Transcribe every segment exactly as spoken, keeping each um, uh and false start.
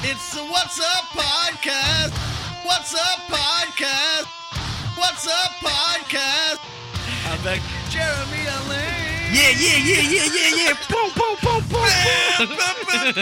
It's the What's Up Podcast. What's Up Podcast. What's Up Podcast. Avec Jeremy Alain. Yeah, yeah, yeah, yeah, yeah, yeah. Pom, pom, pom, pom.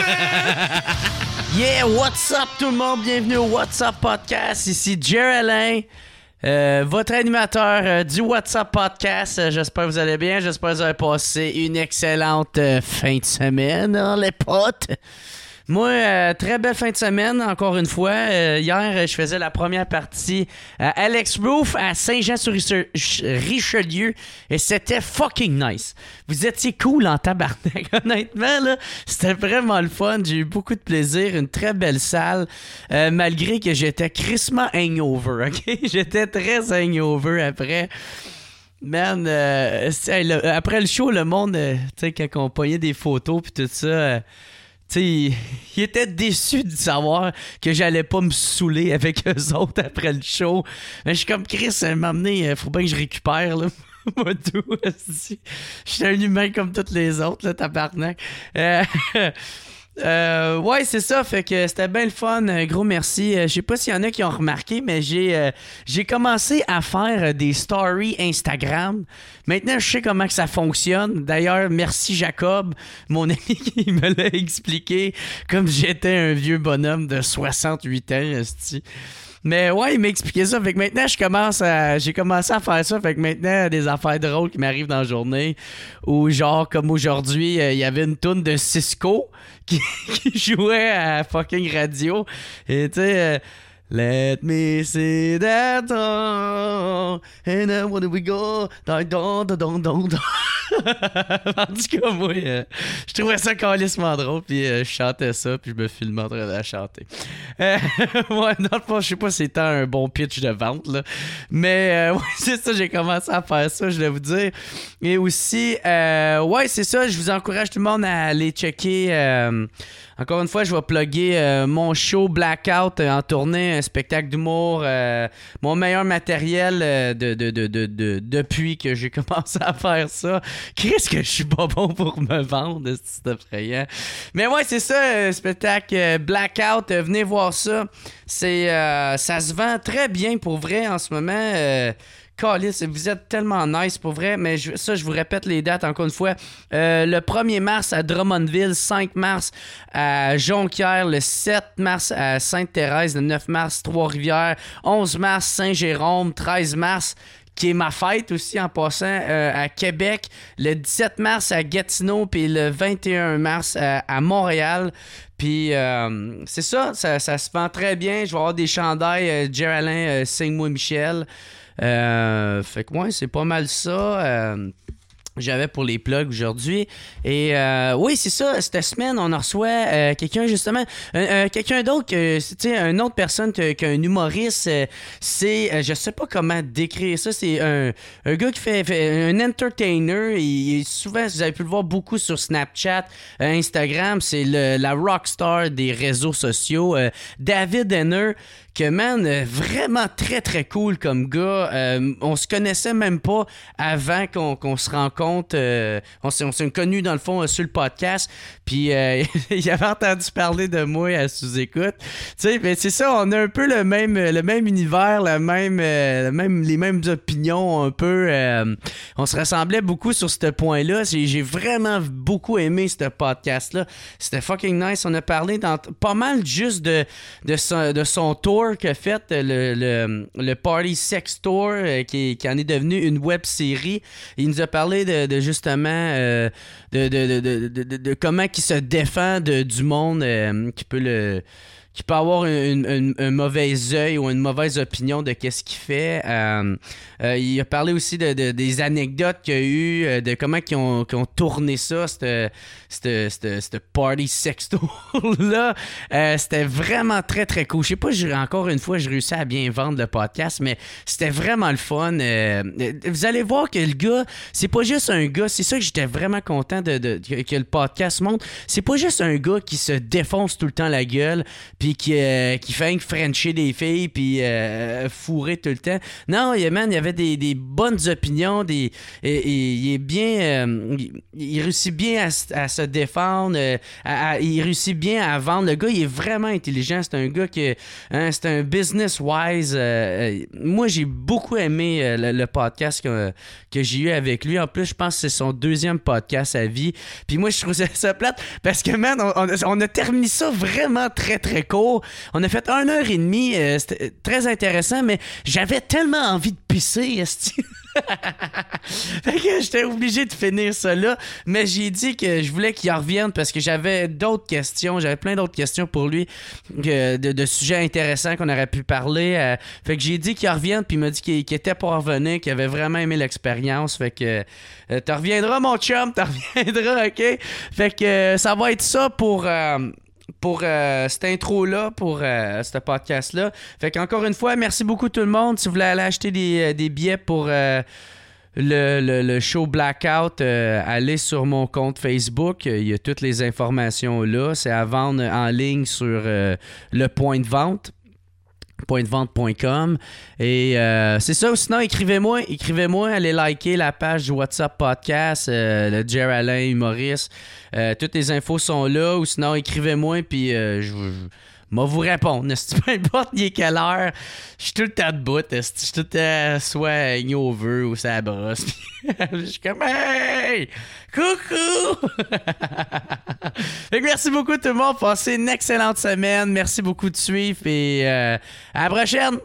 Yeah, what's up tout le monde? Bienvenue au What's Up Podcast. Ici Jeremy Alain. Euh, votre animateur euh, du What's Up Podcast. Euh, j'espère que vous allez bien. J'espère que vous avez passé une excellente euh, fin de semaine, hein, les potes. Moi, euh, très belle fin de semaine, encore une fois. Euh, hier, je faisais la première partie à Alex Roof à Saint-Jean-sur-Richelieu et c'était fucking nice. Vous étiez cool en tabarnak, honnêtement, là. C'était vraiment le fun. J'ai eu beaucoup de plaisir. Une très belle salle, euh, malgré que j'étais crissement hangover, OK? J'étais très hangover après. Man, euh, le, après le show, le monde, euh, tu sais, quand on pognait des photos puis tout ça... Euh, tu sais, il, il était déçu de savoir que j'allais pas me saouler avec eux autres après le show. Mais je suis comme, Chris, m'a amené, faut bien que je récupère, là. Moi, tout, aussi. Je suis un humain comme tous les autres, là, tabarnak. Euh, euh, ouais, c'est ça, fait que c'était bien le fun. Un gros merci. Euh, je sais pas s'il y en a qui ont remarqué, mais j'ai, euh, j'ai commencé à faire des stories Instagram. Maintenant, je sais comment que ça fonctionne. D'ailleurs, merci Jacob, mon ami qui me l'a expliqué, comme j'étais un vieux bonhomme de soixante-huit ans, esti. Mais ouais, il m'a expliqué ça. Fait que maintenant, je commence à, j'ai commencé à faire ça. Fait que maintenant, des affaires drôles qui m'arrivent dans la journée. Ou genre, comme aujourd'hui, euh, il y avait une toune de Cisco qui, qui jouait à fucking radio. Et tu sais... Euh, Let me see that song, and then where do we go? Don, don, don, don, don. En tout cas, moi, euh, je trouvais ça calissement drôle, puis euh, je chantais ça, puis je me filmais en train de la chanter. Euh, ouais, dans le fond, je sais pas si c'était un bon pitch de vente, là, mais euh, ouais, c'est ça, j'ai commencé à faire ça, je voulais vous dire. Et aussi, euh, ouais, c'est ça, je vous encourage tout le monde à aller checker... Euh, Encore une fois, je vais plugger euh, mon show Blackout euh, en tournée, un spectacle d'humour, euh, mon meilleur matériel euh, de, de, de, de, de, depuis que j'ai commencé à faire ça. Qu'est-ce que je suis pas bon pour me vendre, c'est effrayant. Mais ouais, c'est ça, euh, spectacle euh, Blackout, euh, venez voir ça. C'est, euh, ça se vend très bien pour vrai en ce moment. Euh, Calice, vous êtes tellement nice pour vrai, mais je, ça, je vous répète les dates encore une fois. Euh, le premier mars à Drummondville, cinq mars à Jonquière, le sept mars à Sainte-Thérèse, le neuf mars Trois-Rivières, onze mars Saint-Jérôme, treize mars qui est ma fête aussi en passant euh, à Québec, le dix-sept mars à Gatineau, puis le vingt et un mars à, à Montréal. Puis euh, c'est ça, ça, ça se vend très bien. Je vais avoir des chandails euh, Jerry Alain, euh, Signe-moi Michel. Euh, fait que ouais, c'est pas mal ça. Euh, j'avais pour les plugs aujourd'hui. Et euh, oui, c'est ça. Cette semaine, on en reçoit euh, quelqu'un, justement, euh, euh, quelqu'un d'autre, que, tu sais, une autre personne que, qu'un humoriste. Euh, c'est, euh, je sais pas comment décrire ça. C'est un, un gars qui fait, fait un entertainer. Il, il, souvent, vous avez pu le voir beaucoup sur Snapchat, euh, Instagram. C'est le, la rockstar des réseaux sociaux. Euh, David Henner. Que, man, euh, vraiment très, très cool comme gars. Euh, on se connaissait même pas avant qu'on, qu'on se rencontre. Euh, on, s'est, on s'est connus, dans le fond, euh, sur le podcast. Puis, euh, il avait entendu parler de moi à sous-écoute. Tu sais, mais c'est ça, on a un peu le même, le même univers, le même, euh, le même, les mêmes opinions, un peu. Euh, on se ressemblait beaucoup sur ce point-là. J'ai, j'ai vraiment beaucoup aimé ce podcast-là. C'était fucking nice. On a parlé dans pas mal juste de, de, son, de son tour qu'a fait, le, le, le Party Sex Tour, euh, qui, qui en est devenu une web série. Il nous a parlé de, de justement euh, de, de, de, de, de, de comment il se défend de, du monde euh, qui peut le qui peut avoir une, une, un mauvais œil ou une mauvaise opinion de qu'est-ce qu'il fait. Euh, euh, il a parlé aussi de, de, des anecdotes qu'il y a eu, de comment ils ont, qu'ils ont tourné ça, cette, cette, cette, cette Party Sex Tour-là. Euh, c'était vraiment très, très cool. Je sais pas, encore une fois, je réussis à bien vendre le podcast, mais c'était vraiment le fun. Euh, vous allez voir que le gars, c'est pas juste un gars, c'est ça que j'étais vraiment content de, de, que, que le podcast montre. C'est pas juste un gars qui se défonce tout le temps la gueule, puis puis qui, euh, qui fait frencher des filles, puis euh, fourrer tout le temps. Non, il, man, il y avait des, des bonnes opinions, des, et, et, il est bien, euh, il, il réussit bien à, à se défendre, euh, à, à, il réussit bien à vendre. Le gars, il est vraiment intelligent, c'est un gars qui, hein, c'est un business-wise. Euh, moi, j'ai beaucoup aimé euh, le, le podcast que, que j'ai eu avec lui. En plus, je pense que c'est son deuxième podcast à vie. Puis moi, je trouvais ça plate parce que, man, on, on, a, on a terminé ça vraiment très, très court. On a fait une heure et demie. Euh, c'était très intéressant, mais j'avais tellement envie de pisser, esti. Fait que j'étais obligé de finir ça là, mais j'ai dit que je voulais qu'il en revienne parce que j'avais d'autres questions, j'avais plein d'autres questions pour lui, que, de, de sujets intéressants qu'on aurait pu parler. Euh, fait que j'ai dit qu'il en revienne, puis il m'a dit qu'il, qu'il était pour revenir, qu'il avait vraiment aimé l'expérience. Fait que euh, t'en reviendras, mon chum, t'en reviendras, ok? Fait que euh, ça va être ça pour... Euh, pour euh, cette intro-là, pour euh, ce podcast-là. Fait qu'encore une fois, merci beaucoup tout le monde. Si vous voulez aller acheter des, des billets pour euh, le, le, le show Blackout, euh, allez sur mon compte Facebook. Il y a toutes les informations là. C'est à vendre en ligne sur euh, le point de vente. point de vente point com et euh, c'est ça. Sinon, écrivez-moi écrivez-moi allez liker la page du WhatsApp Podcast, euh, le Jer Alain humoriste, euh, toutes les infos sont là. Ou sinon, écrivez-moi puis euh, je vais vous répondre. Peu importe il est quelle heure, je suis tout le temps debout, je suis tout le temps soit hangover ou ça brosse. Je suis comme hey! Coucou! Fait que merci beaucoup tout le monde, passez une excellente semaine, merci beaucoup de suivre et euh, à la prochaine!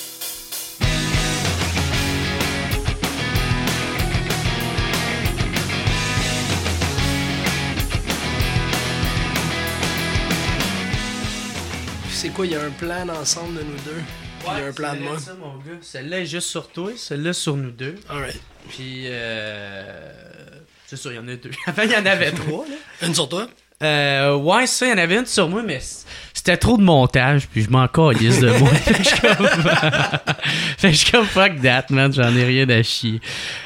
C'est quoi, il y a un plan d'ensemble de nous deux? Puis il y a un plan de moi. Ça, mon gars. Celle-là est juste sur toi, celle-là sur nous deux. Alright. Puis, euh... c'est sûr, il y en a deux. Enfin, il y en avait trois, là. Une sur toi? Euh, ouais, ça, il y en avait une sur moi, mais c'était trop de montage, puis je m'en calisse de moi. Fait que je suis comme... fait que je suis comme fuck that, man, j'en ai rien à chier.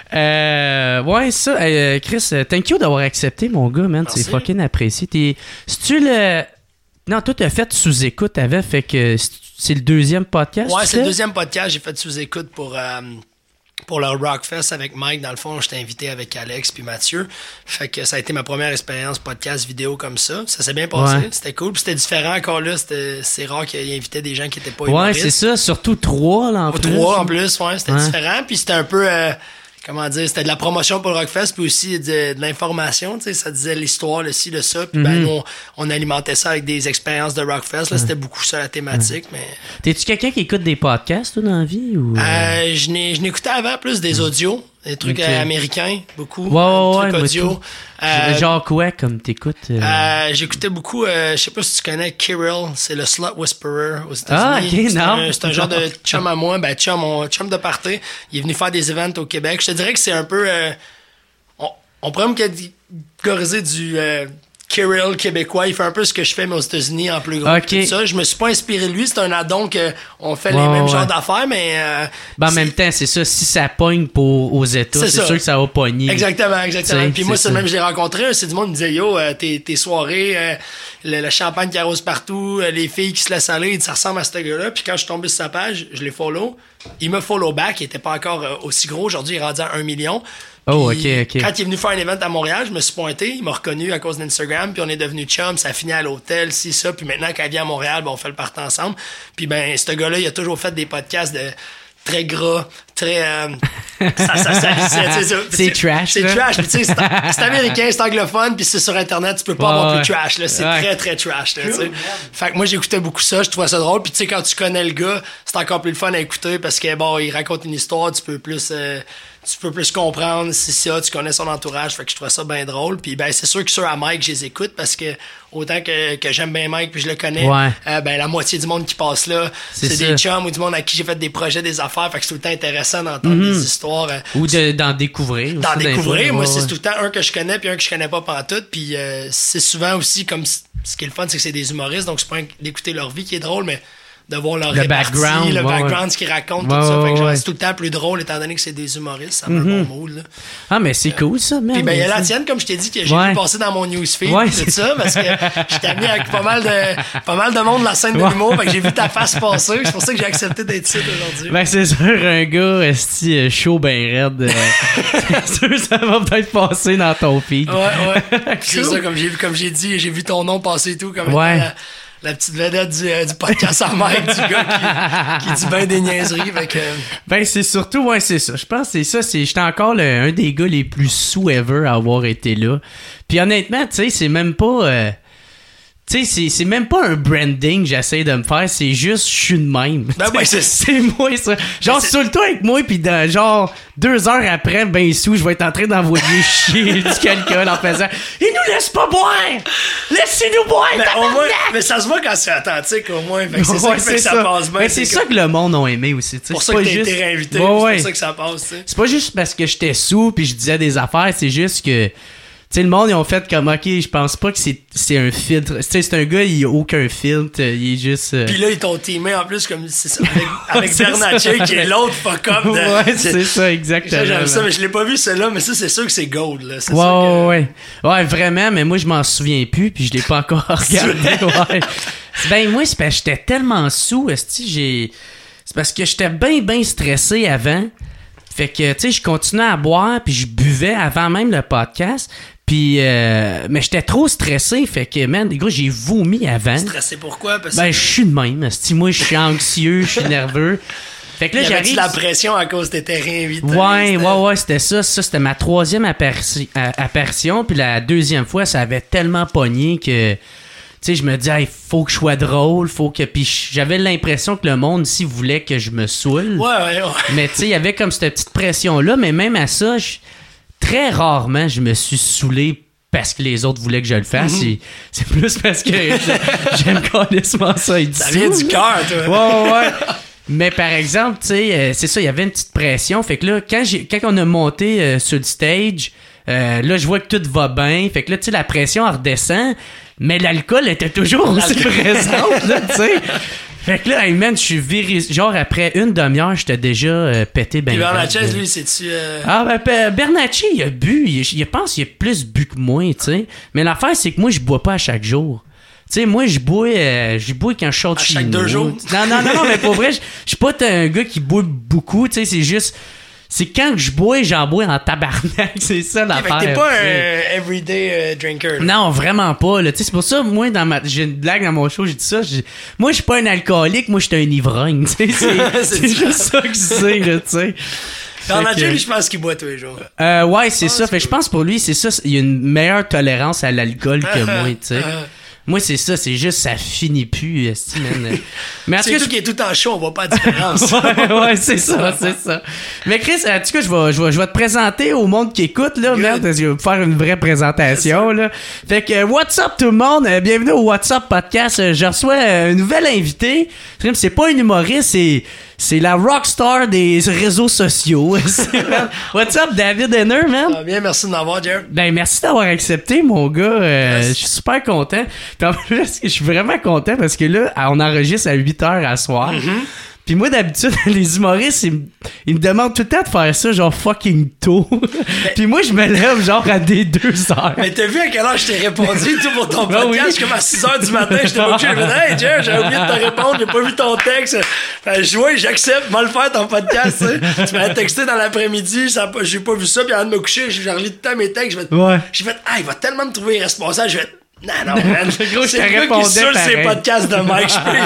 Euh, ouais, ça, euh, Chris, thank you d'avoir accepté, mon gars, man. Merci. C'est fucking apprécié. T'es... Si-tu le... Non, toi, t'as fait sous-écoute avant, fait que c'est le deuxième podcast? Ouais, c'est le deuxième podcast. J'ai fait sous-écoute pour, euh, pour le Rockfest avec Mike. Dans le fond, j'étais invité avec Alex puis Mathieu. Fait que ça a été ma première expérience podcast vidéo comme ça. Ça s'est bien passé. Ouais. C'était cool. Puis c'était différent encore là. C'était, c'est rare qu'il invitait des gens qui étaient pas Ouais, humoristes. c'est ça. Surtout trois, là, en Ou plus. trois en plus, ouais. C'était Ouais. différent. Puis c'était un peu... Euh, comment dire, c'était de la promotion pour le Rockfest, puis aussi de, de l'information, tu sais, ça disait l'histoire, le ci, le ça, puis Mm-hmm. ben, nous, on, on alimentait ça avec des expériences de Rockfest, là, c'était beaucoup ça la thématique, mais... T'es-tu quelqu'un qui écoute des podcasts, toi, dans la vie? Ou... Euh, je n'ai, je n'écoutais avant plus des audios, des trucs Ok. euh, américains, beaucoup, Ouais, ouais, des ouais, trucs moi, audio. tout. Euh, Genre quoi, comme t'écoutes? Euh... euh, j'écoutais beaucoup, euh, je sais pas si tu connais Kirill, c'est le Slut Whisperer aux États-Unis. Ah, ok, c'est non. Un, c'est un genre de chum à moi, ben chum, mon chum de party. Il est venu faire des events au Québec. Je te dirais que c'est un peu, euh, on, on pourrait me catégoriser du euh, Kirill québécois. Il fait un peu ce que je fais, mais aux États-Unis en plus gros. Ok. Tout ça. Je me suis pas inspiré de lui. C'est un addon que on fait Ouais, les mêmes ouais. genres d'affaires, mais euh, Ben, en c'est- même temps, c'est ça. Si ça pogne pour, aux États, C'est c'est, ça. sûr que ça va pogner. Exactement, exactement. T'sais, Puis moi, c'est c'est ça. le même, je l'ai rencontré, c'est du monde qui me disait, yo, euh, tes, tes soirées, euh, le, le champagne qui arrose partout, euh, les filles qui se laissent aller, ça ressemble à ce gars-là. Puis quand je suis tombé sur sa page, je l'ai follow. Il me follow back, il était pas encore euh, aussi gros. Aujourd'hui, il est rendu à un million. Oh, Puis, ok, ok. Quand il est venu faire un event à Montréal, je me suis pointé, il m'a reconnu à cause d'Instagram, puis on est devenu chum, ça a fini à l'hôtel, si, ça. Puis maintenant, quand il vient à Montréal, ben, on fait le party ensemble. Puis ben, ce gars-là, il a toujours fait des podcasts de très gras, très... Euh, ça, ça salissait, tu sais, ça. C'est trash, C'est là. trash, puis tu sais, c'est, c'est américain, c'est anglophone, puis c'est sur Internet, tu peux pas Ouais, avoir ouais. plus trash, là. C'est Ouais. très, très trash, là, tu sais. Fait que moi, j'écoutais beaucoup ça, je trouvais ça drôle, puis tu sais, quand tu connais le gars, c'est encore plus le fun à écouter, parce que, bon, il raconte une histoire, tu peux plus... Euh, tu peux plus comprendre, c'est ça, tu connais son entourage, fait que je trouvais ça bien drôle. Puis ben c'est sûr que sur à Mike, je les écoute parce que autant que, que j'aime bien Mike puis je le connais, Ouais. euh, ben la moitié du monde qui passe là, C'est c'est, ça. des chums ou du monde à qui j'ai fait des projets, des affaires, fait que c'est tout le temps intéressant d'entendre des histoires. euh, Ou de, d'en découvrir. d'en aussi, des découvrir. fois. Moi, Ouais, c'est ouais. tout le temps un que je connais puis un que je connais pas pantoute. Puis euh, c'est souvent aussi comme c- ce qui est le fun, c'est que c'est des humoristes, donc c'est pas un- d'écouter leur vie qui est drôle, mais de voir leur le répartie, background, le ouais, background, ouais. ce qu'ils racontent, Ouais, tout ça. ouais, Fait que genre, ouais. c'est tout le temps plus drôle, étant donné que c'est des humoristes. Ça met mm-hmm. un bon mood, là. Ah, mais c'est cool, ça, man. Puis ben, il y a la tienne, comme je t'ai dit, que j'ai ouais. vu passer dans mon newsfeed, ouais, tout ça, parce que j'étais ami avec pas mal de, pas mal de monde de la scène de l'humour, fait que j'ai vu ta face passer. C'est pour ça que j'ai accepté d'être ici aujourd'hui. Ben, c'est sûr, un gars, esti, chaud ben raide. Euh, c'est sûr, ça va peut-être passer dans ton feed. Ouais, ouais. Cool. C'est ça, comme j'ai, comme j'ai dit, j'ai vu ton nom passer et tout, comme ouais. la, la petite vedette du, euh, du podcast à Mike, du gars qui, qui dit ben des niaiseries. Fait que... Ben, c'est surtout, ouais, c'est ça. Je pense que c'est ça. C'est, j'étais encore le, un des gars les plus sous ever à avoir été là. Puis honnêtement, tu sais, c'est même pas... Euh, tu sais, c'est, c'est même pas un branding que j'essaie de me faire, c'est juste je suis de même. Ben, ben, c'est... c'est moi, ça. Genre, sur le toit avec moi, pis dans, genre, deux heures après, ben sous, je vais être en train d'envoyer chier du quelqu'un en faisant « Il nous laisse pas boire! Laissez-nous boire, mais, au moins, mais ça se voit quand c'est authentique, au moins. Fait que c'est ouais, ça qui fait que ça, ça passe bien. Mais c'est, c'est ça que le monde a aimé aussi. C'est pour ça que t'as juste... été réinvité, ouais, c'est ouais. pour ça que ça passe. T'sais. C'est pas juste parce que j'étais sous pis je disais des affaires, c'est juste que... Tu sais, le monde, ils ont fait comme, OK, je pense pas que c'est, c'est un filtre. Tu sais, c'est un gars, il a aucun filtre, il est juste... Euh... Puis là, ils t'ont teamé en plus, comme, c'est ça, avec, avec Bernatchez, qui est l'autre fuck-up de... Ouais, c'est ça, exactement. J'aime ça, mais je l'ai pas vu, celui-là, mais ça, c'est sûr que c'est gold, là. C'est ouais, que... ouais, ouais. Vraiment, mais moi, je m'en souviens plus, puis je l'ai pas encore regardé, ouais. Ben, moi, c'est parce que j'étais tellement sous, esti, j'ai... C'est parce que j'étais bien, bien stressé avant. Fait que, tu sais, je continuais à boire, puis je buvais avant même le podcast. Puis, euh, mais j'étais trop stressé, fait que, man, les gars, j'ai vomi avant. Stressé pourquoi? Parce ben, que... je suis de même. Si moi, je suis anxieux, je suis nerveux. Fait que là, j'arrive. la pression à cause que t'étais réinvité. Ouais, ouais, ouais, c'était ça. Ça, c'était ma troisième apparition. apparition puis la deuxième fois, ça avait tellement pogné que. Tu sais, je me dis, il hey, faut que je sois drôle, faut que. Puis j'avais l'impression que le monde ici voulait que je me saoule. Ouais, ouais, ouais. Mais tu sais, il y avait comme cette petite pression-là, mais même à ça, je... très rarement, je me suis saoulé parce que les autres voulaient que je le fasse. Mm-hmm. C'est, c'est plus parce que j'aime carrément ça. Il dit ça vient du cœur, toi. Ouais, ouais. Mais par exemple, tu sais, euh, c'est ça, il y avait une petite pression. Fait que là, quand, j'ai, quand on a monté euh, sur le stage, euh, là, je vois que tout va bien. Fait que là, tu sais, la pression, elle redescend. Mais l'alcool était toujours aussi présente, là, tu sais. Fait que là, hey man, je suis viré. Genre, après une demi-heure, j'étais déjà euh, pété ben. Puis Bernatchez, lui, c'est-tu. Euh... Ah, ben, Bernatchez, il a bu. Il, il pense qu'il a plus bu que moi, tu sais. Mais l'affaire, c'est que moi, je bois pas à chaque jour. Tu sais, moi, je bois, euh, je bois quand je sors de chez nous. À chaque deux jours? Non, non, non, non, mais pour vrai, je suis pas un gars qui boit beaucoup, tu sais, c'est juste. C'est quand je bois, j'en bois en tabarnak. C'est ça l'affaire. Fait que t'es pas un everyday uh, drinker. Là. Non, vraiment pas. Là. C'est pour ça, moi, dans ma, j'ai une blague dans mon show, j'ai dit ça. J'ai, moi, je suis pas un alcoolique, moi, je suis un ivrogne. C'est, c'est, c'est juste ça que je sais. Là, t'sais. Bernatchez, lui, je pense qu'il boit tous les jours. Euh, ouais, c'est ça. Fait, je pense pour lui, c'est ça. Il y a une meilleure tolérance à l'alcool que moi. T'sais. Moi, c'est ça, c'est juste, ça finit plus, esti, man. Mais c'est tout je... qui est tout en chaud, on voit pas de différence. ouais, ouais, c'est ça, c'est ça. Mais Chris, en tout cas, je vais, je vais, je vais te présenter au monde qui écoute, là, merde, je vais faire une vraie présentation, là. Fait que, what's up tout le monde? Bienvenue au What's Up Podcast. Je reçois un nouvel invité. C'est pas un humoriste, c'est... C'est la rockstar des réseaux sociaux. What's up, David Henner, man? Ah, bien, merci de m'avoir, Jared. Ben, merci d'avoir accepté, mon gars. Euh, je suis super content. Puis en plus, je suis vraiment content parce que là, on enregistre à huit heures à soir. Mm-hmm. Puis moi, d'habitude, les humoristes, ils, ils me demandent tout le temps de faire ça, genre fucking tôt. Puis moi, je me lève genre à des deux heures. Mais t'as vu à quelle heure je t'ai répondu, tout pour ton podcast? Ben oui. Comme à six heures du matin, j'étais pas couché. Je me disais, hey, Jerry, j'ai oublié de te répondre, j'ai pas vu ton texte. Fait, je vois, j'accepte, moi le faire ton podcast, tu sais. Tu m'as texté dans l'après-midi, ça, j'ai pas vu ça, puis avant de me coucher, j'ai relis tout le temps mes textes. J'ai fait, ouais. j'ai fait, ah, il va tellement me trouver irresponsable. J'ai fait, non, non, man. Gros, c'est le gars qui saoule ses podcasts de Mike.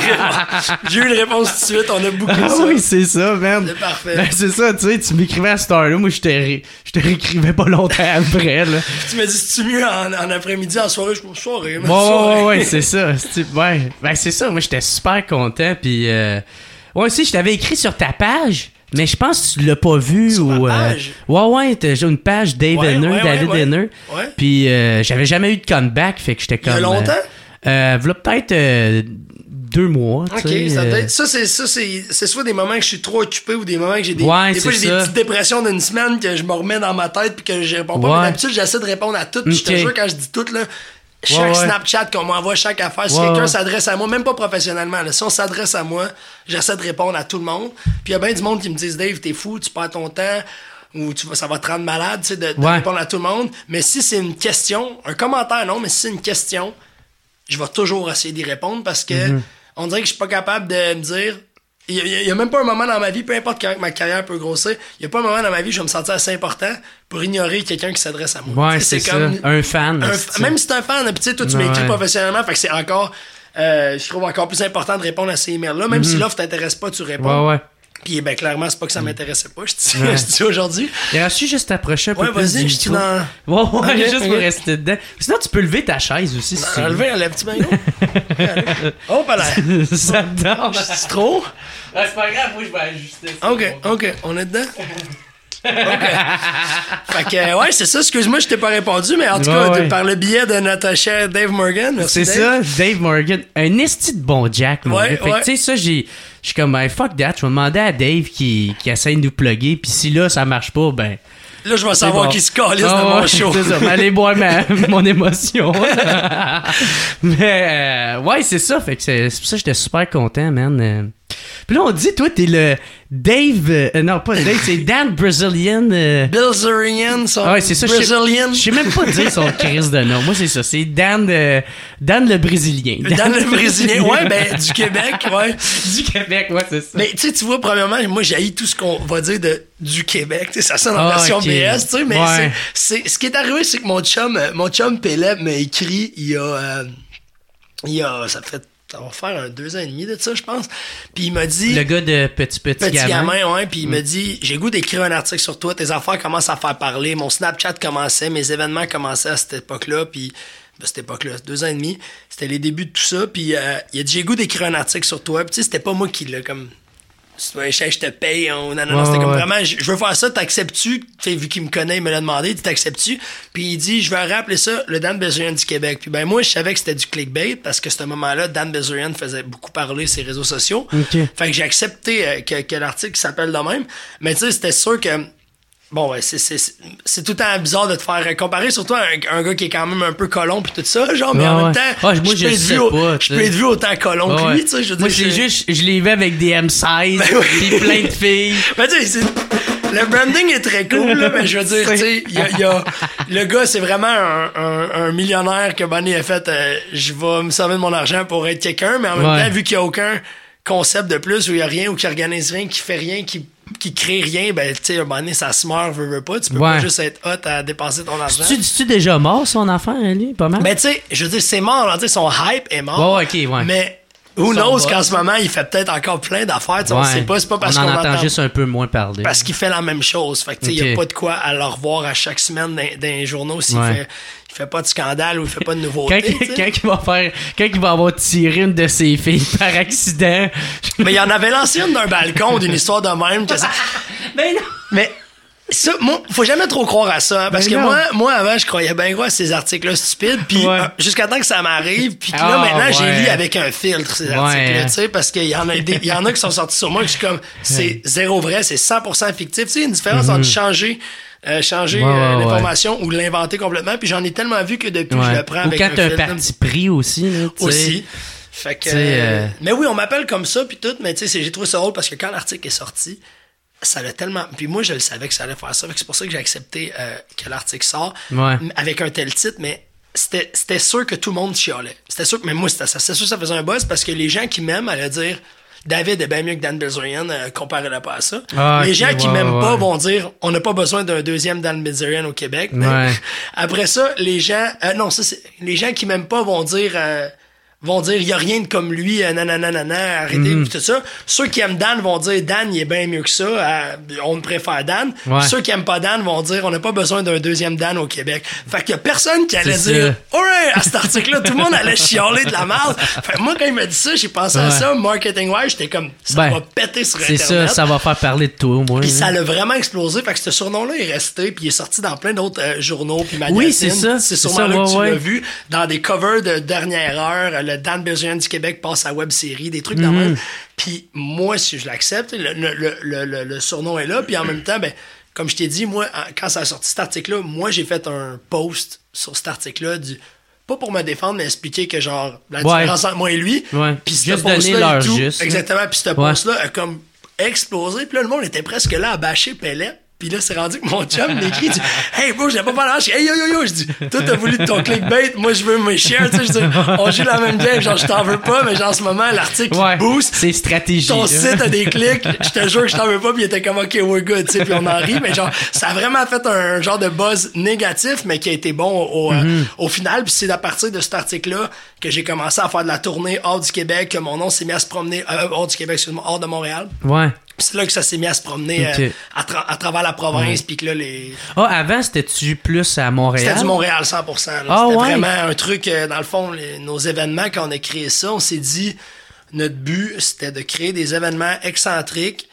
J'ai eu une réponse tout de suite. On a beaucoup de ah, ça. Oui, c'est ça, man. C'est parfait. Ben, c'est ça, tu sais, tu m'écrivais à cette heure-là. Moi, je te, ré... je te réécrivais pas longtemps après, là. Tu me dis, c'est-tu mieux en, en après-midi, en soirée? Je suis soirée, mais ouais, soirée. Ouais, ouais, c'est ça. C'est, ouais. Ben, c'est ça. Moi, j'étais super content. Puis, euh... ouais, aussi, je t'avais écrit sur ta page. Mais je pense que tu l'as pas vu. Sur ou, ma page? Euh... Ouais, ouais, t'as une page Dave ouais, Henner, ouais, David ouais, Henner. Ouais. Puis euh, j'avais jamais eu de comeback, fait que j'étais comme... Il y a longtemps? Euh, euh, voilà peut-être euh, deux mois, ok, tu sais. Ça, euh... ça, c'est, ça c'est, c'est soit des moments que je suis trop occupé ou des moments que j'ai des... Ouais, des fois, j'ai ça. des petites dépressions d'une semaine que je me remets dans ma tête puis que je réponds pas. Ouais. Mais d'habitude, j'essaie de répondre à tout. Puis okay. Je te jure, quand je dis tout, là... chaque ouais, ouais. Snapchat qu'on m'envoie, chaque affaire, si ouais, quelqu'un ouais. s'adresse à moi, même pas professionnellement, là, si on s'adresse à moi, j'essaie de répondre à tout le monde. Puis il y a bien du monde qui me disent, Dave, t'es fou, tu perds ton temps, ou tu vas, ça va te rendre malade, tu sais, de, de ouais. répondre à tout le monde. Mais si c'est une question, un commentaire, non, mais si c'est une question, je vais toujours essayer d'y répondre parce que mm-hmm. on dirait que je suis pas capable de me dire. Il y, a, il y a même pas un moment dans ma vie, peu importe quand ma carrière peut grossir, il y a pas un moment dans ma vie où je vais me sentir assez important pour ignorer quelqu'un qui s'adresse à moi. Ouais, c'est, c'est comme ça. Un fan. Un, même si t'es un fan, tu sais, toi, tu m'écris ouais. professionnellement, fait que c'est encore, euh, je trouve encore plus important de répondre à ces emails-là. Même mm-hmm. si l'offre t'intéresse pas, tu réponds. Ouais, ouais. Puis ben clairement, c'est pas que ça m'intéressait pas, je dis, ouais. je dis aujourd'hui. Il a su juste t'approcher un peu ouais, plus vas-y, du je suis dans... Ouais, ouais, okay, juste okay. pour rester dedans. Sinon, tu peux lever ta chaise aussi. Si non, tu veux. Lever, enlève petit bain. Oh, pas là. Ça te donne. C'est trop? Ah, c'est pas grave, moi, je vais ajuster ça. OK, OK, on est dedans? OK. Fait que, ouais, c'est ça. Excuse-moi, je t'ai pas répondu, mais en tout ouais, cas, ouais. par le biais de notre cher Dave Morgan. Merci, c'est Dave. ça, Dave Morgan. Un esti de bon Jack, mon ouais, gars. Fait ouais. que, tu sais, ça, j'ai. Je suis comme, ben, fuck that. Je vais demander à Dave qui, qui essaie de nous plugger. Puis si là, ça marche pas, ben. Là, je vais savoir bon. qui se calisse oh, de mon ouais, show. C'est ça, allez boire ma, mon émotion. Mais, euh, ouais, c'est ça. Fait que c'est, c'est pour ça que j'étais super content, man. Puis là, on dit, toi, t'es le Dave... Euh, non, pas Dave, c'est Dan Brazilian. Euh... Brazilian, son ah ouais, c'est ça, Brazilian. Je sais même pas dire son crise de nom. Moi, c'est ça. C'est Dan, euh, Dan le Brésilien. Dan, Dan le Brésilien. Ouais, ben, du Québec, ouais. Du Québec, ouais, c'est ça. Mais, tu sais, tu vois, premièrement, moi, j'haïs tout ce qu'on va dire de du Québec. Tu sais, ça sonne en ah, version okay. B S, tu sais, mais ouais. c'est, c'est... Ce qui est arrivé, c'est que mon chum, mon chum Péleb m'a écrit il y a... Euh, il y a... Ça fait... Ça va faire un deux ans et demi de ça, je pense. Puis il m'a dit... Le gars de Petit Petit, petit Gamin. gamin, ouais. Puis il mm. m'a dit, j'ai goût d'écrire un article sur toi. Tes affaires commencent à faire parler. Mon Snapchat commençait. Mes événements commençaient à cette époque-là. Puis... Ben, cette époque-là, deux ans et demi. C'était les débuts de tout ça. Puis euh, il a dit, j'ai goût d'écrire un article sur toi. Puis tu sais, c'était pas moi qui l'a comme... Je te paye. On... Non, non, non. Ouais, c'était comme ouais. vraiment, je veux faire ça, t'acceptes-tu? T'sais, vu qu'il me connaît, il me l'a demandé, tu t'acceptes-tu? Puis il dit, je vais rappeler ça le Dan Bilzerian du Québec. Puis ben moi, je savais que c'était du clickbait parce que à ce moment-là, Dan Bilzerian faisait beaucoup parler ses réseaux sociaux. Okay. Fait que j'ai accepté euh, que, que l'article s'appelle de même. Mais tu sais, c'était sûr que... Bon, ouais, c'est, c'est, c'est tout le temps bizarre de te faire comparer, surtout un, un gars qui est quand même un peu colon pis tout ça, genre, mais ouais, en même ouais. temps, ah, moi, je peux être vu, au, je peux être vu autant colon ouais, que lui, tu sais, je veux moi, dire. Moi, c'est juste, je l'ai vu avec des M seize, ben oui. pis plein de filles. Ben, tu sais, c'est, le branding est très cool, là, mais je veux dire, tu sais, il y a, y a, le gars, c'est vraiment un, un, un millionnaire que Bonnie a fait, euh, je vais me servir de mon argent pour être quelqu'un, mais en même ouais. temps, vu qu'il y a aucun concept de plus, où il y a rien, ou qui organise rien, qui fait rien, qui qui crée rien, ben, tu sais, à un moment donné, ça se meurt, veut, veut pas. Tu peux ouais. pas juste être hot à dépenser ton argent. Tu tu déjà mort, son enfant, lui, pas mal? Ben, tu sais, je veux dire, c'est mort, tu sais, son hype est mort. Oh, ok, ouais. Mais, who knows qu'en ce moment, il fait peut-être encore plein d'affaires, tu sais, ouais. on sait pas, c'est pas parce on qu'on en entend entend juste un peu moins parler. Parce qu'il fait la même chose. Fait que, tu sais, il okay. y a pas de quoi à le revoir à chaque semaine dans, dans les journaux s'il ouais. fait, il fait pas de scandale ou il fait pas de nouveauté. quand, quand il va faire, quand il va avoir tiré une de ses filles par accident. Mais il en avait lancé une d'un balcon d'une histoire de même que ça... Ben non! Mais ça, moi, faut jamais trop croire à ça, hein, parce ben que moi, moi, avant, je croyais bien gros à ces articles-là stupides, puis ouais. euh, jusqu'à temps que ça m'arrive, puis là, oh, maintenant, ouais. j'ai lu avec un filtre ces articles-là, ouais. tu sais, parce qu'il y en a des, il y en a qui sont sortis sur moi, que je suis comme, c'est zéro vrai, c'est cent pour cent fictif, tu sais, il y a une différence mm-hmm. entre changer... Euh, changer ouais, euh, ouais, l'information ouais. ou l'inventer complètement, puis j'en ai tellement vu que depuis, ouais. je le prends ou avec quand un t'as film. un parti pris aussi, là, aussi. Fait que, euh, euh... mais oui, on m'appelle comme ça, puis tout, mais tu sais, j'ai trouvé ça drôle parce que quand l'article est sorti, ça l'a tellement... Puis moi, je le savais que ça allait faire ça, c'est pour ça que j'ai accepté euh, que l'article sort ouais. avec un tel titre, mais c'était, c'était sûr que tout le monde chialait. C'était sûr que, mais moi, c'était ça. C'était sûr que ça faisait un buzz parce que les gens qui m'aiment allaient dire... David est bien mieux que Dan Bilzerian, euh, comparez-le pas à ça. Ah, les gens okay, qui ouais, m'aiment ouais. pas vont dire on n'a pas besoin d'un deuxième Dan Bilzerian au Québec. Ouais. Après ça, les gens euh, non, ça c'est les gens qui m'aiment pas vont dire euh, vont dire il y a rien de comme lui, euh, nanana, nanana, arrêtez mm-hmm. tout ça. Ceux qui aiment Dan vont dire Dan il est bien mieux que ça, euh, on préfère Dan. Ouais. Ceux qui aiment pas Dan vont dire on n'a pas besoin d'un deuxième Dan au Québec. Fait qu'il y a personne qui allait c'est dire alright à cet article-là, tout le monde allait chialer de la merde. Fait moi quand il m'a dit ça, j'ai pensé ouais. à ça marketing wise, j'étais comme ça ben, va péter sur c'est internet. Ça, ça va faire parler de toi au moins. Puis ça l'a vraiment explosé, fait que ce surnom-là est resté, puis il est sorti dans plein d'autres euh, journaux puis magazines. Oui, c'est ça. C'est sûrement ça, là ouais, que tu ouais. l'as vu dans des covers de dernière heure, le Dan Bilzerian du Québec passe à web série, des trucs mm-hmm. dans le même. Puis moi, si je l'accepte, le, le, le, le, le surnom est là, puis en même temps, ben comme je t'ai dit, moi, quand ça a sorti cet article-là, moi j'ai fait un post sur cet article-là du pas pour me défendre, mais expliquer que genre, la Ouais. différence entre moi et lui. Ouais. Puis Juste cette donner post-là leur et tout, juste, là. exactement, puis cette Ouais. post-là a comme explosé, puis là, le monde était presque là à bâcher Pellet. Puis là, c'est rendu que mon chum m'écrit, il dit « Hey bro, j'ai pas parlé, je dis « Hey yo yo yo », je dis « Toi, t'as voulu ton clickbait, moi je veux mes shares, tu sais, je dis on joue la même game, genre je t'en veux pas, mais genre en ce moment, l'article Ouais. il booste. C'est stratégie. Ton là. site a des clics, je te jure que je t'en veux pas, puis il était comme ok, we're good, tu sais, puis on en rit, mais genre, ça a vraiment fait un genre de buzz négatif, mais qui a été bon au, Mm-hmm. euh, au final, puis c'est à partir de cet article-là que j'ai commencé à faire de la tournée hors du Québec, que mon nom s'est mis à se promener, euh, hors du Québec, excuse-moi, hors de Montréal. Ouais. Puis c'est là que ça s'est mis à se promener Ok. euh, à, tra- à travers la province, puis que là, les... Ah, avant, c'était-tu plus à Montréal? C'était du Montréal cent pour cent. Là. Ah, C'était ouais. vraiment un truc, euh, dans le fond, les- nos événements, quand on a créé ça, on s'est dit, notre but, c'était de créer des événements excentriques,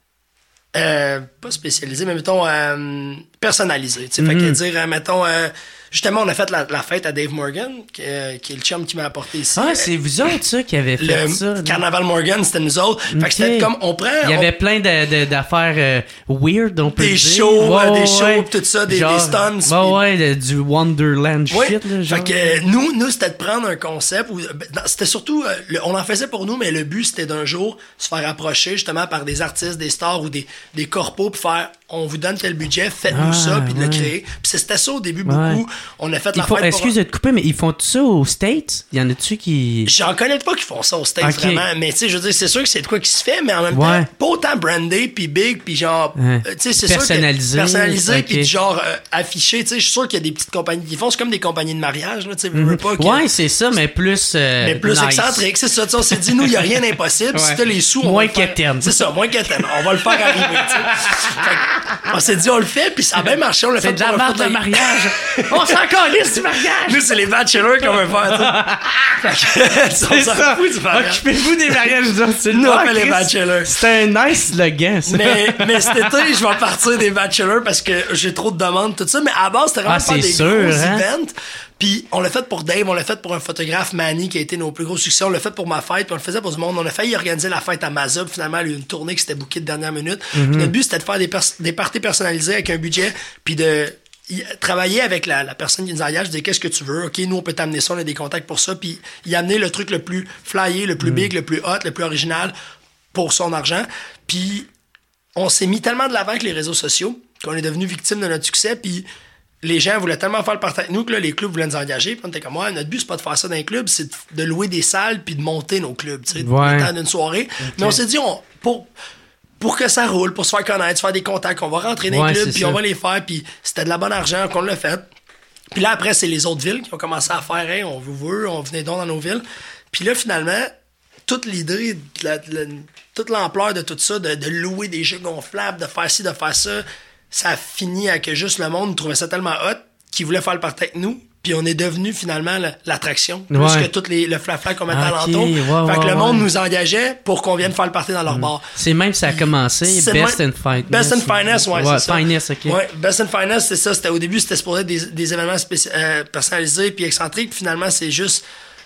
euh, pas spécialisés, mais mettons, euh, personnalisés. Tu sais, fait que dire, euh, mettons, euh, justement, on a fait la, la fête à Dave Morgan, qui, euh, qui est le chum qui m'a apporté ici. Ah, c'est vous autres, ça, qui avez fait Le ça. là. Carnaval Morgan, c'était nous autres. Fait Ok. que c'était comme, on prend... Il y on- avait plein de, de- d'affaires euh, weird, on peut Des dire. shows, Ouais, euh, des ouais, shows, ouais. pis tout ça, des- Genre, des stunts, Ouais, pis- ouais, le- du Wonderland Oui, shit, là, genre. fait que euh, nous, nous c'était de prendre un concept où ben, non, c'était surtout euh, le- on en faisait pour nous, mais le but c'était d'un jour se faire approcher justement par des artistes, des stars ou des des corpos pour faire on vous donne tel budget, faites-nous Ah, ça puis de ouais. le créer. Puis c'était ça au début Ouais. beaucoup. On a fait Ils la font, fête pour- excuse de te couper, mais ils font tout ça aux States? Il y en a-tu qui... J'en connais pas qui font ça aux States Ok. vraiment, mais tu sais, je veux dire, c'est sûr que c'est de quoi qui se fait, mais en même Ouais. temps, pas autant brandé puis big puis genre, Ouais. euh, tu sais, c'est sûr que Personnalisé. personnalisé Ok. puis genre euh, affiché, tu sais, je suis sûr qu'il y a des petites compagnies qui font, c'est comme des compagnies de mariage, là, tu sais, veux, veux pas que- Ouais, c'est ça, mais plus... euh, mais plus nice. excentrique, c'est ça. Tu sais, on s'est dit, nous, il n'y a rien d'impossible. Si Ouais. t'as les sous, on Moins va le faire. qu'Étienne. C'est ça, moins qu'Étienne. On va le faire arriver, tu sais. Fait que, on s'est dit, on le fait, puis ça a bien marché. On l'a fait C'est de la pour un vente de fauteuil. mariage. On s'en calisse du mariage. Nous, c'est les bachelors qu'on veut faire, tu sais. Fait que, C'est on s'en ça. fout du mariage. Occupez-vous des mariages. nous autres. C'est Nous, on Ah, fait les Chris, bachelors. C'est un nice slogan, ça. Mais, mais cet été, je vais partir des bachelors parce que j'ai trop de demandes, tout ça. Mais à la base, c'était vraiment Ah, faire c'est des sûr, gros hein? events. Puis on l'a fait pour Dave, on l'a fait pour un photographe, Manny, qui a été nos plus gros succès. On l'a fait pour ma fête, puis on le faisait pour du monde. On a failli organiser la fête à Mazub. Finalement, il y a eu une tournée qui s'était bookée de dernière minute. Mm-hmm. Puis notre but, c'était de faire des, pers- des parties personnalisées avec un budget, puis de y- travailler avec la, la personne qui nous engage, de dire qu'est-ce que tu veux. OK, nous, on peut t'amener ça, on a des contacts pour ça. Puis y amener le truc le plus flyé, le plus Mm. big, le plus hot, le plus original pour son argent. Puis on s'est mis tellement de l'avant avec les réseaux sociaux qu'on est devenu victime de notre succès. Puis les gens voulaient tellement faire le partage avec nous que là, les clubs voulaient nous engager. Puis on était comme, ouais, notre but, c'est pas de faire ça dans les clubs, c'est de, de louer des salles puis de monter nos clubs, tu sais, Ouais. le temps d'une soirée. Mais on s'est dit, on, pour, pour que ça roule, pour se faire connaître, se faire des contacts, on va rentrer dans Ouais, les clubs c'est puis ça. on va les faire. Puis c'était de la bonne argent qu'on l'a fait. Puis là, après, c'est les autres villes qui ont commencé à faire, hey, on vous veut, on venait donc dans nos villes. Puis là, finalement, toute l'idée, de la- de la- toute l'ampleur de tout ça, de, de louer des jeux gonflables, de faire ci, de faire ça, ça a fini à que juste le monde trouvait ça tellement hot qu'il voulait faire le party avec nous. Puis on est devenu finalement la- l'attraction, plus Ouais. que tout les, le flafla qu'on mettait Ok, alentour. ouais, fait que ouais, le monde ouais. nous engageait pour qu'on vienne faire le party dans leur bar. C'est même ça a commencé. C'est Best moins- and Finest. Best and Finest, ouais, c'est ça. Finest, ok. Ouais, Best and Finest, c'est ça. C'était, au début, c'était supposé être des, des événements spéci- euh, personnalisés puis excentriques. Puis finalement, c'est juste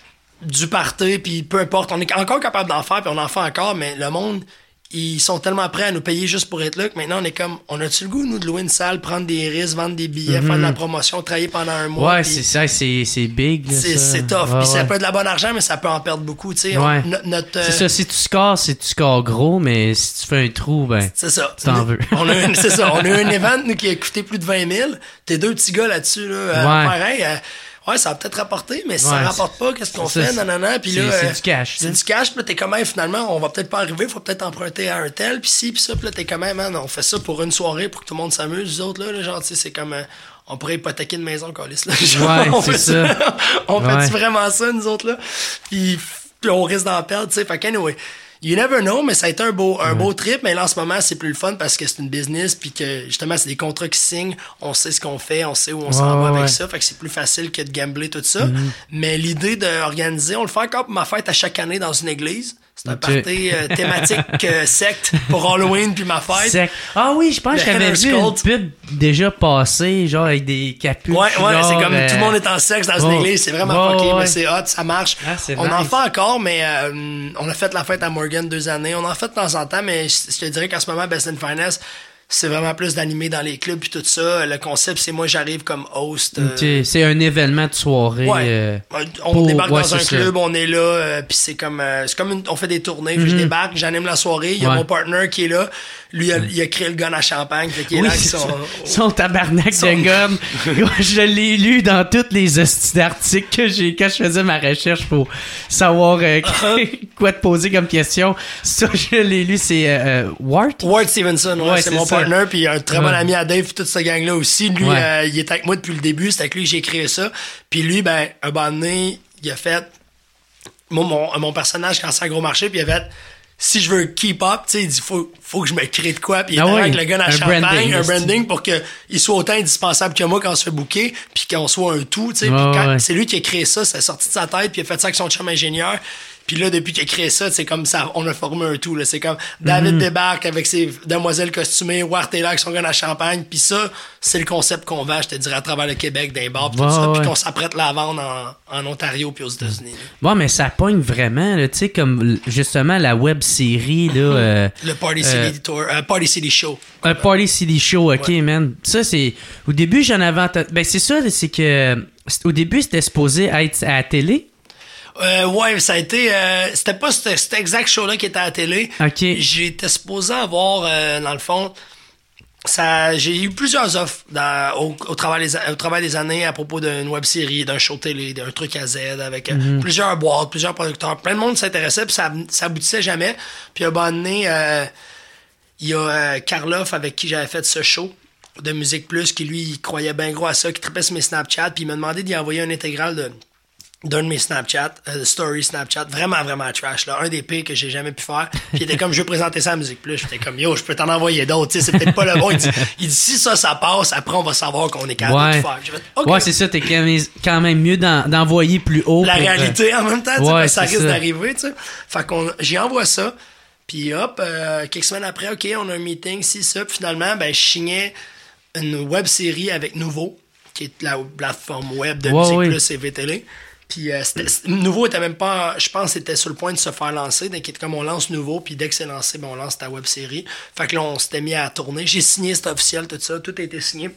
du party, puis peu importe. On est encore capable d'en faire, puis on en fait encore, mais le monde, ils sont tellement prêts à nous payer juste pour être là que maintenant, on est comme, on a-tu le goût, nous, de louer une salle, prendre des risques, vendre des billets, faire de la promotion, travailler pendant un mois? Ouais, puis c'est ça, c'est, c'est big. là, c'est, ça. c'est tough. Ouais, Puis ça ouais. peut être de la bonne argent, mais ça peut en perdre beaucoup, tu sais. On- Ouais. no- notre, euh, C'est ça, si tu scores, si tu scores gros, mais si tu fais un trou, ben. C'est ça. T'en Nous- veux. On a un, c'est ça. On a eu un event, nous, qui a coûté plus de vingt mille. T'es deux petits gars là-dessus, là. euh, Ouais. pareil, euh, ouais, ça va peut-être rapporter, mais si Ouais, ça rapporte pas, qu'est-ce qu'on c'est fait? ça, Non, non, non. Puis c'est- là. c'est euh, du cash, C'est là. du cash, puis là, t'es quand même, finalement, on va peut-être pas arriver, faut peut-être emprunter à un tel, puis ci, puis ça, puis là, t'es quand même, man, on fait ça pour une soirée, pour que tout le monde s'amuse, nous autres, là, là, genre, tu sais, c'est comme, euh, on pourrait hypothéquer une maison, câlisse, là. Genre, Ouais, on c'est fait ça. on Ouais. fait vraiment ça, nous autres, là? Puis, puis on risque d'en perdre, tu sais. Fait qu'anyway, you never know, mais ça a été un beau, un beau trip, mais là, en ce moment, c'est plus le fun parce que c'est une business, puis que, justement, c'est des contrats qui signent, on sait ce qu'on fait, on sait où on s'en Ouais, va avec ouais. ça, fait que c'est plus facile que de gambler tout ça. Mais l'idée d'organiser, on le fait encore pour ma fête à chaque année dans une église. C'est un Ok. party euh, thématique euh, secte pour Halloween puis ma fête. Sec. Ah oui, je pense Le que j'avais Henner's vu une Cult. pub déjà passée, genre avec des capuches. Ouais, ouais, genre, c'est comme euh, tout le monde est en sexe dans une oh. église, c'est vraiment Ouais, fucké, ouais. mais c'est hot, ça marche. Ah, c'est on en nice. fait encore, mais euh, on a fait la fête à Morgan deux années. On en fait de temps en temps, mais je je te dirais qu'en ce moment, Best in Finance, c'est vraiment plus d'animer dans les clubs puis tout ça. Le concept, c'est moi, j'arrive comme host. Euh... Okay. C'est un événement de soirée. Ouais. Euh, on pour... débarque ouais, dans un ça. club, on est là, euh, puis c'est comme, euh, c'est comme une... on fait des tournées. Mm-hmm. Je débarque, j'anime la soirée. Il y a ouais. mon partner qui est là. Lui, il a, il a créé le gun à champagne. Fait qu'il est oui, là avec son... son tabarnak son... de gun. Je l'ai lu dans tous les hosties d'articles que j'ai quand je faisais ma recherche pour savoir euh, uh-huh. quoi te poser comme question. Ça, je l'ai lu, c'est euh, Ward? Ward Stevenson, ouais, ouais c'est, c'est mon ça. partner, puis un très ouais. bon ami à Dave, toute cette gang-là aussi. Lui, ouais. euh, il est avec moi depuis le début, c'est avec lui que j'ai créé ça. Puis lui, ben, un moment donné, il a fait... Mon, mon, mon personnage, quand c'est un gros marché, puis il a fait... Si je veux keep up, tu sais, il dit, faut, faut que je me crée de quoi. Puis il est ah oui, avec le gun à champagne, branding, un branding pour qu'il soit autant indispensable que moi quand on se fait booker, puis qu'on soit un tout, tu sais. Oh, puis ouais. c'est lui qui a créé ça, ça a sorti de sa tête, puis il a fait ça avec son chum ingénieur. Puis là, depuis qu'il a créé ça, c'est comme ça, on a formé un tout, là. C'est comme David mm-hmm. débarque avec ses demoiselles costumées, Ward est là avec son gun à champagne, puis ça, c'est le concept qu'on vend, je te dirais, à travers le Québec, d'un bar, puis tout oh, ça, puis ouais. qu'on s'apprête là à vendre en, en Ontario puis aux États-Unis. Là. Ouais, mais ça pogne vraiment, tu sais, comme justement la web série, là. Euh, le Party City euh, Tour, uh, Party City Show. Un Party City Show, ok, ouais. man. Ça, c'est. Au début, j'en avais entendu. Ben, c'est ça, c'est que. Au début, c'était supposé être à la télé. Euh, ouais, ça a été... Euh, c'était pas cet, cet exact show-là qui était à la télé. OK. J'étais supposé avoir, euh, dans le fond... ça J'ai eu plusieurs offres dans, au, au, travail des, au travail des années à propos d'une web-série, d'un show télé, d'un truc à Z, avec mm-hmm. plusieurs boîtes, plusieurs producteurs. Plein de monde s'intéressait, puis ça, ça aboutissait jamais. Puis à un moment donné, euh, il y a euh, Karloff, avec qui j'avais fait ce show de Musique Plus, qui lui, il croyait bien gros à ça, qui trippait sur mes Snapchat, puis il m'a demandé d'y envoyer un intégral de... d'un de mes Snapchat, euh, story Snapchat, vraiment, vraiment trash, là. Un des pires que j'ai jamais pu faire. Puis il était comme, je veux présenter ça à Musique Plus. J'étais comme, yo, je peux t'en envoyer d'autres, tu sais, c'est peut-être pas le bon. Il dit, il dit, si ça, ça passe, après, on va savoir qu'on est capable ouais. de faire. Fait, okay. Ouais, c'est ça, t'es quand même mieux d'en, d'envoyer plus haut. La réalité, en même temps, ouais, ça risque ça. d'arriver, tu sais. Fait qu'on, j'y envoie ça. Puis hop, euh, quelques semaines après, OK, on a un meeting, si, ça. Puis finalement, ben, je signais une web-série avec Nouveau, qui est la plateforme web de ouais, Musique oui. Plus et V T L. Puis euh, c'était, c'était, Nouveau était même pas, je pense, c'était sur le point de se faire lancer. Donc, comme on lance Nouveau, puis dès que c'est lancé, ben, on lance ta web-série. Fait que là, on s'était mis à tourner. J'ai signé, c'était officiel, tout ça. Tout a été signé.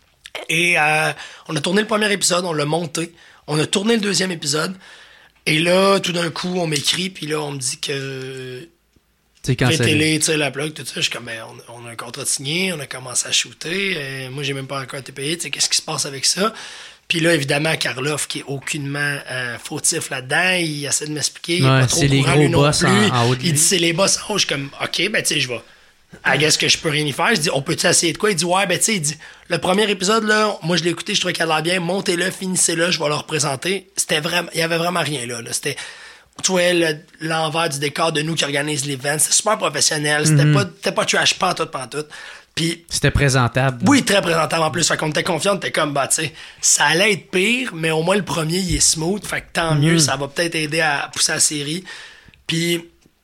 Et euh, on a tourné le premier épisode, on l'a monté. On a tourné le deuxième épisode. Et là, tout d'un coup, on m'écrit, puis là, on me dit que... C'est quand V T L, tu sais, la plug, tout ça. Je suis comme, ben, on, on a un contrat de signé, on a commencé à shooter. Euh, moi, j'ai même pas encore été payé. Tu sais, qu'est-ce qui se passe avec ça? Puis là, évidemment, Karloff, qui est aucunement euh, fautif là-dedans, il essaie de m'expliquer. Il ouais, est pas trop c'est les gros boss en, en haut de lui. Il dit, c'est les boss en haut. Je suis comme, OK, ben, tu sais, je vais. I guess que je peux rien y faire. Je dis, on peut-tu essayer de quoi? Il dit, ouais, ben, tu sais, il dit, le premier épisode, là, moi, je l'ai écouté, je trouvais qu'elle a l'air bien. Montez-le, finissez-le, je vais le représenter. C'était vraiment, il y avait vraiment rien là, là. C'était, tu vois, le, l'envers du décor de nous qui organise l'event. C'était super professionnel. C'était mm-hmm. pas, c'était pas trash, pantoute, pantoute. Puis, c'était présentable. Oui, très présentable en plus. Fait qu'on était confiant, t'es comme, bah, tu sais, ça allait être pire, mais au moins le premier, il est smooth. Fait que tant mm. mieux, ça va peut-être aider à pousser la série. Puis,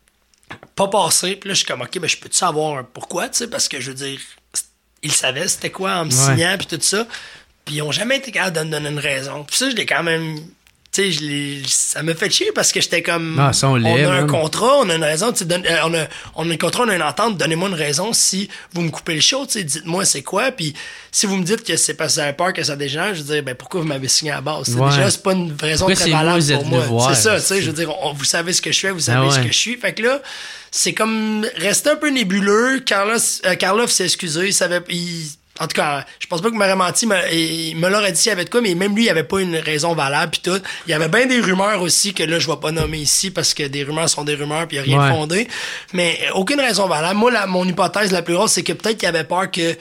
pas passé. Puis là, je suis comme, OK, ben, je peux-tu savoir pourquoi, tu sais, parce que je veux dire, ils savaient c'était quoi en me ouais. signant, puis tout ça. Puis, ils ont jamais été capables de me donner une raison. Puis ça, je l'ai quand même. Tu sais, ça me fait chier parce que j'étais comme... Ah, ça, on, on a un même. contrat, on a une raison. Donne, euh, on, a, on a un contrat, on a une entente. Donnez-moi une raison si vous me coupez le show. Dites-moi c'est quoi. Puis si vous me dites que c'est parce que vous avez peur que ça dégénère, je veux dire, ben pourquoi vous m'avez signé à la base? Ouais. Déjà, c'est pas une raison pourquoi très valable moi, pour moi. Voir, c'est ça, tu sais. Je veux dire, on, vous savez ce que je fais, vous savez ah, ouais. ce que je suis. Fait que là, c'est comme resté un peu nébuleux. Karloff euh, Karloff s'est excusé. Il savait... Il, En tout cas, je pense pas qu'il m'aurait menti, mais il me l'aurait dit s'il y avait de quoi, mais même lui, il avait pas une raison valable pis tout. Il y avait bien des rumeurs aussi que là, je vais pas nommer ici parce que des rumeurs sont des rumeurs pis il y a rien ouais. fondé. Mais aucune raison valable. Moi, la, mon hypothèse la plus grosse, c'est que peut-être qu'il avait peur que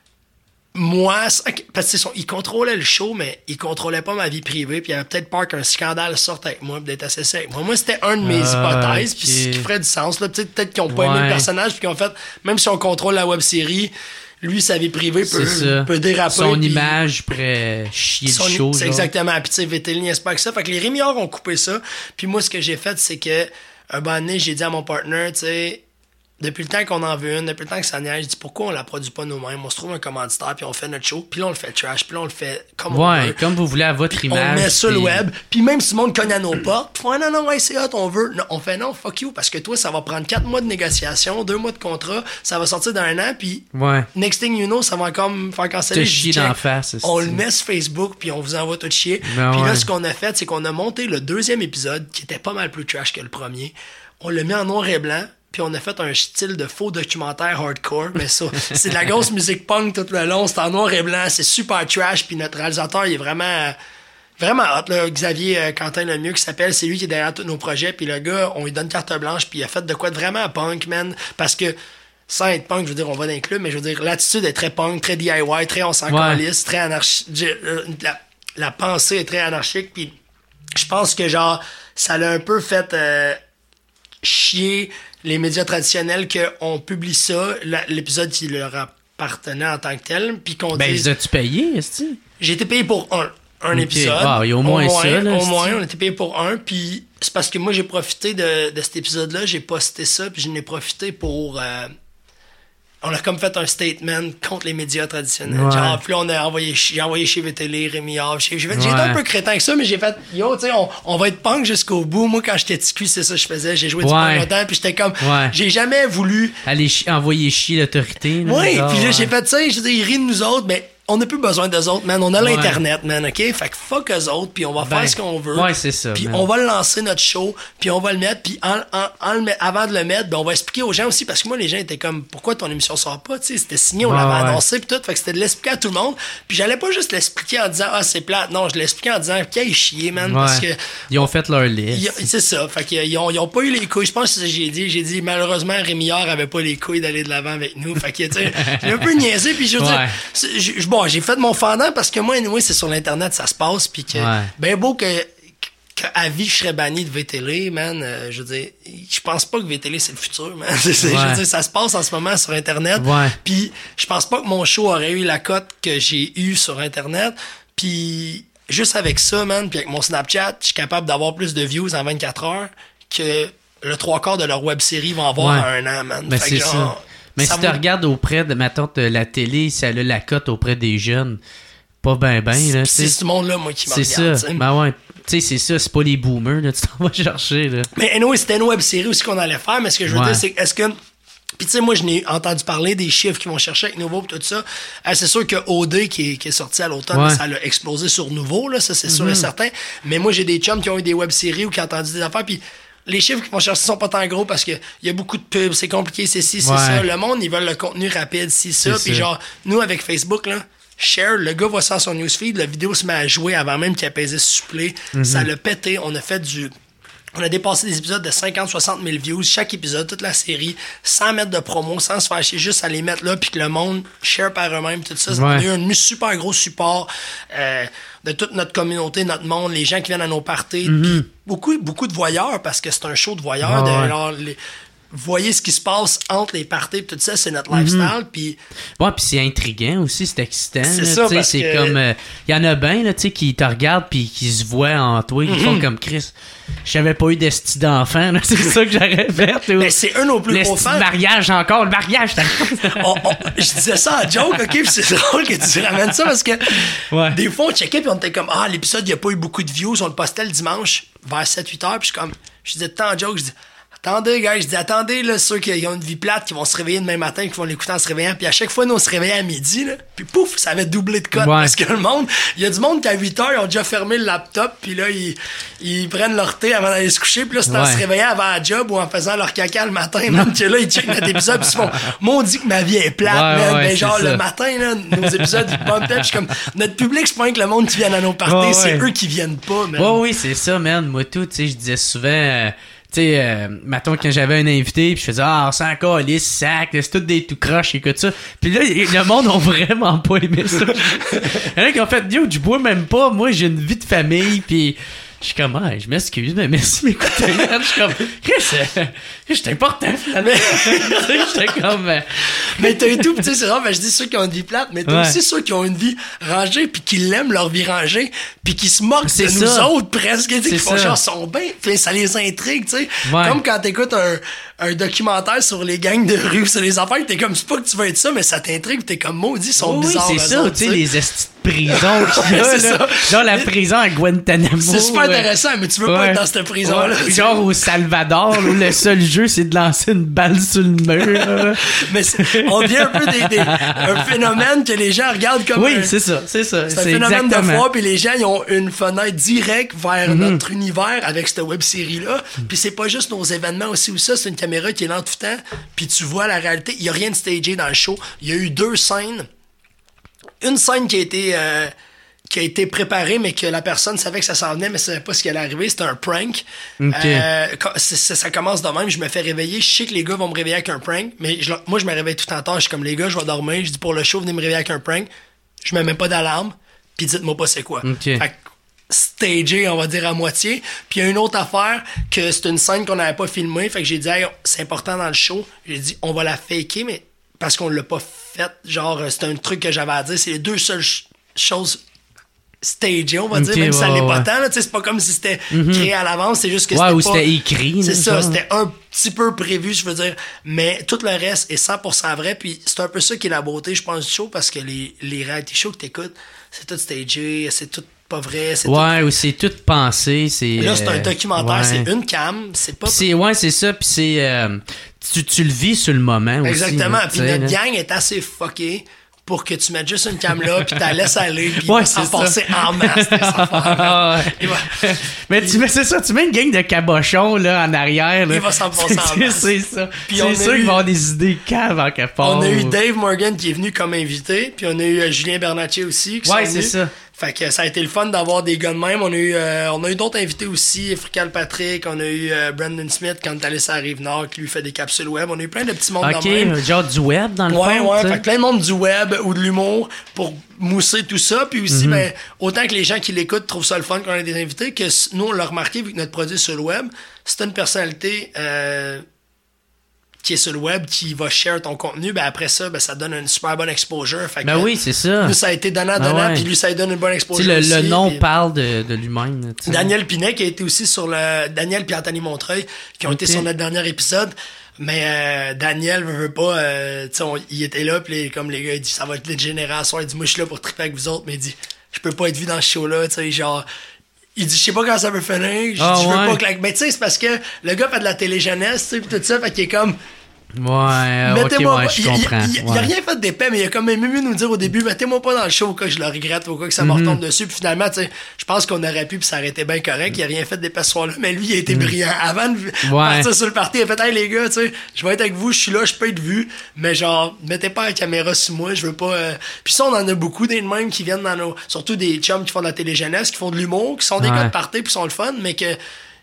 moi, parce qu'il contrôlait le show, mais il contrôlait pas ma vie privée, puis il avait peut-être peur qu'un scandale sorte avec moi, pis d'être associé avec moi. Moi, c'était un de mes euh, hypothèses, okay. puis ce qui ferait du sens. Là, peut-être, peut-être qu'ils ont pas ouais. aimé le personnage, puis qu'ils ont fait, même si on contrôle la web-série, lui, sa vie privée peut, peut déraper. Son pis, image pourrait chier son, le show. C'est exactement. Puis tu sais, V T L n'y est pas que ça. Fait que les Rémillard ont coupé ça. Puis moi, ce que j'ai fait, c'est que un bon année, j'ai dit à mon partner, tu sais, depuis le temps qu'on en veut une, depuis le temps que ça neige, je dis pourquoi on la produit pas nous-mêmes, on se trouve un commanditaire, puis on fait notre show, puis là on le fait trash, puis là on le fait comme ouais, on veut. comme vous voulez à votre Puis image. on le met sur puis... le web, puis même si le monde cogne à nos portes, puis ouais, non, non, ouais, c'est hot, on veut. Non, on fait non, fuck you, parce que toi, ça va prendre quatre mois de négociation, deux mois de contrat, ça va sortir dans un an, puis ouais. next thing you know, ça va encore me faire canceller. Te chier d'en face. On le met sur Facebook, puis on vous envoie tout chier. Ben puis ouais. là, ce qu'on a fait, c'est qu'on a monté le deuxième épisode, qui était pas mal plus trash que le premier. On l'a mis en noir et blanc, puis on a fait un style de faux documentaire hardcore, mais ça, c'est de la grosse musique punk tout le long, c'est en noir et blanc, c'est super trash, puis notre réalisateur, il est vraiment, vraiment hot, là, Xavier euh, Quentin Lemieux, qui s'appelle, c'est lui qui est derrière tous nos projets, puis le gars, on lui donne carte blanche, puis il a fait de quoi de vraiment punk, man, parce que, sans être punk, je veux dire, on va dans les clubs, mais je veux dire, l'attitude est très punk, très D I Y, très on s'en ouais. calisse, très anarchique, la, la pensée est très anarchique, puis je pense que, genre, ça l'a un peu fait euh, chier les médias traditionnels qu'on publie ça, la, l'épisode qui leur appartenait en tant que tel, puis qu'on ben, dise... Ben, as-tu payé, est-ce que... J'ai été payé pour un, un okay. épisode. Ah, il y a au moins, au moins ça, là. Au moins, on a été payé pour un, puis c'est parce que moi, j'ai profité de, de cet épisode-là, j'ai posté ça, puis j'en ai profité pour... Euh, on a comme fait un statement contre les médias traditionnels. Ouais. Genre, puis là, on a envoyé, j'ai envoyé chez V T L, Rémi Havre. J'ai, j'ai, fait, ouais. j'ai été un peu crétin que ça, mais j'ai fait, yo, tu sais, on, on va être punk jusqu'au bout. Moi, quand j'étais petit cul, c'est ça que je faisais. J'ai joué du ouais. punk longtemps, puis j'étais comme, ouais. j'ai jamais voulu. Aller chi- envoyer chier l'autorité. Oui, puis là, ouais. j'ai fait ça, je dis, ils rient de nous autres, mais on n'a plus besoin d'eux autres, man. On a ouais. l'Internet, man, OK? Fait que fuck eux autres, puis on va ben, faire ce qu'on veut. Ouais, c'est ça. Puis man. on va lancer notre show, puis on va le mettre, puis en, en, en le met, avant de le mettre, ben on va expliquer aux gens aussi, parce que moi, les gens étaient comme, pourquoi ton émission sort pas? Tu sais, c'était signé, on ouais, l'avait ouais. annoncé, puis tout. Fait que c'était de l'expliquer à tout le monde. Puis j'allais pas juste l'expliquer en disant, ah, c'est plate. Non, je l'expliquais en disant, qu'est-ce chier, man, ouais. parce que. Ils ont fait leur liste. Ils, c'est ça. Fait qu'ils ont, ils ont pas eu les couilles. Je pense que c'est ça que j'ai dit. J'ai dit, malheureusement, Rémi Havre avait pas les couilles d'aller de l'avant avec nous. Fait que, tu sais, j'ai un peu niaisé, puis je veux ouais. dire, je, bon, j'ai fait mon fendant parce que moi, anyway, c'est sur l'Internet, ça se passe, puis que, ouais. ben beau que, qu'à vie, je serais banni de V T L, man, euh, je veux dire, je pense pas que V T L, c'est le futur, man. C'est, c'est, ouais. Je veux dire, ça se passe en ce moment sur Internet, ouais. puis je pense pas que mon show aurait eu la cote que j'ai eue sur Internet, puis juste avec ça, man, puis avec mon Snapchat, je suis capable d'avoir plus de views en vingt-quatre heures que le trois quarts de leur web-série vont avoir ouais. en un an, man. Ben, fait c'est que genre, ça. Mais ça si tu vaut... regardes auprès de, mettons, de la télé, si elle a la cote auprès des jeunes, pas ben ben, là, c'est ce monde-là, moi, qui me c'est regarde. ça. T'sais. Ben ouais. Tu sais, c'est ça, c'est pas les boomers, là, tu t'en vas chercher, là. Mais anyway, c'était une web-série aussi qu'on allait faire, mais ce que je veux ouais. dire, c'est est-ce que... Puis tu sais, moi, je n'ai entendu parler des chiffres qu'ils vont chercher avec Nouveau et tout ça. Euh, c'est sûr que O D, qui est, qui est sorti à l'automne, ouais. ça l'a explosé sur Nouveau, là, ça c'est mm-hmm. sûr et certain. Mais moi, j'ai des chums qui ont eu des web-séries ou qui ont entendu des affaires, puis les chiffres qu'ils vont chercher sont pas tant gros parce que il y a beaucoup de pubs, c'est compliqué, c'est ci, c'est ouais. ça. Le monde, ils veulent le contenu rapide, ci, ça. Puis genre, nous, avec Facebook, là, share, le gars voit ça sur son newsfeed, la vidéo se met à jouer avant même qu'il ait pesé supplé. Mm-hmm. Ça l'a pété, on a fait du... On a dépassé des épisodes de cinquante à soixante mille views, chaque épisode, toute la série, sans mettre de promo, sans se faire chier, juste à les mettre là, puis que le monde share par eux-mêmes, tout ça. Ça ouais. a eu un super gros support euh, de toute notre communauté, notre monde, les gens qui viennent à nos parties. Mm-hmm. Beaucoup, beaucoup de voyeurs, parce que c'est un show de voyeurs. Ouais, de, ouais. alors, les, voyez ce qui se passe entre les parties, tout ça, c'est notre lifestyle. Mm-hmm. Puis ouais, puis c'est intriguant aussi, c'est excitant. C'est là, ça, parce c'est que... comme... Il euh, y en a bien, là, tu sais, qui te regardent puis qui se voient en toi, qui mm-hmm. font comme Chris. J'avais pas eu d'esti d'enfant, là, c'est ça que j'aurais fait. Mais c'est un de nos plus gros fans. Le mariage encore, le mariage, t'as... on, on, je disais ça en joke, ok, puis c'est drôle que tu ramènes ça parce que ouais. des fois on checkait puis on était comme, ah, l'épisode, il a pas eu beaucoup de views, on le postait le dimanche vers sept huit heures, puis je comme, je disais tant en joke, je dis, attendez, gars, je dis, attendez, là, ceux qui ont une vie plate, qui vont se réveiller demain matin, qui vont l'écouter en se réveillant, puis à chaque fois, nous, on se réveillait à midi, là, puis pouf, ça avait doublé de cote, ouais. Parce que le monde, il y a du monde qui à huit heures, ils ont déjà fermé le laptop, puis là, ils, ils prennent leur thé avant d'aller se coucher, puis là, c'est en ouais. se réveillant avant la job ou en faisant leur caca le matin, même que là, ils checkent notre épisode, puis ils se font, moi, on dit que ma vie est plate, ouais, man, ouais, ben, genre, ça. Le matin, là, nos épisodes, ils bumpaient, puis je suis comme, notre public, c'est pas que le monde qui vient à nos parties, ouais, c'est ouais. eux qui viennent pas, man. Ouais, oui, c'est ça, man, moi, tout, tu sais, je disais souvent... Euh... Tu sais, euh, mettons, quand j'avais un invité, puis je faisais « Ah, c'est encore lisse, sac, c'est tout des tout croches, écoute ça. » Puis là, le monde a vraiment pas aimé ça. Il y en a qui ont fait « Yo, je bois même pas, moi, j'ai une vie de famille, puis... » Je suis comme, ah, je m'excuse, mais merci de m'écouter. Je suis comme, Chris, c'est important, finalement. J'étais comme... Euh... Mais t'as eu tout, tu sais, c'est vrai, ben, je dis ceux qui ont une vie plate, mais t'as ouais. aussi ceux qui ont une vie rangée, puis qui l'aiment leur vie rangée, puis qui se moquent c'est de ça. nous autres, presque, tu sais, qui font ça. genre, sont bien, puis ça les intrigue, tu sais. Ouais. Comme quand t'écoutes un, un documentaire sur les gangs de rue, sur les affaires, t'es comme, c'est pas que tu veux être ça, mais ça t'intrigue, t'es comme, maudit, ils sont oui, bizarres. c'est ça, autres, tu sais, les estis de prison qu'il y a, c'est là. ça. Genre la prison à Guantanamo. C'est super ouais. intéressant, mais tu veux ouais. pas être dans cette prison-là. Ouais. Genre au Salvador, où le seul jeu, c'est de lancer une balle sur le mur. Mais on vient un peu des, des, un phénomène que les gens regardent comme... Oui, un, c'est ça, c'est ça. C'est, c'est un phénomène exactement. de foi, puis les gens, ils ont une fenêtre directe vers Mm-hmm. notre univers avec cette web-série-là. Puis c'est pas juste nos événements aussi ou ça, c'est une caméra qui est là en tout temps, puis tu vois la réalité. Il y a rien de stagé dans le show. Il y a eu deux scènes. Une scène qui a été... Euh, qui a été préparé, mais que la personne savait que ça s'en venait, mais savait pas ce qui allait arriver. C'était un prank. Okay. Euh, c'est, c'est, ça commence de même. Je me fais réveiller. Je sais que les gars vont me réveiller avec un prank, mais je, moi, je me réveille tout en temps. Je suis comme, les gars, je vais dormir. Je dis, pour le show, venez me réveiller avec un prank. Je mets même pas d'alarme. Puis dites-moi pas c'est quoi. Okay. Fait que, stagé, on va dire, à moitié. Puis il y a une autre affaire, que c'est une scène qu'on n'avait pas filmée. Fait que j'ai dit, hey, c'est important dans le show. J'ai dit, on va la faker, mais parce qu'on l'a pas faite. Genre, c'était un truc que j'avais à dire. C'est les deux seules ch- choses stagé, on va okay, dire, même ouais, si ça l'est ouais. pas tant, là, c'est pas comme si c'était mm-hmm. créé à l'avance, c'est juste que ouais, c'était ou pas... c'était écrit. C'est ça, genre. c'était un petit peu prévu, je veux dire, mais tout le reste est cent pour cent vrai, puis c'est un peu ça qui est la beauté, je pense, du show, parce que les, les reality shows que t'écoutes, c'est tout stagé, c'est tout pas vrai, c'est ouais, tout... ou c'est tout pensé, c'est... Là, c'est un documentaire, ouais. c'est une cam, c'est pas... C'est, ouais, c'est ça, puis c'est... Euh, tu, tu le vis sur le moment aussi. Exactement, là, puis t'sais, notre là. gang est assez fuckée pour que tu mettes juste une cam là, puis t'as laisses aller, puis ouais, il va s'en c'est ça. passer en masse, tes affaires. ouais. Va... Mais tu mets, c'est ça, tu mets une gang de cabochons là, en arrière. Là. Il va s'en passer en masse. C'est ça. Puis c'est on a sûr eu... qu'ils vont avoir des idées caves en quelque part. On a eu Dave Morgan qui est venu comme invité, puis on a eu euh, Julien Bernatchez aussi. Qui ouais, sont c'est venus. ça. Fait que ça a été le fun d'avoir des gars de même. On a eu, euh, on a eu d'autres invités aussi, Frical Patrick, on a eu euh, Brandon Smith quand t'es allé sur la Rive-Nord, qui lui fait des capsules web. On a eu plein de petits mondes Ok, de même. genre du web dans le Ouais, fond. ouais, t'sais. fait que plein de monde du web ou de l'humour pour mousser tout ça. Puis aussi, Mm-hmm. ben, autant que les gens qui l'écoutent trouvent ça le fun quand on a des invités, que nous, on l'a remarqué, vu que notre produit est sur le web, c'est une personnalité euh, qui est sur le web, qui va share ton contenu, ben après ça, ben ça donne une super bonne exposure. Fait Ben que, oui, c'est ça. nous, ça a été donnant-donnant, Ah ouais. puis lui, ça lui donne une bonne exposure T'sais, le, aussi. le nom puis... parle de, de lui-même. là, t'sais. Daniel Pinet, qui a été aussi sur le... Daniel puis Anthony Montreuil, qui ont Ok. été sur notre dernier épisode. Mais euh, Daniel veut, veut pas... Euh, tu sais, on- il était là, puis les- comme les gars, il dit, ça va être les générations. Il dit, moi, je suis là pour triper avec vous autres. Mais il dit, je peux pas être vu dans ce show-là, tu sais, genre... Il dit, je sais pas quand ça veut finir. Je Ah, dis, je veux ouais. pas que la... Mais tu sais, c'est parce que le gars fait de la télé-jeunesse, tu sais, pis tout ça, fait qu'il est comme... Ouais, euh, ok, Mettez-moi ouais, pas. je Il, il- comprends. il- il ouais. a rien fait d'épais, mais il a quand même mieux nous dire au début, mettez-moi pas dans le show au cas que je le regrette, au cas que ça Mm-hmm. me retombe dessus. Puis finalement, tu sais, je pense qu'on aurait pu, puis ça aurait été bien correct. Il a rien fait d'épais ce soir-là, mais lui, il a été brillant. Avant de Mm-hmm. Ouais. partir sur le party, il a fait, hey les gars, tu sais, je vais être avec vous, je suis là, je peux être vu, mais genre, mettez pas la caméra sur moi, je veux pas. Euh... Puis ça, on en a beaucoup des mêmes qui viennent dans nos. Surtout des chums qui font de la télé-jeunesse, qui font de l'humour, qui sont des Ouais. gars de party, puis sont le fun, mais que.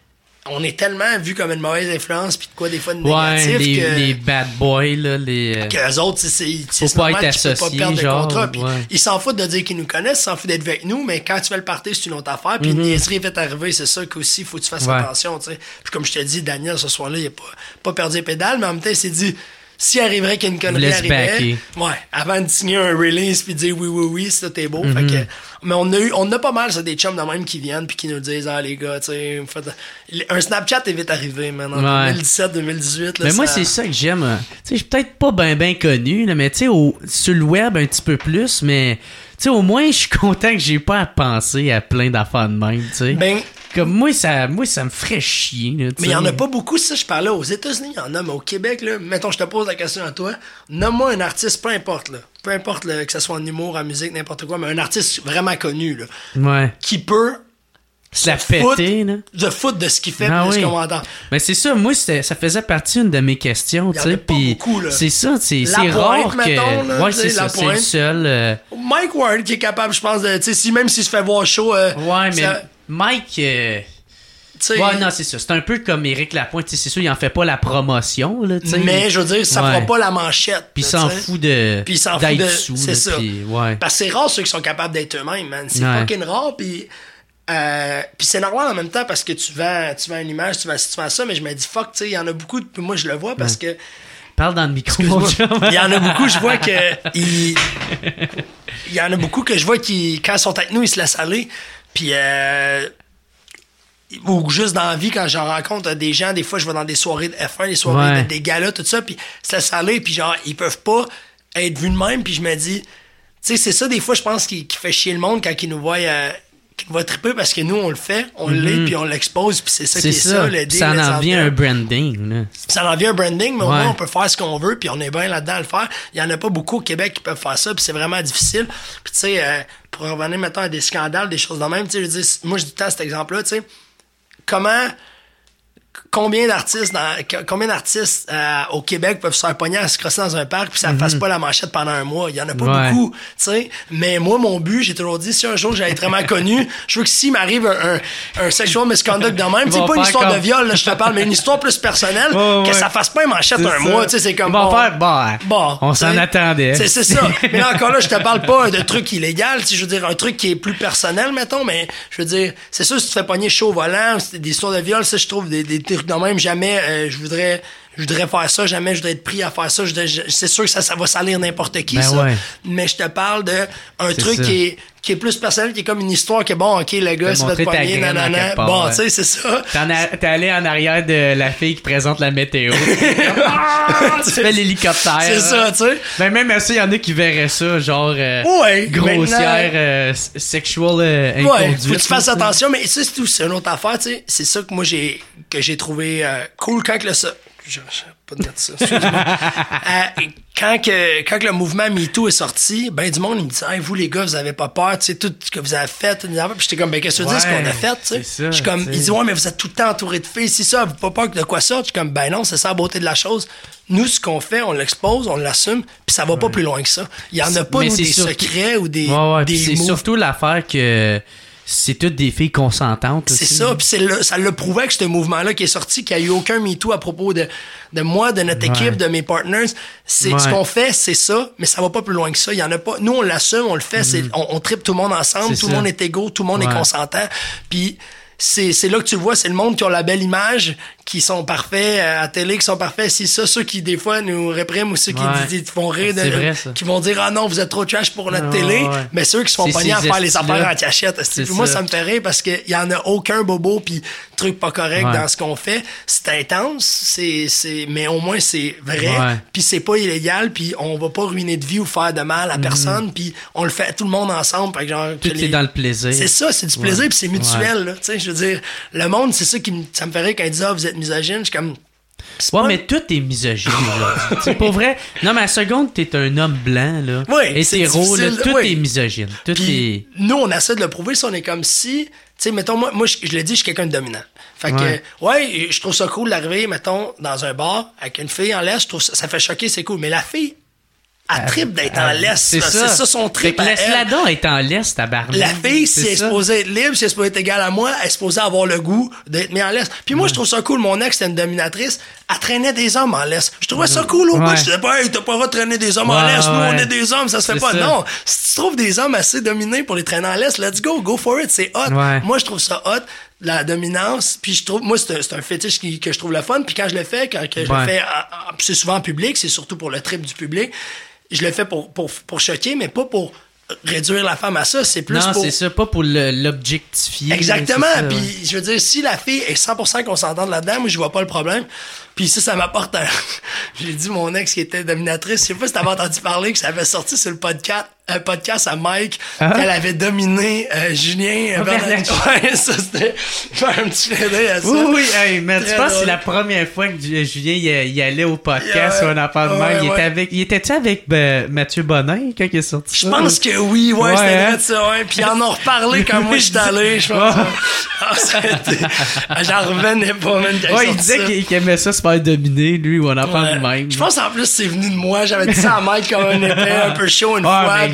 On est tellement vu comme une mauvaise influence, puis de quoi des fois de Ouais, négatif les, que. les bad boys, là, les... euh, Que eux autres, c'est, c'est, c'est pas normal être qu'ils peuvent associé, pas perdre genre, de contrat. Puis ouais. ils s'en foutent de dire qu'ils nous connaissent, ils s'en foutent d'être avec nous, mais quand tu fais le party, c'est une autre affaire. Puis une niaiserie fait arriver, c'est ça qu'aussi, il faut que tu fasses Ouais. attention, tu sais. Puis comme je te dis, Daniel, ce soir-là, il a pas, pas perdu les pédales, mais en même temps, il s'est dit, s'il arriverait qu'une connerie Laisse arrivait, backer. ouais, avant de signer un release puis de dire oui, oui, oui, ça t'es beau. Mm-hmm. Fait que, mais on a eu, on a pas mal, ça, des chums de même qui viennent puis qui nous disent, ah, les gars, tu sais, vous faites- un Snapchat est vite arrivé, maintenant, en Ouais. deux mille dix-sept, deux mille dix-huit, là, Mais moi, ça- c'est ça que j'aime. euh, Tu sais, je suis peut-être pas ben ben connu, là, mais tu sais, au- sur le web un petit peu plus, mais tu sais, au moins, je suis content que j'ai pas à penser à plein d'affaires de même, tu sais. Ben, Comme moi, ça, moi, ça me ferait chier, là, tu mais il y en sais. a pas beaucoup, ça, je parlais aux États-Unis, il y en a, mais au Québec, là, mettons, je te pose la question à toi, nomme-moi un artiste, peu importe, là, peu importe, là, que ce soit en humour, en musique, n'importe quoi, mais un artiste vraiment connu, là, Ouais. qui peut Se la se foutre- péter, là. se foutre de ce qu'il fait, Ah pis de ce oui. qu'on entend. Mais c'est ça, moi, c'était- ça faisait partie d'une de mes questions, Il y tu en a sais, pas puis beaucoup, là. c'est ça, c'est La c'est Pointe, rare que... mettons, là, ouais, tu sais, c'est ça, La c'est le Pointe. seul... euh, Mike Ward, qui est capable, je pense, de, tu sais, si, même s'il se fait voir chaud, euh, Ouais, mais ça- Mike... euh, tu sais, Ouais, non, c'est ça. C'est un peu comme Éric Lapointe. tu sais, C'est sûr, il en fait pas la promotion, là, tu sais. mais je veux dire, ça Ouais. fera pas la manchette. Puis il là, s'en tu sais. fout de Puis il s'en fout d'être de- sous. c'est là, ça. puis ouais. Parce que c'est rare ceux qui sont capables d'être eux-mêmes, man. C'est Ouais. fucking rare, puis Euh, puis c'est normal en même temps parce que tu vends, tu vends une image, tu vends, tu vends ça, mais je me dis fuck, tu sais, il y en a beaucoup, puis moi je le vois parce que. Parle dans le micro, mon chum. Il y en a beaucoup, je vois que. Il, il y en a beaucoup que je vois qui, quand ils sont avec nous, ils se laissent aller. Puis. Euh, ou juste dans la vie, quand j'en rencontre des gens, des fois je vais dans des soirées de F un, des soirées ouais. de, des galas, tout ça, puis ils se laissent aller, puis genre, ils peuvent pas être vus de même, puis je me dis. Tu sais, c'est ça, des fois, je pense, qui, qui fait chier le monde quand ils nous voient. Euh, qui va triper parce que nous, on le fait, on mm-hmm. l'est, puis on l'expose, puis c'est ça c'est qui est ça, ça, le deal. Ça en vient un branding, là. Ça en vient un branding, mais ouais. au moins, on peut faire ce qu'on veut, puis on est bien là-dedans à le faire. Il y en a pas beaucoup au Québec qui peuvent faire ça, puis c'est vraiment difficile. Puis tu sais, euh, pour revenir maintenant à des scandales, des choses de même, tu sais, je dis, moi, je dis tant cet exemple-là, tu sais, comment... Combien d'artistes dans, combien d'artistes euh, au Québec peuvent se faire pogner à se crosser dans un parc puis ça ne mm-hmm. fasse pas la manchette pendant un mois? Il y en a pas ouais. beaucoup, tu sais. Mais moi, mon but, j'ai toujours dit, si un jour j'allais être vraiment connu, je veux que s'il m'arrive un, un, un sexual misconduct de même, c'est pas une histoire comme... de viol, là, je te parle, mais une histoire plus personnelle, ouais, ouais. que ça fasse pas une manchette c'est un ça. mois, tu sais, c'est comme... Bon, bon, faire, bon, bon on s'en attendait. C'est, c'est ça. Mais là, encore là, je te parle pas de trucs illégaux, je veux dire, un truc qui est plus personnel, mettons, mais je veux dire, c'est sûr, si tu te fais pogner chaud au volant, c'est des histoires de viol, ça, je trouve des, des trucs de même, jamais euh, je voudrais je voudrais faire ça, jamais je voudrais être pris à faire ça, je voudrais, je, c'est sûr que ça, ça va salir n'importe qui, ben ça. Ouais. Mais je te parle de un c'est truc ça. qui est qui est plus personnel, qui est comme une histoire que bon, ok, le gars se fait pogner, nanana. Bon, ouais. tu sais, c'est ça. T'en a, t'es allé en arrière de la fille qui présente la météo. ah, tu fais l'hélicoptère. C'est ça, tu sais. Ben, même ça, il y en a qui verraient ça, genre, euh, ouais, grossière, euh, sexual euh, inconduite. Ouais, faut que tu fasses attention, mais ça, c'est tout, c'est une autre affaire, tu sais. C'est ça que moi, j'ai, que j'ai trouvé euh, cool quand que le ça. Je, je pas de mettre ça. euh, quand que quand que le mouvement MeToo est sorti, ben du monde il me dit hey, vous les gars, vous avez pas peur, tu sais tout ce que vous avez fait, puis j'étais comme ben qu'est-ce que tu veux dire ce qu'on a fait, tu sais. Je suis comme ils disent ouais mais vous êtes tout le temps entouré de filles, si ça, vous pas peur de quoi ça, je suis comme ben non, c'est ça la beauté de la chose. Nous ce qu'on fait, on l'expose, on l'assume, puis ça va ouais. pas plus loin que ça. Il y en a pas nous, des surtout... secrets ou des ouais, ouais, des c'est moves. Surtout l'affaire que c'est toutes des filles consentantes aussi. C'est ça, puis c'est le, ça l'a prouvé avec ce mouvement-là qui est sorti, qu'il n'y a eu aucun MeToo à propos de, de moi, de notre équipe, ouais. de mes partners. C'est, ouais. Ce qu'on fait, c'est ça, mais ça va pas plus loin que ça. Il y en a pas. Nous, on l'assume, on le fait, mm. c'est, on, on tripe tout le monde ensemble, c'est tout ça. Le monde est égaux, tout le monde ouais. est consentant. Puis c'est, c'est là que tu le vois, c'est le monde qui a la belle image, qui sont parfaits à la télé, qui sont parfaits, c'est ça, ceux qui des fois nous répriment ou ceux qui ouais. disent, font rire, de, vrai, qui vont dire ah non vous êtes trop trash pour notre ouais, télé, ouais. mais ceux qui se font pogner à faire les affaires en cachette. Puis moi ça me fait rire parce que y en a aucun bobo puis truc pas correct ouais. dans ce qu'on fait. C'est intense, c'est c'est mais au moins c'est vrai, ouais. puis c'est pas illégal, puis on va pas ruiner de vie ou faire de mal à personne, mm-hmm. puis on le fait tout le monde ensemble, par exemple. Tout les... est dans le plaisir. C'est ça, c'est du plaisir ouais. puis c'est mutuel ouais. là, tu sais, je veux dire le monde c'est ça qui me ça me fait rire quand ils disent ah vous êtes misogyne, je suis comme c'est ouais, pas... mais tout est misogyne, là. C'est pour vrai. Non, mais à la seconde, t'es un homme blanc, là. Oui, hétéro, là. Tout oui. est misogyne. Tout puis, est. Nous, on essaie de le prouver si on est comme si. Tu sais, mettons, moi, moi je, je l'ai dit, je suis quelqu'un de dominant. Fait que, ouais. ouais, je trouve ça cool d'arriver, mettons, dans un bar avec une fille en laisse. Je trouve ça, ça fait choquer, c'est cool. Mais la fille, elle tripe d'être en laisse. C'est ça. C'est ça son trip. Laisse-la donc être en laisse, tabarnak. La fille, si elle est supposée être libre, si elle est supposée être égale à moi, elle est supposée avoir le goût d'être mise en laisse. Puis moi, ouais. je trouve ça cool. Mon ex, c'était une dominatrice. Elle traînait des hommes en laisse. Je trouvais ça cool au bout. Ouais. Je disais pas, hey, t'as pas le droit de traîner des hommes ouais, en laisse. Nous, ouais. on est des hommes, ça se fait c'est pas. Ça. Non. Si tu trouves des hommes assez dominés pour les traîner en laisse, let's go, go for it. C'est hot. Ouais. Moi, je trouve ça hot. La dominance, puis je trouve, moi, c'est un, c'est un fétiche qui, que je trouve le fun. Puis quand je le fais, quand que je ouais. le fais, en, en, c'est souvent en public, c'est surtout pour le trip du public. Je le fais pour, pour, pour choquer, mais pas pour réduire la femme à ça. C'est plus non, pour... c'est ça, pas pour le, l'objectifier. Exactement. Puis, ouais. je veux dire, si la fille est cent pour cent consentante là-dedans, moi, je vois pas le problème. Puis ça, ça m'apporte un... J'ai dit mon ex qui était dominatrice, je sais pas si t'avais entendu parler, que ça avait sorti sur le podcast, un podcast à Mike, ah. qu'elle avait dominé euh, Julien. Oh, ouais, ça, c'était... faire un petit filet à ça. Oui, oui, hey, man, je pense que c'est la première fois que Julien il, il allait au podcast yeah. où on en parle de Mike. Il, ouais. était avec, il était-tu avec ben, Mathieu Bonin quand il est sorti ça? Je pense que oui, ouais, ouais c'était hein? vrai de ça, ouais. Puis ils en ont reparlé quand moi j'étais allé, je pense. Ah, ça a été... J'en revenais pas, même, quand ouais, il il disait ça. qu'il, qu'il aimait ça se faire dominer, lui, ou on en parle ouais. de même. Je pense en plus c'est venu de moi, j'avais dit ça à Mike comme un épée un peu chaud une ah, fois. Mais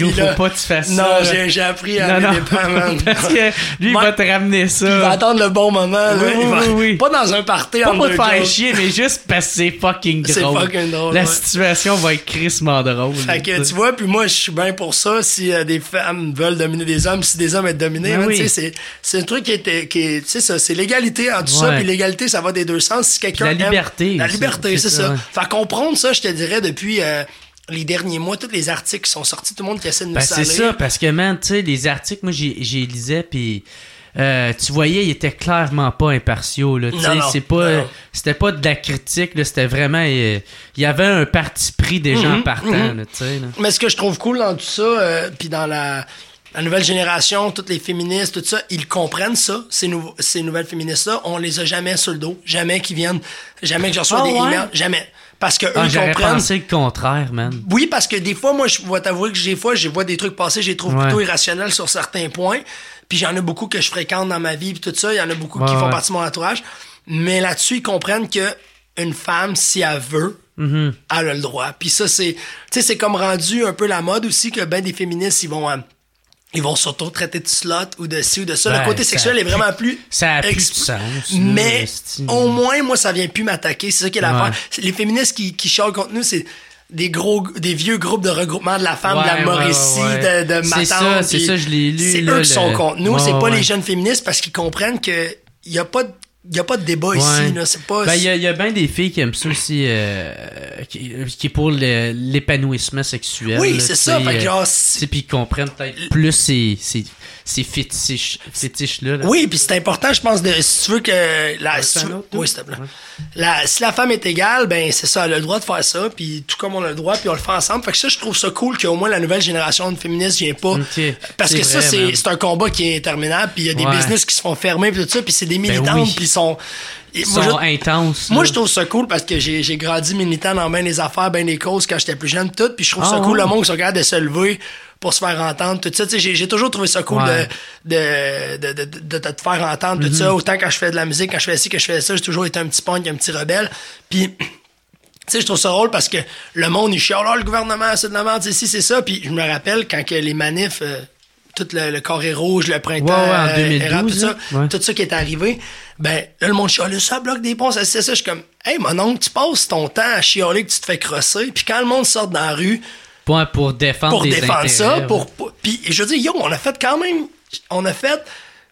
Hugo, puis là, faut pas que tu fasses non, ça. Non, j'ai, j'ai appris à non, mes non. dépens, man. Parce que lui, il Ouais. va te ramener ça. Il va attendre le bon moment, là. Oui, Il va... oui, oui. Pas dans un party Pas en pour deux te faire jokes. chier, mais juste parce que c'est fucking drôle. C'est fucking drôle, La ouais. situation va être crissement drôle. Fait que tu vois, puis moi, je suis bien pour ça. Si euh, des femmes veulent dominer des hommes, si des hommes être dominés, Ben man, oui. tu sais, c'est, c'est un truc qui est, qui est tu sais, ça, c'est l'égalité en tout ça, Ouais. puis l'égalité, ça va des deux sens. Si quelqu'un La aime- liberté, la c'est- liberté, c'est, c'est ça. ça, ouais. Fait comprendre ça, je te dirais, depuis euh, les derniers mois, tous les articles qui sont sortis, tout le monde qui essaie de nous Ben, saler. c'est ça, parce que, man, tu sais, les articles, moi, j'ai, j'ai lisais, puis euh, tu voyais, ils étaient clairement pas impartiaux, là, tu sais, Non, non, c'est pas, non, non. c'était pas de la critique, là, c'était vraiment, euh, il y avait un parti pris des gens Mhm, partant, mhm. là, tu sais, là. Mais ce que je trouve cool dans tout ça, euh, puis dans la, la nouvelle génération, toutes les féministes, tout ça, ils comprennent ça, ces, nouveaux, ces nouvelles féministes-là. On les a jamais sur le dos. Jamais qu'ils viennent, jamais que je reçois Ah, des ouais? emails. Jamais. Parce que eux, Ah, ils j'aurais comprennent. pensé le contraire, man. Oui, parce que des fois, moi, je vais t'avouer que des fois, je vois des trucs passer, je les trouve Ouais. plutôt irrationnels sur certains points. Puis j'en ai beaucoup que je fréquente dans ma vie, puis tout ça. Il y en a beaucoup Ouais, qui font ouais. partie de mon entourage. Mais là-dessus, ils comprennent que une femme, si elle veut, Mhm. elle a le droit. Puis ça, c'est, tu sais, c'est comme rendu un peu la mode aussi que ben des féministes, ils vont, euh, ils vont s'auto-traiter de slot ou de ci ou de ça. Ben, le côté ça sexuel a est vraiment plus. Ça a plus exp- de sens. là, Mais esti. au moins, moi, ça vient plus m'attaquer. C'est ça qui est l'affaire. Ouais. C'est- Les féministes qui, qui chialent contre nous, c'est des gros, des vieux groupes de regroupement de la femme, de Ouais, la ouais, Mauricie, ouais, ouais. de, de ma C'est tante. ça, c'est puis ça, je l'ai lu, C'est là, eux qui le- sont contre nous. Ouais, c'est pas ouais. les jeunes féministes parce qu'ils comprennent que y a pas de, y a pas de débat Ouais. ici, là. C'est pas. Ben, il y a, il y a bien des filles qui aiment ça aussi, euh, qui, qui est pour le- l'épanouissement sexuel. Oui, là, c'est tu ça. sais, Fait que euh, genre, tu c'est- sais, puis ils comprennent peut-être plus ces, ces, ces fétiches, fétiches-là. là. Oui, puis c'est important, je pense, de si tu veux que la, Ouais, si c'est tu un veux- autre, oui, là? s'il te plaît. Ouais. La, si la femme est égale, ben c'est ça, elle a le droit de faire ça, puis tout comme on a le droit, puis on le fait ensemble. Fait que ça, je trouve ça cool qu'au moins la nouvelle génération de féministes vient pas, Ok, parce c'est que ça, vrai, c'est man. c'est un combat qui est interminable, puis il y a des Ouais. business qui se font fermer, puis tout ça, puis c'est des militantes, oui. puis ils sont, et Ils moi, sont je- intenses. moi, là. je trouve ça cool parce que j'ai, j'ai grandi militant dans bien des affaires, bien des causes quand j'étais plus jeune, tout. Puis je trouve Ah, ça cool, ouais. le monde qui sont capables de se lever pour se faire entendre, tout ça. Tu sais, j'ai, j'ai toujours trouvé ça cool Ouais. de, de, de, de, de, de te faire entendre, tout ça. Autant quand je fais de la musique, quand je fais ci, que je fais ça, j'ai toujours été un petit punk, un petit rebelle. Puis, tu sais, je trouve ça drôle parce que le monde, il chiale, oh, le gouvernement, c'est de la merde, c'est ci, c'est ça. Puis je me rappelle quand que les manifs, euh, tout le, le carré rouge, le printemps, Ouais, ouais, en euh, deux mille douze, érable, tout ça, là. Ouais. tout ça qui est arrivé, ben là, le monde chialait ça, bloque des ponts, ça, c'est ça. Je suis comme, hey, mon oncle, tu passes ton temps à chialer que tu te fais crosser, puis quand le monde sort dans la rue Pour, pour défendre pour des défendre ça, intérêts, pour, ouais. pour- puis je veux dire, yo, on a fait quand même, on a fait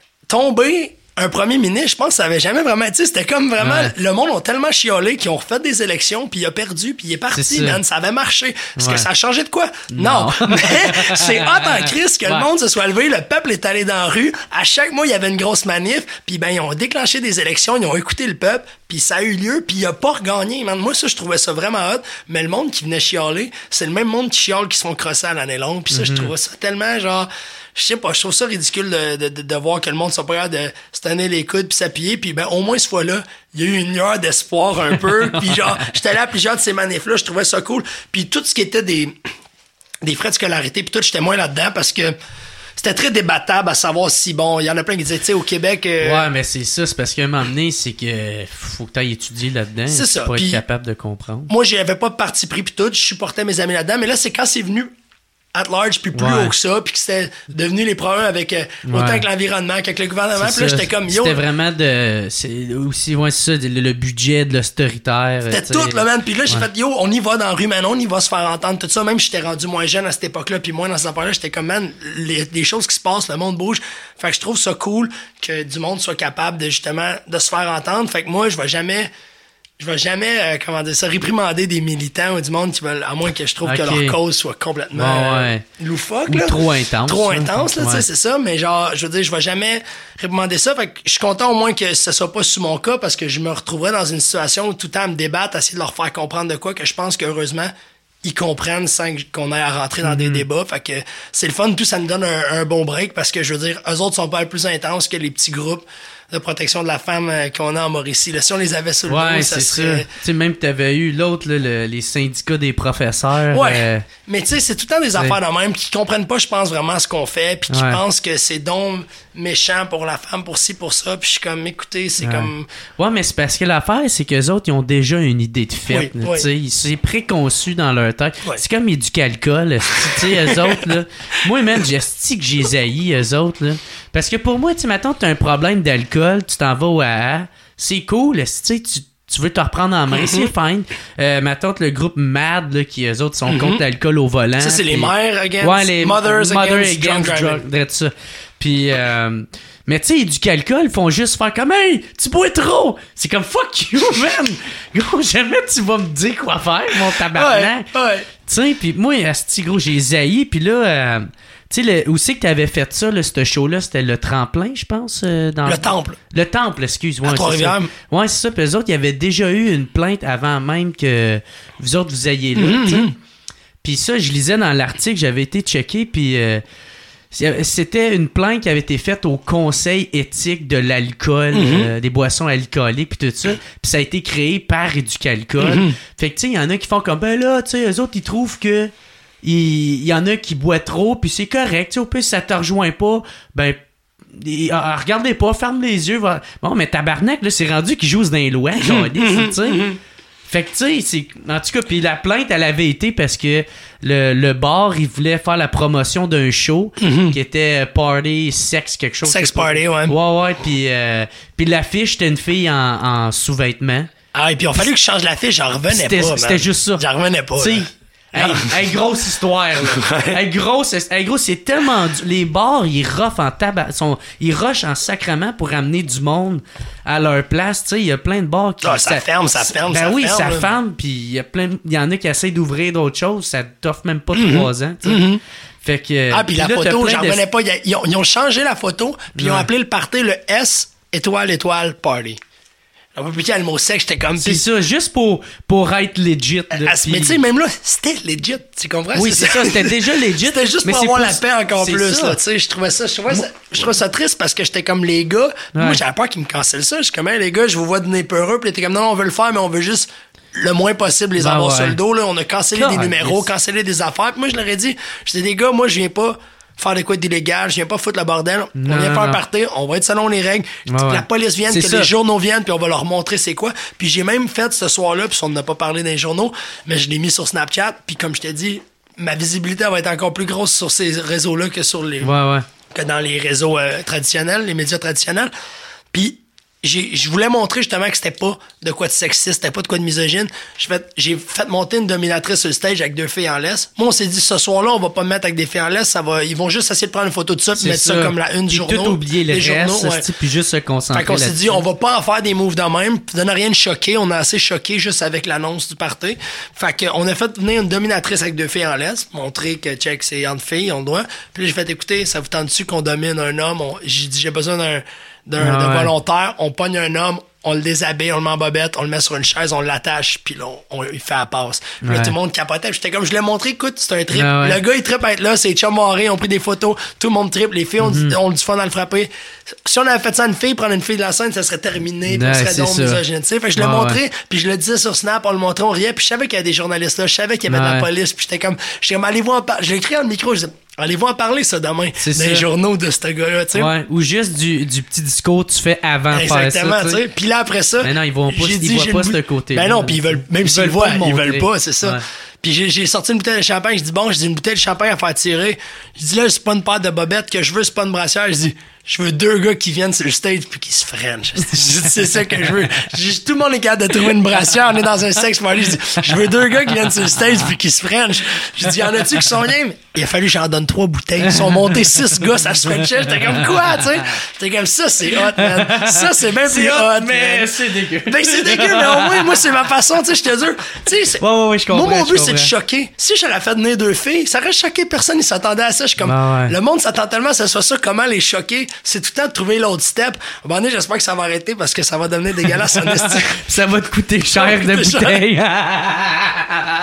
tomber un premier ministre, je pense que ça avait jamais vraiment, tu sais, c'était comme vraiment, Ouais. le monde ont tellement chialé qu'ils ont refait des élections, puis il a perdu, puis il est parti, C'est ça. man, ça avait marché. Est-ce Ouais. que ça a changé de quoi? Non. Non. Mais c'est hot en crise que Ouais. le monde se soit levé, le peuple est allé dans la rue, à chaque mois, il y avait une grosse manif, puis ben, ils ont déclenché des élections, ils ont écouté le peuple, puis ça a eu lieu, puis il a pas regagné, man. Moi, ça, je trouvais ça vraiment hot, mais le monde qui venait chialer, c'est le même monde qui chiale qui se font crosser à l'année longue, puis ça, Mm-hmm. je trouvais ça tellement, genre, je sais pas, je trouve ça ridicule de, de, de, de voir que le monde soit pas capable de se tenir les coudes puis s'appuyer, puis ben au moins ce fois-là, il y a eu une lueur d'espoir un peu, puis genre, j'étais là à plusieurs de ces manifs-là, je trouvais ça cool, puis tout ce qui était des des frais de scolarité, puis tout, j'étais moins là-dedans parce que c'était très débattable à savoir si, bon, il y en a plein qui disaient, tu sais, au Québec... euh, Ouais, mais c'est ça, c'est parce qu'à un moment donné, c'est que faut que tu ailles étudier là-dedans. C'est ça, Pour puis- être capable de comprendre. Moi, j'avais pas de parti pris puis tout, je supportais mes amis là-dedans, mais là, c'est quand c'est venu at large puis plus Ouais. haut que ça, puis que c'était devenu les problèmes avec euh, autant Ouais. que l'environnement qu'avec le gouvernement, C'est puis là, ça. j'étais comme, yo, C'était vraiment de. C'est aussi, ouais, c'est ça, le, le budget de l'austéritaire. c'était tu sais. tout, là, man. Puis là, j'ai Ouais. fait, yo, on y va dans la rue, man, on y va se faire entendre, tout ça. Même si j'étais rendu moins jeune à cette époque-là, puis moi, dans cette époque-là, j'étais comme, man, les, les choses qui se passent, le monde bouge. Fait que je trouve ça cool que du monde soit capable de, justement, de se faire entendre. Fait que moi, je vais jamais... Je vais jamais, euh, comment dire ça, réprimander des militants ou du monde qui veulent, à moins que je trouve que Ok. leur cause soit complètement Ouais, euh, ouais. loufoque, Ou là. trop intense. Trop là. intense, là, tu sais, Ouais. c'est ça. Mais genre, je veux dire, je vais jamais réprimander ça. Fait que je suis content au moins que ce soit pas sous mon cas parce que je me retrouverais dans une situation où tout le temps à me débattre, essayer de leur faire comprendre de quoi que je pense qu'heureusement, ils comprennent sans qu'on ait à rentrer dans Mm-hmm. des débats. Fait que c'est le fun. Tout ça nous donne un, un bon break parce que je veux dire, eux autres sont pas plus intenses que les petits groupes de protection de la femme euh, qu'on a en Mauricie. Là. Si on les avait sur le Ouais, dos, c'est ça serait... ça. Tu sais, même que t'avais eu l'autre, là, le- les syndicats des professeurs. Ouais, euh, mais tu sais, c'est tout le temps des affaires de même qui comprennent pas, je pense, vraiment ce qu'on fait, puis qui Ouais. pensent que c'est donc méchant pour la femme, pour ci, pour ça, puis je suis comme, écoutez, c'est Ouais. comme... Ouais, mais c'est parce que l'affaire, c'est qu'eux autres, ils ont déjà une idée de fait. Oui, là, oui. tu sais. C'est préconçu dans leur tête. Ouais. C'est comme éducalcool. Tu sais, eux autres, là. Moi, même, j'ai que j'ai haï, eux autres, là. Parce que pour moi, tu sais, maintenant, t'as un problème d'alcool, tu t'en vas au A A. C'est cool, tu sais, tu tu veux te reprendre en main, c'est fine. Euh, ma tante, le groupe MAD, là, qui eux autres sont contre l'alcool au volant. Ça, c'est les puis- mères against, ouais, les mothers mother against, drunk driving. drunk, drette ça. Puis, euh, mais tu sais, du calcul, ils font juste faire comme, hey, tu bois trop. C'est comme, fuck you, man. Gros, jamais tu vas me dire quoi faire, mon tabarnak. Ouais, ouais. Tu sais, puis moi, asti, gros, j'ai zaï, puis là, euh, tu sais, où c'est que t'avais fait ça, là, ce show-là? C'était le Tremplin, je pense? Euh, dans Le Temple. Le Temple, excuse-moi. À Trois-Rivières. Ouais, c'est ça. Puis eux autres, il y avait déjà eu une plainte avant même que vous autres, vous ayez là, Mm-hmm. tu sais. Puis ça, je lisais dans l'article, j'avais été checké, puis euh, c'était une plainte qui avait été faite au Conseil éthique de l'alcool, Mm-hmm. euh, des boissons alcooliques, puis tout ça. Puis ça a été créé par Éducalcool. Mm-hmm. Fait que, tu sais, il y en a qui font comme, ben là, tu sais, eux autres, ils trouvent que il y en a qui boivent trop, puis c'est correct. Tu sais, au plus, ça te rejoint pas, ben, et, ah, regardez pas, ferme les yeux. Va... Bon, mais tabarnak, là, c'est rendu qu'ils jouent dans les lois, genre, tu sais. Fait que, tu sais, c'est... En tout cas, puis la plainte, elle avait été parce que le, le bar, il voulait faire la promotion d'un show qui était Party Sex quelque chose. Sex Party, ouais. Ouais, ouais, puis euh, puis l'affiche, c'était une fille en, en sous-vêtements. Ah, et puis il a fallu que je change l'affiche, j'en revenais C'était- pas, man. c'était juste ça. J'en revenais pas, Tu sais, là. hey, hey, grosse histoire, là. Hey, grosse, hey, gros, c'est tellement... du- Les bars, ils ruffent en tabac... sont- Ils rushent en sacrement pour amener du monde à leur place. Tu sais, il y a plein de bars qui... Ah, ça ferme, ça ferme, Ben ça oui, ferme, ça là. ferme, puis il y a plein... Il y en a qui essaient d'ouvrir d'autres choses, ça t'offre même pas Mm-hmm. trois ans, tu sais. Fait que... Ah, puis la là, t'as photo, plein j'en de- revenais pas. Ils, ils ont, ils ont changé la photo, puis ils ont Ouais. appelé le party le S étoile étoile party. On peut plus le mot sexe, j'étais comme... C'est puis- ça, juste pour, pour être legit. là, Ah, puis- mais tu sais, même là, c'était legit, tu comprends? Oui, c'est ça, c'était déjà legit. C'était juste mais pour c'est avoir pas- la paix encore c'est plus, ça. là, tu sais. Je trouvais ça, je trouvais ça, je trouvais ça triste parce que j'étais comme les gars. Moi, Ouais. j'avais peur qu'ils me cancellent ça. Je suis comme, hey, les gars, je vous vois donner peureux, puis ils étaient comme, non, on veut le faire, mais on veut juste le moins possible les Ben avoir ouais. sur le dos, là. On a cancellé des God, numéros, yes. cancellé des affaires. Puis moi, je leur ai dit, j'étais des gars, moi, je viens pas faire des quoi d'illégal, je viens pas foutre le bordel. Non, on vient faire un non. party, on va être selon les règles. Je dis Ouais, que ouais. la police vienne, C'est que ça. les journaux viennent, puis on va leur montrer c'est quoi. Puis j'ai même fait ce soir-là, puis on n'a pas parlé dans les journaux, mais je l'ai mis sur Snapchat, puis comme je t'ai dit, ma visibilité elle va être encore plus grosse sur ces réseaux-là que sur les Ouais, ouais. que dans les réseaux euh, traditionnels, les médias traditionnels. Puis j'ai- je voulais montrer justement que c'était pas de quoi de sexiste, c'était pas de quoi de misogyne. J'ai fait, j'ai fait monter une dominatrice sur le stage avec deux filles en laisse. Moi, on s'est dit, ce soir-là, on va pas me mettre avec des filles en laisse, ça va, ils vont juste essayer de prendre une photo de ça puis C'est mettre ça. comme la une du Puis journal. tout oublier le les journaux, reste, ouais. esti, puis juste se concentrer Fait qu'on s'est là-dessus. dit, on va pas en faire des moves de même, puis ça n'a rien de choqué. On a assez choqué juste avec l'annonce du party. Fait qu'on a fait venir une dominatrice avec deux filles en laisse, montrer que check, c'est entre filles, on le doit. Puis là, j'ai fait écouter, ça vous tente-tu qu'on domine un homme? On- J'ai dit, j'ai besoin d'un, d'un, Ah d'un ouais. volontaire. On pogne un homme, on le déshabille, on le met en bobette, on le met sur une chaise, on l'attache, puis là, on, on- il fait la passe. Puis là, Ouais. tout le monde capotait. Puis j'étais comme, je l'ai montré, écoute, c'est un trip. Ah ouais. Le gars, il trippe à être là, c'est chum marré, on a pris des photos, tout le monde trippe, les filles ont, Mhm. du, ont du fun à le frapper. Si on avait fait ça à une fille, prendre une fille de la scène, ça serait terminé, puis Ouais, on serait c'est donc ça. misogyne, tu sais. Fait que je l'ai Ouais, montré, ouais. puis je le disais sur Snap, on le montrait, on riait, puis je savais qu'il y avait des journalistes là, je savais qu'il y avait de la Ouais. police, puis j'étais comme, j'étais comme, allez-vous en parler. Je l'ai écrit dans le micro, je disais, allez-vous en parler ça demain, C'est dans les ça. journaux de ce gars-là, tu sais. Ouais, ou juste du, du petit discours que tu fais avant de faire Exactement, ça. tu sais. Puis là, après ça. Mais non, ils vont pas- j'ai ils dit, voient j'ai pas une ce bou- côté-là. Ben non, puis ils veulent, même Ils s'ils le veulent voient, pas le ils veulent montrer. pas, c'est ça. Ouais. Puis j'ai, j'ai sorti une bouteille de champagne, je dis, bon, je dis une bouteille de champagne à faire tirer. Je dis, là, c'est pas une paire de bobettes que je veux, c'est pas une brassière. Je dis, je veux deux gars qui viennent sur le stage puis qui se french. Je dis, c'est ça que je veux. Je dis, tout le monde est capable de trouver une brassière, on est dans un sex party. Je dis, je veux deux gars qui viennent sur le stage puis qui se french. Je dis, y en a-tu qui sont game? Il a fallu que j'en donne trois bouteilles. Ils sont montés six gars, ça se frenchait. J'étais comme quoi, tu sais? J'étais comme ça, c'est hot, man. Ça, c'est même plus hot, mais man. c'est dégueu. Ben, c'est dégueu, mais au moins, moi, c'est ma façon, tu sais, je te jure. Tu sais, c'est- Ouais, ouais, ouais, je comprends, moi, mon je but, c'est de comprends. choquer. Si j'aurais fait venir deux filles, ça aurait choqué personne, ils s'attendaient à ça. Je suis comme, Ben ouais. le monde s'attend tellement à ce soit ça, comment les choquer. C'est tout le temps de trouver l'autre step. À un moment donné, j'espère que ça va arrêter parce que ça va devenir dégueulasse en esti. Ça va te coûter cher Ça va de coûter cher. bouteille.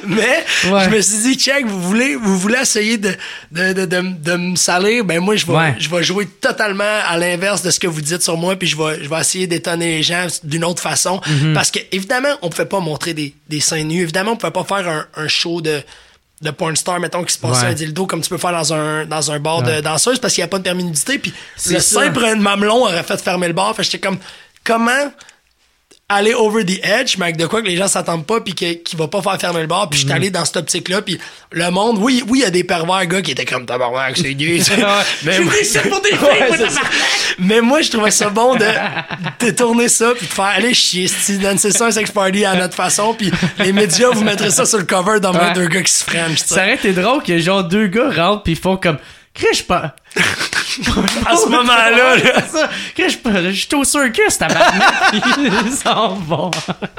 Mais ouais. je me suis dit, check, vous voulez, vous voulez essayer de, de, de, de, de me salir, ben moi, je vais, ouais. je vais jouer totalement à l'inverse de ce que vous dites sur moi, puis je vais, je vais essayer d'étonner les gens d'une autre façon. Mm-hmm. Parce que, évidemment, on pouvait pas montrer des, des seins nus. Évidemment, on pouvait pas faire un, un show de, de porn star, mettons, qui se passait ouais. un dildo comme tu peux faire dans un, dans un bar ouais. de danseuse parce qu'il n'y a pas de permis de nudité. Puis le simple mamelon aurait fait fermer le bar. Fait que j'étais comme, comment aller over the edge, mais avec de quoi que les gens s'attendent pas puis qui qui va pas faire fermer le bar, puis mm-hmm. j'étais allé dans cette optique là, puis le monde, oui oui, il y a des pervers gars qui étaient comme tabarnak, c'est gay. Mais moi, c'est pour des filles, ouais, moi, mais moi je trouvais ça bon de détourner ça puis de faire aller chier, si c'est ça un sex party à notre façon, puis les médias vous mettraient ça sur le cover dans ouais. deux gars qui se french. Ça aurait été drôle que genre deux gars rentrent puis font comme Chris, pas. À ce moment-là, là. Chris, je suis au circus, tabarnak. Ils s'en vont.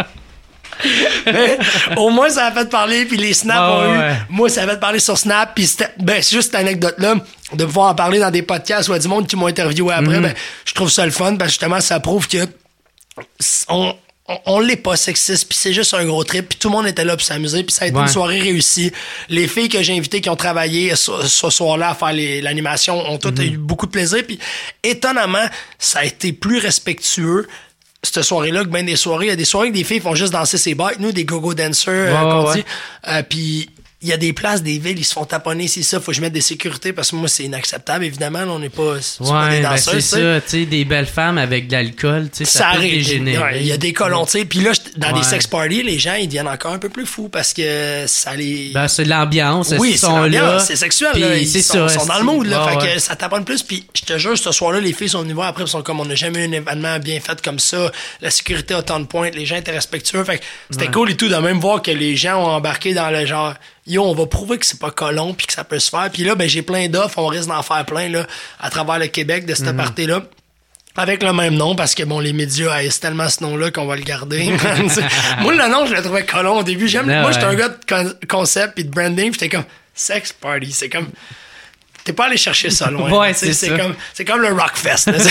Mais au moins, ça a fait parler, puis les snaps oh, ont ouais. eu. Moi, ça a fait parler sur Snap, puis c'était. Ben, c'est juste cette anecdote-là, de pouvoir en parler dans des podcasts ou à du monde qui m'ont interviewé après. Mm-hmm. Ben, je trouve ça le fun, parce que justement, ça prouve que. On, On, on l'est pas sexiste, puis c'est juste un gros trip, puis tout le monde était là pour s'amuser, puis ça a été ouais. une soirée réussie. Les filles que j'ai invitées qui ont travaillé ce, ce soir-là à faire les, l'animation ont toutes mm-hmm. eu beaucoup de plaisir, puis étonnamment, ça a été plus respectueux cette soirée-là que bien des soirées. Il y a des soirées que des filles font juste danser ses bikes, nous, des go-go dancers, ouais, euh, qu'on ouais. dit. Euh, puis il y a des places, des villes, ils se font taponner, c'est ça, faut que je mette des sécurités, parce que moi, c'est inacceptable, évidemment, là, on n'est pas, c'est ouais, pas des ben danseuses, c'est ça, tu sais, des belles femmes avec de l'alcool, tu sais, ça, ça peut dégénérer. Il y a des colons, tu sais, puis là, dans ouais. les sex parties, les gens, ils deviennent encore un peu plus fous, parce que ça les... Ben, c'est l'ambiance, oui, ils sont là. C'est sexuel, là, ils c'est sont, ça, sont dans le mood, là, ouais, fait ouais. que ça taponne plus, puis je te jure, ce soir-là, les filles sont venues voir après, ils sont comme, on n'a jamais eu un événement bien fait comme ça, la sécurité a tant de points, les gens étaient respectueux, fait que c'était ouais. cool et tout, de même voir que les gens ont embarqué dans le genre... Yo, on va prouver que c'est pas colon puis que ça peut se faire. Puis là, ben j'ai plein d'offres, on risque d'en faire plein là à travers le Québec de cette mm-hmm. partie-là. Avec le même nom, parce que bon, les médias haïssent tellement ce nom-là qu'on va le garder. Moi, le nom, je le trouvais colon au début. J'aime, non, moi, ouais. j'étais un gars de con- concept puis de branding, j'étais comme sex party. C'est comme. T'es pas allé chercher ça loin. Ouais, c'est, c'est ça. comme c'est comme le Rockfest. non,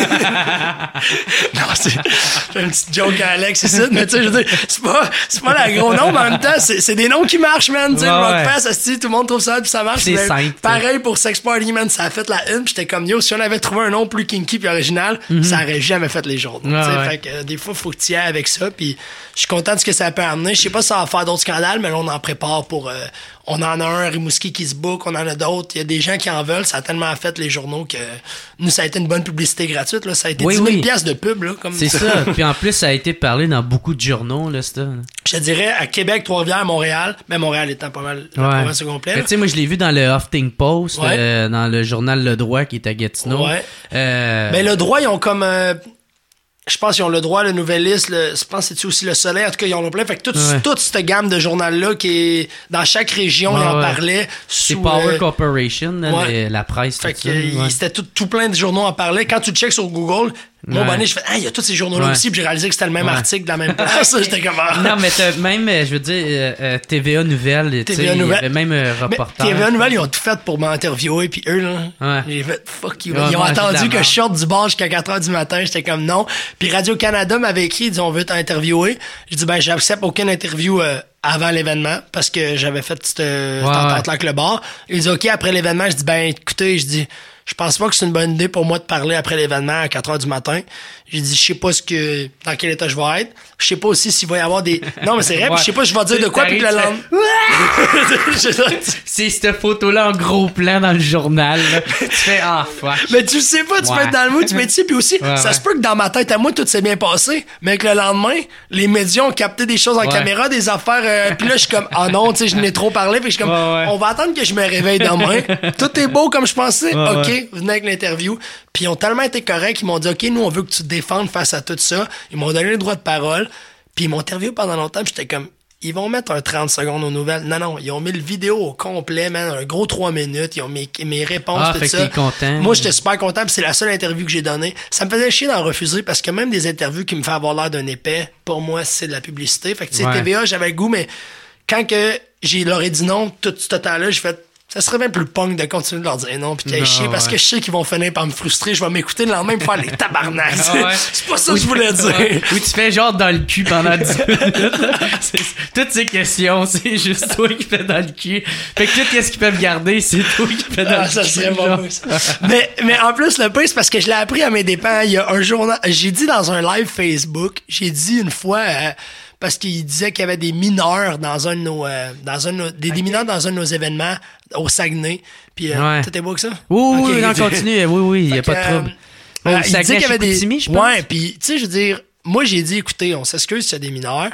c'est, c'est une petite joke à Alex, c'est ça. Mais tu sais, je veux dire, c'est pas c'est pas la gros nom, mais en même temps, c'est, c'est des noms qui marchent, man. Tu sais, ouais, le Rockfest, ouais. tout le monde trouve ça puis ça marche. C'est mais simple. Pareil pour Sex Party, man, ça a fait la une. Puis j'étais comme yo, si on avait trouvé un nom plus kinky puis original, mm-hmm. ça aurait jamais fait les jours. Ouais, ouais. Fait que euh, des fois, faut que tu y ailles avec ça. Puis je suis content de ce que ça peut amener. Je sais pas si ça va faire d'autres scandales, mais là, on en prépare pour. Euh, On en a un à Rimouski qui se book, on en a d'autres. Il y a des gens qui en veulent. Ça a tellement fait les journaux que nous, ça a été une bonne publicité gratuite. Là. Ça a été oui, dix mille oui. piastres de pub. Là, comme c'est ça. Puis en plus, ça a été parlé dans beaucoup de journaux. Là, ça. Je te dirais à Québec, Trois-Rivières, Montréal. Mais Montréal étant pas mal la ouais. province au complet. Tu sais, moi, je l'ai vu dans le Huffington Post, ouais. euh, dans le journal Le Droit qui est à Gatineau. Ouais. Euh... Ben, Le Droit, ils ont comme... Euh, je pense qu'ils ont Le Droit, le Nouvelliste, le, je pense que c'est aussi Le Soleil. En tout cas, ils ont le plein. Fait que toute, ouais. toute cette gamme de journal-là qui est dans chaque région, ouais, ils en ouais. parlaient. C'est sous, Power euh, Corporation, là, ouais. les, la presse. Fait tout que ça, il, ouais. c'était tout, tout plein de journaux en parlaient. Quand tu checkes sur Google, moi, ouais. bonne, je fais, ah, il y a tous ces journaux-là ouais. aussi, puis j'ai réalisé que c'était le même ouais. article de la même place. J'étais comme, ah. Non, mais t'as même, je veux dire, euh, T V A Nouvelles, tu sais, il y avait même un reporter. T V A Nouvelles, ils ont tout fait pour m'interviewer, puis eux, là, ouais. j'ai fait, fuck you. Ouais, ils ont attendu que je sorte du bar jusqu'à quatre heures du matin, j'étais comme, non. Puis Radio-Canada m'avait écrit, ils dit, on veut t'interviewer. J'ai dit, ben, j'accepte aucune interview, euh, avant l'événement, parce que j'avais fait cette euh, ouais, entente-là avec le bar. Ils disent, OK, après l'événement, je dis, ben, écoutez, je dis, je pense pas que c'est une bonne idée pour moi de parler après l'événement à quatre heures du matin. J'ai dit, je sais pas ce que, dans quel état je vais être. Je sais pas aussi s'il va y avoir des, non, mais c'est vrai, ouais. je sais pas, je vais dire de quoi, puis que le lendemain. C'est cette photo-là en gros plan dans le journal, là. Tu fais, ah, fuck. Mais tu sais pas, tu ouais. peux être dans le mood, tu mets dessus, puis aussi, ouais, ça ouais. se peut que dans ma tête, à moi, tout s'est bien passé, mais que le lendemain, les médias ont capté des choses en ouais. caméra, des affaires, euh, puis là, je suis comme, ah non, tu sais, je n'ai trop parlé, puis je suis comme, ouais, ouais. on va attendre que je me réveille demain. Tout est beau comme je pensais. Ouais, OK, ouais. venez avec l'interview. Puis ils ont tellement été corrects, ils m'ont dit, OK, nous, on veut que tu te défendes face à tout ça. Ils m'ont donné le droit de parole. Puis ils m'ont interviewé pendant longtemps, puis j'étais comme, ils vont mettre un trente secondes aux nouvelles. Non, non, ils ont mis le vidéo au complet, man, un gros trois minutes. Ils ont mis mes réponses, ah, tout fait ça. Que t'es content. Moi, j'étais super content, puis c'est la seule interview que j'ai donnée. Ça me faisait chier d'en refuser, parce que même des interviews qui me font avoir l'air d'un épais, pour moi, c'est de la publicité. Fait que, tu sais, ouais. T V A, j'avais le goût, mais quand que j'ai leur ai dit non, tout ce temps-là, j'ai fait, Ça serait bien plus punk de continuer de leur dire non, puis qu'ils aillent chier, parce ouais. que je sais qu'ils vont finir par me frustrer. Je vais m'écouter le lendemain pour faire les tabarnak. Ah ouais. C'est pas ça que je voulais dire. Oui, tu fais genre dans le cul pendant dix minutes. C'est, toutes ces questions, c'est juste toi qui fais dans le cul. Fait que tout ce qu'ils peuvent garder, c'est toi qui fais dans Ah, le ça cul. serait genre. bon, ça. mais, mais en plus, le pire, c'est parce que je l'ai appris à mes dépens. Il y a un journal, j'ai dit dans un live Facebook, j'ai dit une fois, euh, parce qu'il disait qu'il y avait des mineurs dans un de nos, euh, dans un de nos, des, des mineurs dans un de nos événements au Saguenay. Puis, euh, Ouais. tout est beau que ça? Oui, oui, Ok. oui, non, continue. Oui, oui, il n'y a Fait pas de que, trouble. euh, Oh, il Saguenay, disait qu'il y avait des. Chicoutimi, je pense. Ouais, puis, tu sais, je veux dire, moi, j'ai dit, écoutez, on s'excuse s'il y a des mineurs.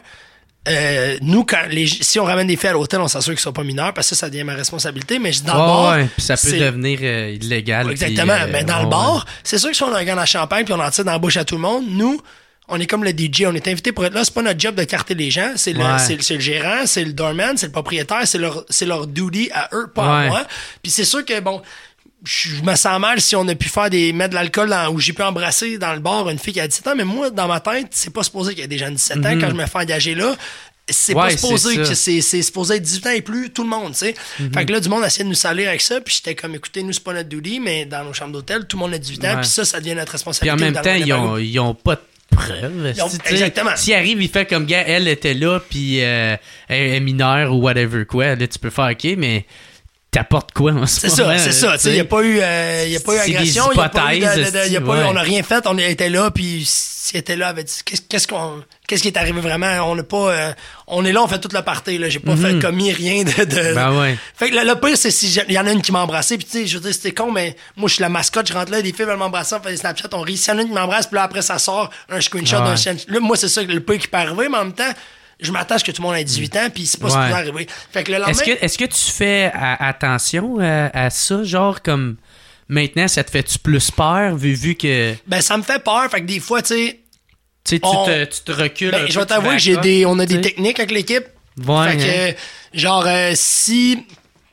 Euh, nous, quand les, si on ramène des filles à l'hôtel, on s'assure qu'ils sont pas mineurs, parce que ça, ça devient ma responsabilité. Mais je dis, dans Ouais, le bar. ouais, puis ça peut c'est- devenir euh, illégal. Exactement. puis, euh, mais dans le ouais. bar, c'est sûr que si on a un gars à champagne puis on en tire dans la bouche à tout le monde, nous, on est comme le D J, on est invité pour être là. C'est pas notre job de carter les gens. C'est le, Ouais. c'est, c'est le gérant, c'est le doorman, c'est le propriétaire, c'est leur, c'est leur duty à eux, pas à Ouais. moi. Puis c'est sûr que, bon, je me sens mal si on a pu faire des, mettre de l'alcool dans, ou j'ai pu embrasser dans le bar une fille qui a dix-sept ans, mais moi, dans ma tête, c'est pas supposé qu'il y ait des gens de dix-sept ans quand je me fais engager là. C'est Ouais, pas c'est supposé ça. que c'est, c'est supposé être dix-huit ans et plus, tout le monde, tu sais. Fait que là, du monde essayait de nous salir avec ça, puis j'étais comme, écoutez, nous, c'est pas notre duty, mais dans nos chambres d'hôtel, tout le monde a dix-huit ans, Ouais. puis ça, ça devient notre Puis responsabilité. en même dans temps, le ils ont, Monaco. ils ont pas de preuves. Ils ont- si, tu sais. exactement. S'il arrive, il fait comme, gars, elle était là, puis euh, elle est mineure ou whatever quoi. Là, tu peux faire OK, mais t'apportes quoi en ce C'est ça, moment, c'est là, ça. tu Tu sais, il n'y a pas eu, euh, y a pas eu C'est des agression, il y a pas eu de- hypothèses, de- de- y a pas eu- ouais. on n'a rien fait, on était là, puis s'il était là, avait dit, qu'est-ce, qu'est-ce qu'on, qu'est-ce qui est arrivé vraiment? On n'a pas, euh, on est là, on fait toute la partie, là. J'ai pas fait commis rien de, de- Ben ouais. Fait que le, le pire, c'est si il y en a une qui m'a embrassé, puis tu sais, je veux dire, c'était con, mais moi, je suis la mascotte, je rentre là, des filles veulent m'embrasser, on fait des Snapchat, on rit. S'il y en a une qui m'embrasse, puis là, après, ça sort un screenshot Ouais. d'un chien. Là, moi, c'est ça, le pire qui peut arriver, mais en même temps, je m'attends à ce que tout le monde ait dix-huit ans, puis c'est pas Ouais. ce qui peut arriver. Fait que le lendemain. Est-ce que, est-ce que tu fais à- attention à, à ça? Genre, comme maintenant, ça te fait-tu plus peur vu, vu que Ben, ça me fait peur, fait que des fois, tu sais, tu sais, tu On- te, tu te recules? un ben, peu, je vais tu t'avouer back que j'ai up, des, on a tu des sais? techniques avec l'équipe. Ouais, Fait que, hein. genre, euh, si,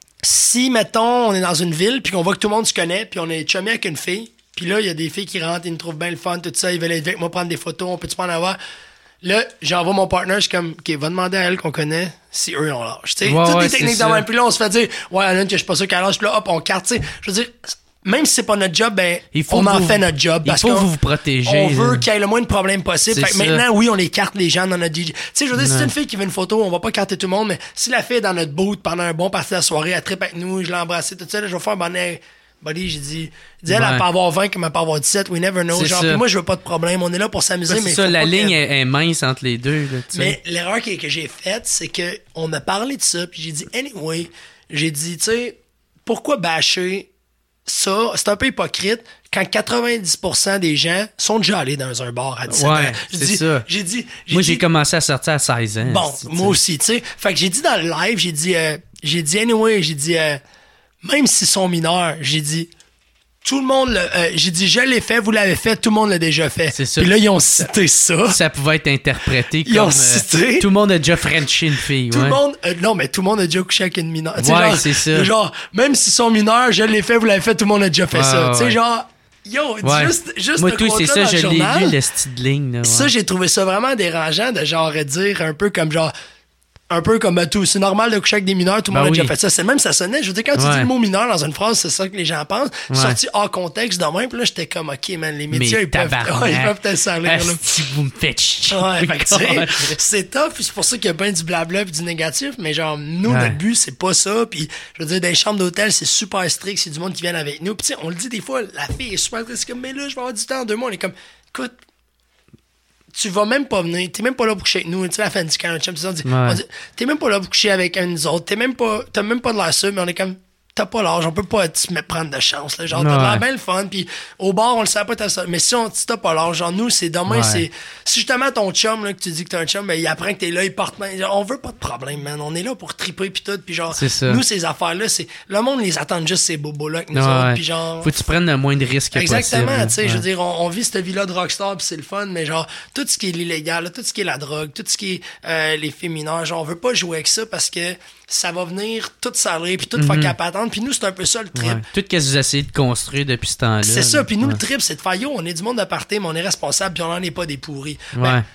si, mettons, on est dans une ville, puis qu'on voit que tout le monde se connaît, puis on est chumé avec une fille, puis là, il y a des filles qui rentrent, ils nous trouvent bien le fun, tout ça, ils veulent être avec moi prendre des photos, on peut-tu pas en avoir? Là, j'envoie mon partner, je suis comme, OK, va demander à elle qu'on connaît si eux ont l'âge. Tu sais, Ouais, toutes ouais, les techniques c'est de ça. même. Puis là, on se fait dire, ouais, il y en a une que je suis pas sûr qu'elle a l'âge, puis là, hop, on carte, tu sais. Je veux dire, même si c'est pas notre job, ben, Il faut on en vous- fait notre job. il Parce faut qu'on vous vous protéger, On là. veut qu'il y ait le moins de problèmes possible. C'est Fait que ça. maintenant, oui, on les carte les gens dans notre D J. Tu sais, je veux dire, si Ouais. c'est une fille qui veut une photo, on va pas carter tout le monde, mais si la fille est dans notre boot pendant un bon parti de la soirée, elle trippe avec nous, je l'ai embrassée, tout ça, là, je vais faire un bon air. Buddy, j'ai dit, dis elle, Ouais. elle peut avoir vingt comme elle peut avoir dix-sept, we never know. C'est Genre, ça. puis moi, je veux pas de problème, on est là pour s'amuser, Ouais, mais c'est ça, faut la pas ligne que- est, est mince entre les deux. Là, tu sais. mais l'erreur que, que j'ai faite, c'est que on m'a parlé de ça, puis j'ai dit, anyway, j'ai dit, tu sais, pourquoi bâcher ça? C'est un peu hypocrite quand quatre-vingt-dix pour cent des gens sont déjà allés dans un bar à dix-sept Ouais, ans. J'ai c'est dit- ça. J'ai dit, Moi, dit- j'ai commencé à sortir à seize ans. Bon, c'est- moi aussi, tu sais. Fait que j'ai dit dans le live, j'ai dit, euh, j'ai dit, anyway, j'ai dit, euh, même s'ils sont mineurs, j'ai dit, tout le monde, le- euh, j'ai dit, je l'ai fait, vous l'avez fait, tout le monde l'a déjà fait. C'est ça. Puis là, ils ont cité ça. Ça pouvait être interprété Ils comme... ont euh, cité. tout le monde a déjà frenché une fille. Tout ouais. le monde, euh, non, mais tout le monde a déjà couché avec une mineure. Tu sais, Ouais, genre, c'est ça. Genre, même s'ils sont mineurs, je l'ai fait, vous l'avez fait, tout le monde a déjà fait Ouais, ça. ouais, Tu sais, ouais. genre, yo, Ouais. juste, juste Moi, le tout, c'est quote-là ça, dans je le l'ai journal. lu, le style de ligne. Là, ouais. Ça, j'ai trouvé ça vraiment dérangeant de genre dire un peu comme genre. Un peu comme ben, tout. C'est normal de coucher avec des mineurs, tout le Ben monde oui. a déjà fait ça. C'est même ça sonnait. Je veux dire, quand tu Ouais. dis le mot mineur dans une phrase, c'est ça que les gens pensent. Ouais. Sorti hors contexte de même, puis là, j'étais comme, OK, man, les médias, Mais ils peuvent, tabarnak. ouais, ils peuvent te salir, là. Asti, vous me faites chier. Ouais, fait que, tu sais, c'est tough, puis c'est pour ça qu'il y a bien du blabla puis du négatif, mais genre, nous, Ouais. notre but, c'est pas ça, puis je veux dire, dans les chambres d'hôtel, c'est super strict, c'est du monde qui vient avec nous, puis tu sais, on le dit des fois, la fille est super triste, comme, mais là, je vais avoir du temps en deux mois, on est comme, écoute, tu vas même pas venir, t'es même pas là pour coucher avec nous, tu sais, la fin du camp, on dit, Ouais. on dit, t'es même pas là pour coucher avec un de nous autres, t'es même pas, t'as même pas de l'air sûr, mais on est comme, t'as pas l'âge, on peut pas te mettre prendre de chance, là, genre, t'as de Ouais. l'air bien le fun, puis au bar, on le sait pas, t'as ça, mais si on, si t'as pas l'âge, genre, nous, c'est demain, Ouais. c'est, si justement ton chum, là, que tu dis que t'as un chum, ben, il apprend que t'es là, il porte main, genre, on veut pas de problème, man, on est là pour triper pis tout, pis genre, C'est ça. nous, ces affaires-là, c'est, le monde les attend juste ces bobos-là avec nous Ouais, autres, ouais. pis genre, Faut que tu prennes le moins de risques exactement, possible. tu sais, je veux Ouais. dire, on, on vit cette vie-là de rockstar pis c'est le fun, mais genre, tout ce qui est l'illégal, là, tout ce qui est la drogue, tout ce qui est euh, les filles mineures, genre, on veut pas jouer avec ça parce que ça va venir tout salir puis tout faire capatante, puis nous, c'est un peu ça le trip. Ouais. Tout ce que vous essayez de construire depuis ce temps-là. C'est ça, là. puis nous, Ouais. le trip, c'est de faire, yo, on est du monde de party, mais on est responsable, puis on n'en est pas des pourris. Ouais. Ben,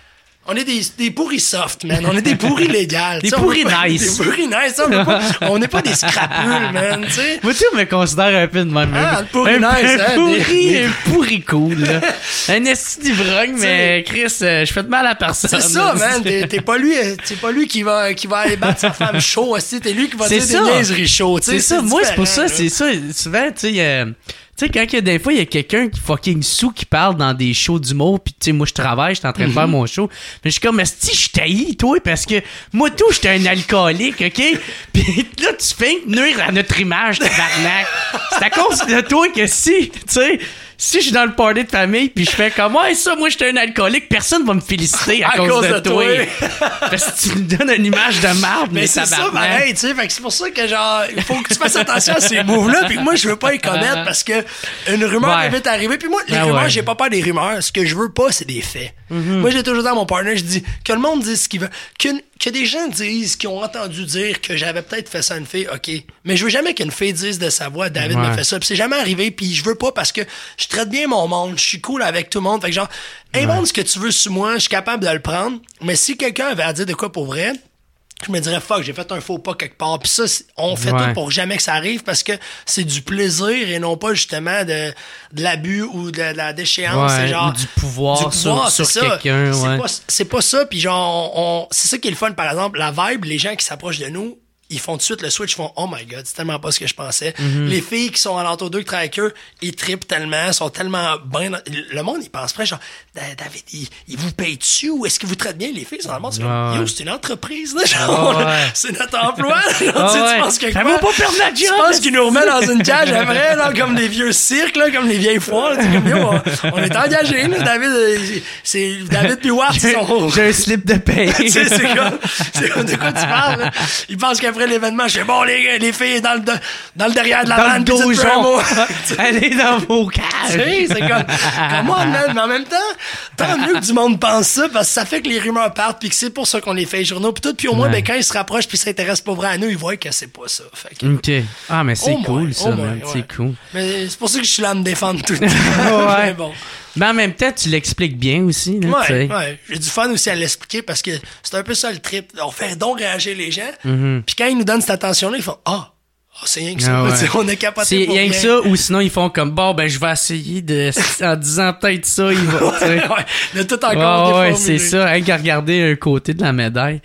On est des, des pourris soft, man. On est des pourris légales. Des t'sais, pourris on est nice. Des pourris nice. On n'est pas, on n'est pas des scrapules, man, tu sais. Moi, tu me considère un peu de même. Ah, un, le pourri un, nice, un hein, pourri, des- un pourri cool, là. Un esti d'ivrogne, mais Chris, euh, je fais de mal à personne. C'est ça, man. T'es, t'es pas lui, c'est pas lui qui va, qui va aller battre sa femme chaud, aussi. T'es lui qui va C'est dire ça. des niaiseries chaudes, tu sais. C'est ça, moi, c'est pour ça, différent, c'est ça. Souvent, tu sais, euh, tu sais, quand il y a des fois, il y a quelqu'un qui fucking sous qui parle dans des shows d'humour, pis tu sais, moi, je travaille, je suis en train de faire mon show. Mais je suis comme, esti, je t'haïs, toi, parce que moi, tout, j'étais un alcoolique, OK? Pis là, tu fais nuire à notre image, tabarnak. C'est à cause de toi que si, tu sais, si je suis dans le party de famille pis je fais comme, ouais, ça, moi, j'étais un alcoolique, personne va me féliciter à, À cause, cause de, de toi. toi. Parce que tu me donnes une image de marde, mais, Mais c'est ça, tabarnak. pareil, tu sais. Fait que c'est pour ça que, genre, il faut que tu fasses attention à ces moves-là. Puis que moi, je veux pas les commettre parce que une rumeur Ouais. est vite arrivée. Puis moi, les Ah rumeurs, ouais. j'ai pas peur des rumeurs. Ce que je veux pas, c'est des faits. Moi, j'ai toujours dit à mon partner, je dis que le monde dise ce qu'il veut. Qu'une- que des gens disent, qui ont entendu dire que j'avais peut-être fait ça à une fille, OK. Mais je veux jamais qu'une fille dise de sa voix, David Ouais. m'a fait ça. Puis c'est jamais arrivé. Puis je veux pas parce que je traite bien mon monde. Je suis cool avec tout le monde. Fait que genre, invente ce que tu veux sur moi. Je suis capable de le prendre. Mais si quelqu'un avait à dire de quoi pour vrai, je me dirais, fuck, j'ai fait un faux pas quelque part. Puis ça, c'est- on fait Ouais. tout pour jamais que ça arrive parce que c'est du plaisir et non pas justement de, de l'abus ou de, de la déchéance. Ouais, c'est genre, ou du pouvoir sur- sur c'est quelqu'un, ça. ouais. C'est pas, c'est pas ça. Puis genre, on, on- c'est ça qui est le fun, par exemple. La vibe, les gens qui s'approchent de nous, ils font tout de suite le switch, ils font « Oh my God, c'est tellement pas ce que je pensais. Mhm. Les filles qui sont alentour d'eux, qui travaillent avec eux, ils trippent tellement, sont tellement bien... dans- Le monde, ils pensent presque genre « David, il, il vous paye dessus ou est-ce qu'il vous traite bien? » Les filles sont dans le monde, c'est comme Ouais. « Yo, c'est une entreprise, là. Genre, Ouais. c'est notre emploi. » Genre, Ah tu sais, ouais. tu penses que Ça quoi? va pas perdre la Tu job, penses qu'ils nous remettent dans une cage après, là, comme des vieux cirques, là, comme les vieilles foires. là, tu sais, comme, yo, on, on est engagés, là, David. euh, C'est David puis Watt, ils sont... J'ai un slip de paye. Tu sais, c'est comme, c'est comme de quoi tu parles, là? Ils pensent qu'après l'événement, je fais bon, les, les filles dans le, de- dans le derrière de la Dans le vanne, puis dites-moi un mot. dojon. Allez dans vos Tu cages. sais, c'est comme, comment, man? Mais en même temps, tant mieux que du monde pense ça, parce que ça fait que les rumeurs partent, puis que c'est pour ça qu'on les fait les journaux, puis tout, puis au moins, Ouais. ben, quand ils se rapprochent, puis s'intéressent pas vrai à nous, ils voient que c'est pas ça. Fait que, OK. Ah, mais c'est Au cool, moins, ça, au moins, man. ouais. C'est cool. Mais c'est pour ça que je suis là à me défendre tout le temps. Ouais. Mais bon. Mais en même temps, tu l'expliques bien aussi, là, tu Ouais, sais. ouais. J'ai du fun aussi à l'expliquer parce que c'est un peu ça le trip. On fait donc réagir les gens. Mm-hmm. Puis quand ils nous donnent cette attention-là, ils font Ah, ah, c'est rien que ça. Ah ouais. Tu sais, on est capoté C'est pour rien rien. que ça, ou sinon ils font comme bon, ben je vais essayer de. En disant peut-être ça, il va. tu sais. ouais, de tout encore Ouais, ouais, déformulé. c'est ça, hein, qu'à regarder un côté de la médaille.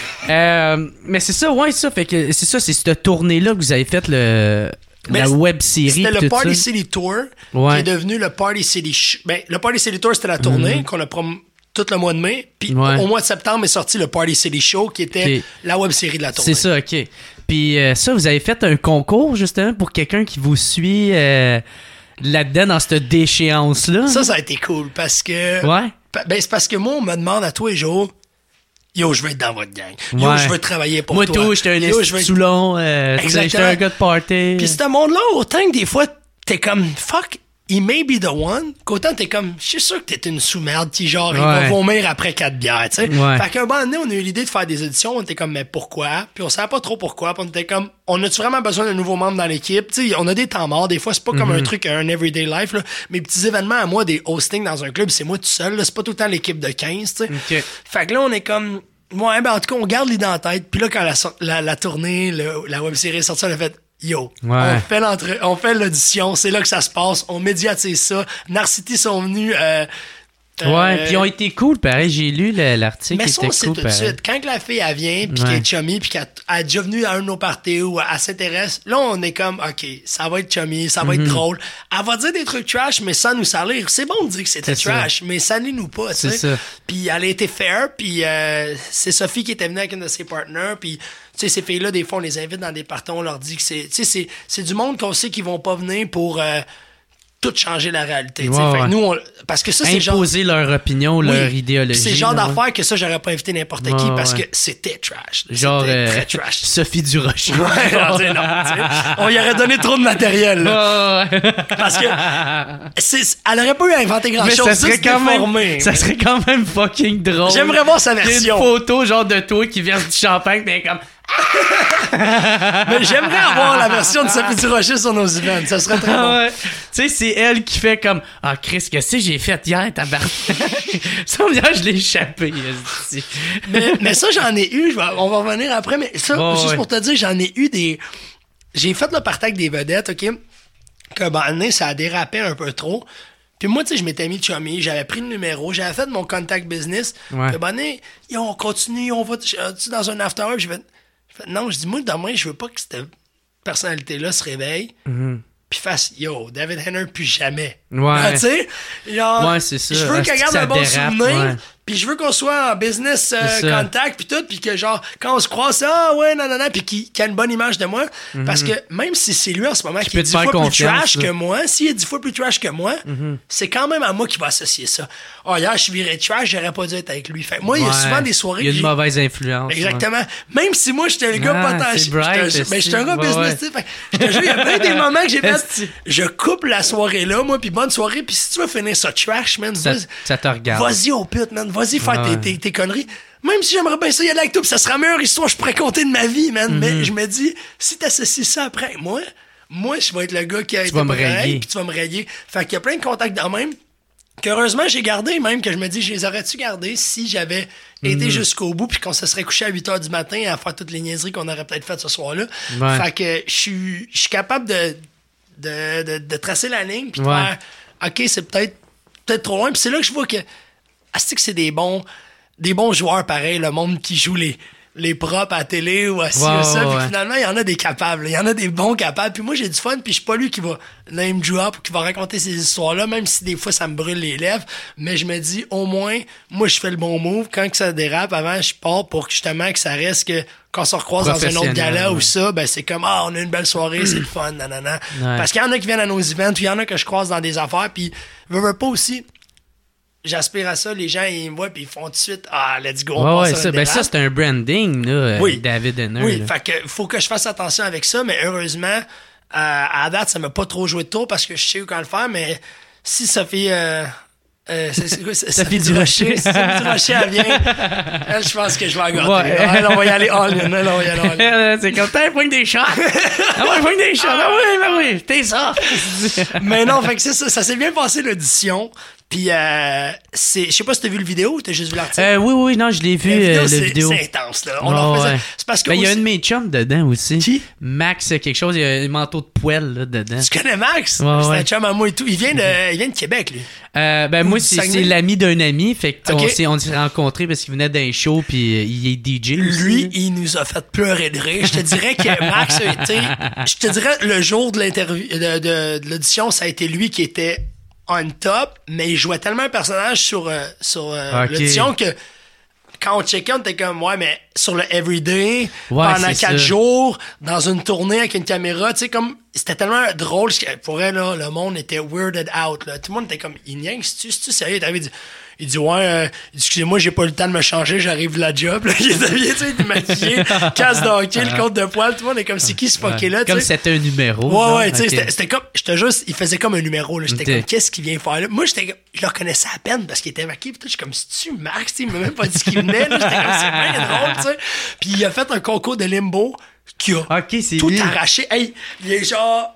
euh, mais c'est ça, ouais, ça, fait que c'est ça, c'est cette tournée-là que vous avez fait le. Mais la c- web série. C'était le tout Party ça. City Tour Ouais. qui est devenu le Party City Sh- Ben, le Party City Tour, c'était la tournée qu'on a prom tout le mois de mai. Puis Ouais. au, au mois de septembre est sorti le Party City Show qui était Ok. la web série de la tournée. C'est ça, ok. Puis euh, ça, vous avez fait un concours justement pour quelqu'un qui vous suit euh, là-dedans dans cette déchéance-là. Ça, ça a été cool parce que. Ouais. Pa- Ben, c'est parce que moi, on me demande à tous les jours Yo, je veux être dans votre gang. Yo, Ouais. je veux travailler pour Moi, toi. tout, j'étais un Yo, je veux esti être- Toulon, euh, tu sais, j'étais Exactement. un gars de party. Puis ce monde-là, autant que des fois, t'es comme fuck, he may be the one, qu'autant t'es comme, je suis sûr que t'es une sous-merde qui genre, il va Ouais. vomir après quatre bières, tu sais. Ouais. Fait qu'un bon année, on a eu l'idée de faire des éditions, on était comme, mais pourquoi? Puis on savait pas trop pourquoi, puis on était comme, on a-tu vraiment besoin d'un nouveau membre dans l'équipe? Tu sais, on a des temps morts, des fois, c'est pas comme Mm-hmm. un truc, un everyday life, là. Mes petits événements à moi, des hostings dans un club, c'est moi tout seul, là. C'est pas tout le temps l'équipe de quinze, tu sais. Ok. Fait que là, on est comme, ouais, ben en tout cas, on garde l'idée en tête. Puis là, quand la, so- la, la tournée, le- la web série est sortie, on a fait, yo, Ouais. on fait l'entre- on fait l'audition, c'est là que ça se passe, on médiatise ça. Narcity sont venus. Euh, Ouais, euh, puis ils ont été cool, pareil. J'ai lu le- l'article, mais il ça, était on sait cool, tout de pareil. suite. Quand que la fille, elle vient, puis Ouais. qu'elle est chummy, puis qu'elle elle est déjà venue à un de nos parties ou elle s'intéresse, là, on est comme, OK, ça va être chummy, ça va Mhm. être drôle. Elle va dire des trucs trash, mais sans nous salir. C'est bon de dire que c'était C'est ça. trash, mais ça nous pas, tu C'est sais. ça. Puis elle a été fair, puis euh, c'est Sophie qui était venue avec une de ses partenaires, puis tu sais, ces filles-là, des fois, on les invite dans des parties, on leur dit que c'est, tu sais, c'est, c'est du monde qu'on sait qu'ils vont pas venir pour euh, tout changer la réalité, tu sais. Ouais, Fait que ouais. nous, on- parce que ça, c'est genre... Imposer leur opinion, Oui. leur idéologie. Puis c'est le genre là, ouais. d'affaires que ça, j'aurais pas invité n'importe qui Ouais, parce ouais. que c'était trash. Genre C'était euh, très trash. Sophie Durocher. Ouais, non, t'sais, non, t'sais. On y aurait donné trop de matériel, là. Ouais, ouais. Parce que c'est, elle aurait pas eu à inventer grand Mais chose. ça serait quand même, ça mais- serait quand même fucking drôle. J'aimerais voir sa Il y a version. une photo genre de toi qui verse du champagne, mais comme Mais j'aimerais avoir la version de Sophie Durocher sur nos events. Ça serait très bon. Ouais. Tu sais, c'est elle qui fait comme ah, Chris, qu'est-ce que j'ai fait hier, tabarnak? Ça, hier, je l'ai échappé. mais, mais ça, j'en ai eu. Je vais, on va revenir après. Mais ça, oh, juste ouais. pour te dire, j'en ai eu des. J'ai fait le partage avec des vedettes, OK? Que, ben, année, ça a dérapé un peu trop. Puis moi, tu sais, je m'étais mis chummy, j'avais pris le numéro, j'avais fait mon contact business. Ouais. Puis, ben, année, on continue, on va dans un after hour. J'ai fait, fait, non, je dis, moi, demain, je veux pas que cette personnalité-là se réveille. Mm-hmm. Puis fasse, yo, David Henner, plus jamais. Ouais. Tu sais, genre, ouais, c'est ça. Je veux qu'elle garde un bon dérape, souvenir. Ouais. Puis je veux qu'on soit en business euh, contact, puis tout, puis que genre, quand on se croise, ah ouais, non, non, non, puis qu'il qu a une bonne image de moi. Mm-hmm. Parce que même si c'est lui en ce moment qui, qui est dix fois plus trash là. que moi, s'il est dix fois plus trash que moi, mm-hmm. c'est quand même à moi qui va associer ça. Oh, hier, je suis viré trash, j'aurais pas dû être avec lui. Fait moi, ouais. il y a souvent des soirées. Il y a une mauvaise influence. Exactement. Ouais. Même si moi, j'étais le gars ah, potentiel. Mais j'étais un gars ouais, business, tu sais. Je te jure, il y a plein des moments que j'ai fait. Je coupe la soirée là, moi, puis bonne soirée, puis si tu veux finir ça trash, man, ça, ça te regarde. Vas-y au pute, man. Vas-y faire ouais. tes, tes, tes conneries. Même si j'aimerais bien ça y aller avec toi, pis ça sera la meilleure histoire que je pourrais compter de ma vie, man. Mm-hmm. Mais je me dis, si t'associes ça après, moi, moi, je vais être le gars qui a tu été pas correct, pis tu vas me rayer. Fait qu'il y a plein de contacts dans même, qu'heureusement, j'ai gardé, même que je me dis, je les aurais-tu gardés si j'avais mm-hmm. été jusqu'au bout, puis qu'on se serait couché à huit heures du matin à faire toutes les niaiseries qu'on aurait peut-être faites ce soir-là. Ouais. Fait que je suis, je suis capable de, de, de, de tracer la ligne, puis de ouais. faire, OK, c'est peut-être, peut-être trop loin, puis c'est là que je vois que, ah, c'est que c'est des bons, des bons joueurs pareil, le monde qui joue les, les props à la télé ou à ci wow, ou ça, puis ouais. finalement, il y en a des capables, il y en a des bons capables, puis moi, j'ai du fun, puis je suis pas lui qui va name drop ou qui va raconter ces histoires-là, même si des fois, ça me brûle les lèvres, mais je me dis, au moins, moi, je fais le bon move, quand que ça dérape, avant, je pars pour justement que ça reste que, quand on se recroise dans un autre gala ouais. ou ça, ben c'est comme, ah, on a une belle soirée, c'est le fun, nanana. Ouais. Parce qu'il y en a qui viennent à nos events, puis il y en a que je croise dans des affaires, puis veux, veux pas aussi, j'aspire à ça, les gens, ils me voient, puis ils font tout de suite, ah, let's go, on ouais, passe ouais, ça, ben ça, c'est un branding, là, oui. David Henner. Oui, là. fait que faut que je fasse attention avec ça, mais heureusement, euh, à date, ça m'a pas trop joué de tour parce que je sais où quand le faire, mais si Sophie... Euh, Euh, c'est, c'est, c'est, Sophie Durocher. Sophie Durocher, elle vient. Elle, je pense que je vais la gâter. Ouais. Elle, on va y aller all-in. Elle, on va y aller all-in. C'est comme, t'as pogne des shots. Ah ouais, pogne des shots. Ah oui, ben oui, t'es ça. Mais non, fait que c'est ça. Ça s'est bien passé l'audition. Puis, euh, c'est, je sais pas si t'as vu le vidéo ou t'as juste vu l'article. Euh, oui, oui, non, je l'ai vu, vidéo, euh, le c'est, vidéo. C'est intense, là. On oh, en faisait. Ouais. C'est parce que. Ben, il aussi... y a un de mes chums dedans aussi. Qui? Max, quelque chose, il y a un manteau de poêle, là, dedans. Tu connais Max? Ouais, c'est ouais. un chum à moi et tout. Il vient de, il vient de Québec, lui. Euh, ben, moi, c'est, c'est l'ami d'un ami. Fait que, okay. on s'est, on s'est rencontrés parce qu'il venait d'un show puis euh, il est D J. Lui, il nous a fait pleurer de rire. Je te dirais que Max a été, je te dirais, le jour de l'interview, de, de, de l'audition, ça a été lui qui était on top, mais il jouait tellement un personnage sur, euh, sur euh, okay. l'audition que quand on checkait, on était comme, ouais, mais sur le everyday, ouais, pendant quatre jours, dans une tournée avec une caméra, tu sais, comme, c'était tellement drôle, pour elle, là, le monde était weirded out, là. Tout le monde était comme, il niaise-tu, c'est-tu sérieux? Il dit, il dit, ouais, euh, excusez-moi, j'ai pas eu le temps de me changer, j'arrive de la job, là. Il est habillé, tu sais, il est maquillé, casse de hockey, le compte de poil, tout le monde est comme, c'est qui ce fucké là, tu sais? Comme c'était un numéro. Ouais, genre, ouais, tu sais, okay. c'était, c'était comme, j'étais juste, il faisait comme un numéro, là. J'étais okay. comme, qu'est-ce qu'il vient faire là? Moi, j'étais comme, je le reconnaissais à peine parce qu'il était maquillé, pis tout, je suis comme, c'est-tu Max, tu sais, il m'a même pas dit qu'il venait, là. J'étais comme, c'est bien drôle, tu sais. Puis il a fait un concours de limbo qui a okay, c'est tout lui. arraché. Hey, il est genre,